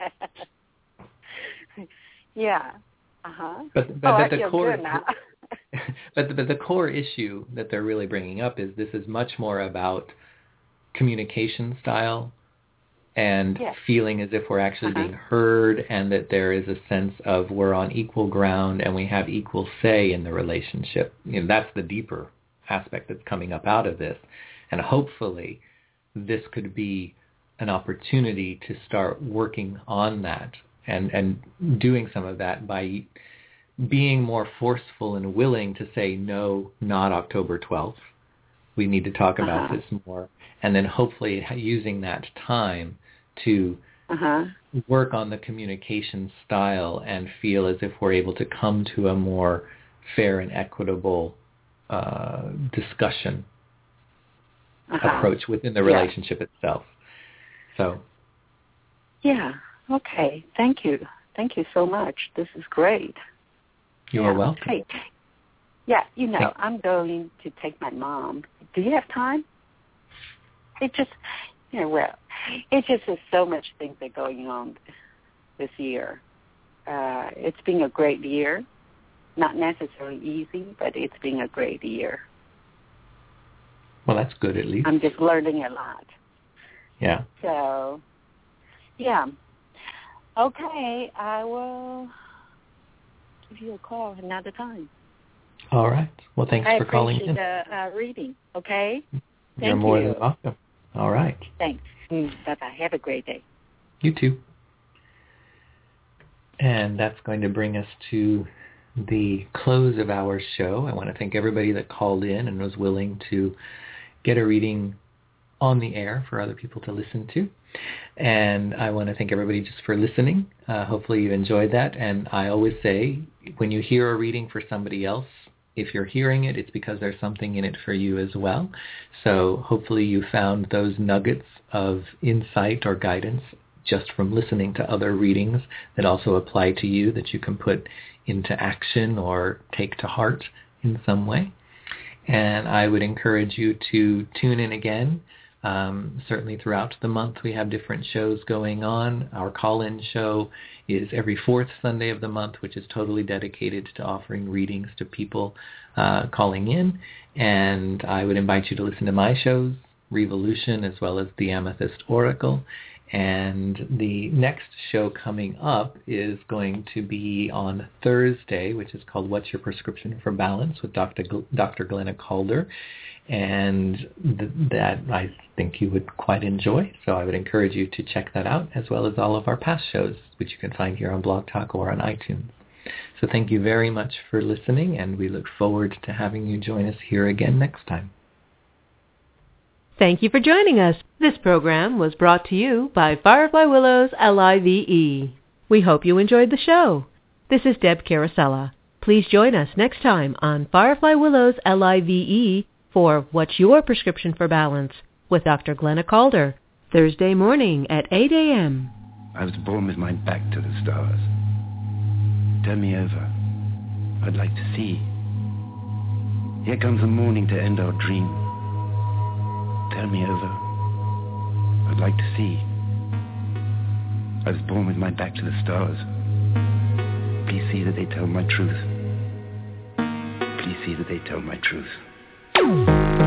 Yeah. But I the feel core, good now. but the core issue that they're really bringing up is this is much more about communication style and feeling as if we're actually being heard and that there is a sense of we're on equal ground and we have equal say in the relationship. That's the deeper aspect that's coming up out of this. And hopefully this could be an opportunity to start working on that and doing some of that by being more forceful and willing to say, no, not October 12th. We need to talk about this more. And then hopefully using that time to work on the communication style and feel as if we're able to come to a more fair and equitable discussion approach within the relationship itself. So. Yeah. Okay. Thank you. Thank you so much. This is great. You are welcome. Hey. Yeah, I'm going to take my mom. Do you have time? It just, it just is so much things that are going on this year. It's been a great year. Not necessarily easy, but it's been a great year. Well, that's good at least. I'm just learning a lot. Yeah. So, yeah. Okay, I will give you a call another time. All right. Well, thanks for calling in. I appreciate the reading, okay? You're more than welcome. All right. Thanks. Bye-bye. Have a great day. You too. And that's going to bring us to the close of our show. I want to thank everybody that called in and was willing to get a reading on the air for other people to listen to. And I want to thank everybody just for listening. Hopefully you enjoyed that. And I always say, when you hear a reading for somebody else, if you're hearing it, it's because there's something in it for you as well. So hopefully you found those nuggets of insight or guidance just from listening to other readings that also apply to you, that you can put into action or take to heart in some way. And I would encourage you to tune in again Certainly throughout the month we have different shows going on. Our call-in show is every fourth Sunday of the month, which is totally dedicated to offering readings to people calling in. And I would invite you to listen to my shows, Revolution, as well as the Amethyst Oracle. And the next show coming up is going to be on Thursday, which is called What's Your Prescription for Balance with Dr. Glenna Calder. And that I think you would quite enjoy. So I would encourage you to check that out, as well as all of our past shows, which you can find here on Blog Talk or on iTunes. So thank you very much for listening, and we look forward to having you join us here again next time. Thank you for joining us. This program was brought to you by Firefly Willows LIVE. We hope you enjoyed the show. This is Deb Carosella. Please join us next time on Firefly Willows LIVE for What's Your Prescription for Balance with Dr. Glenna Calder, Thursday morning at 8 a.m. I was born with my back to the stars. Turn me over. I'd like to see. Here comes the morning to end our dream. Turn me over. I'd like to see. I was born with my back to the stars. Please see that they tell my truth. Please see that they tell my truth.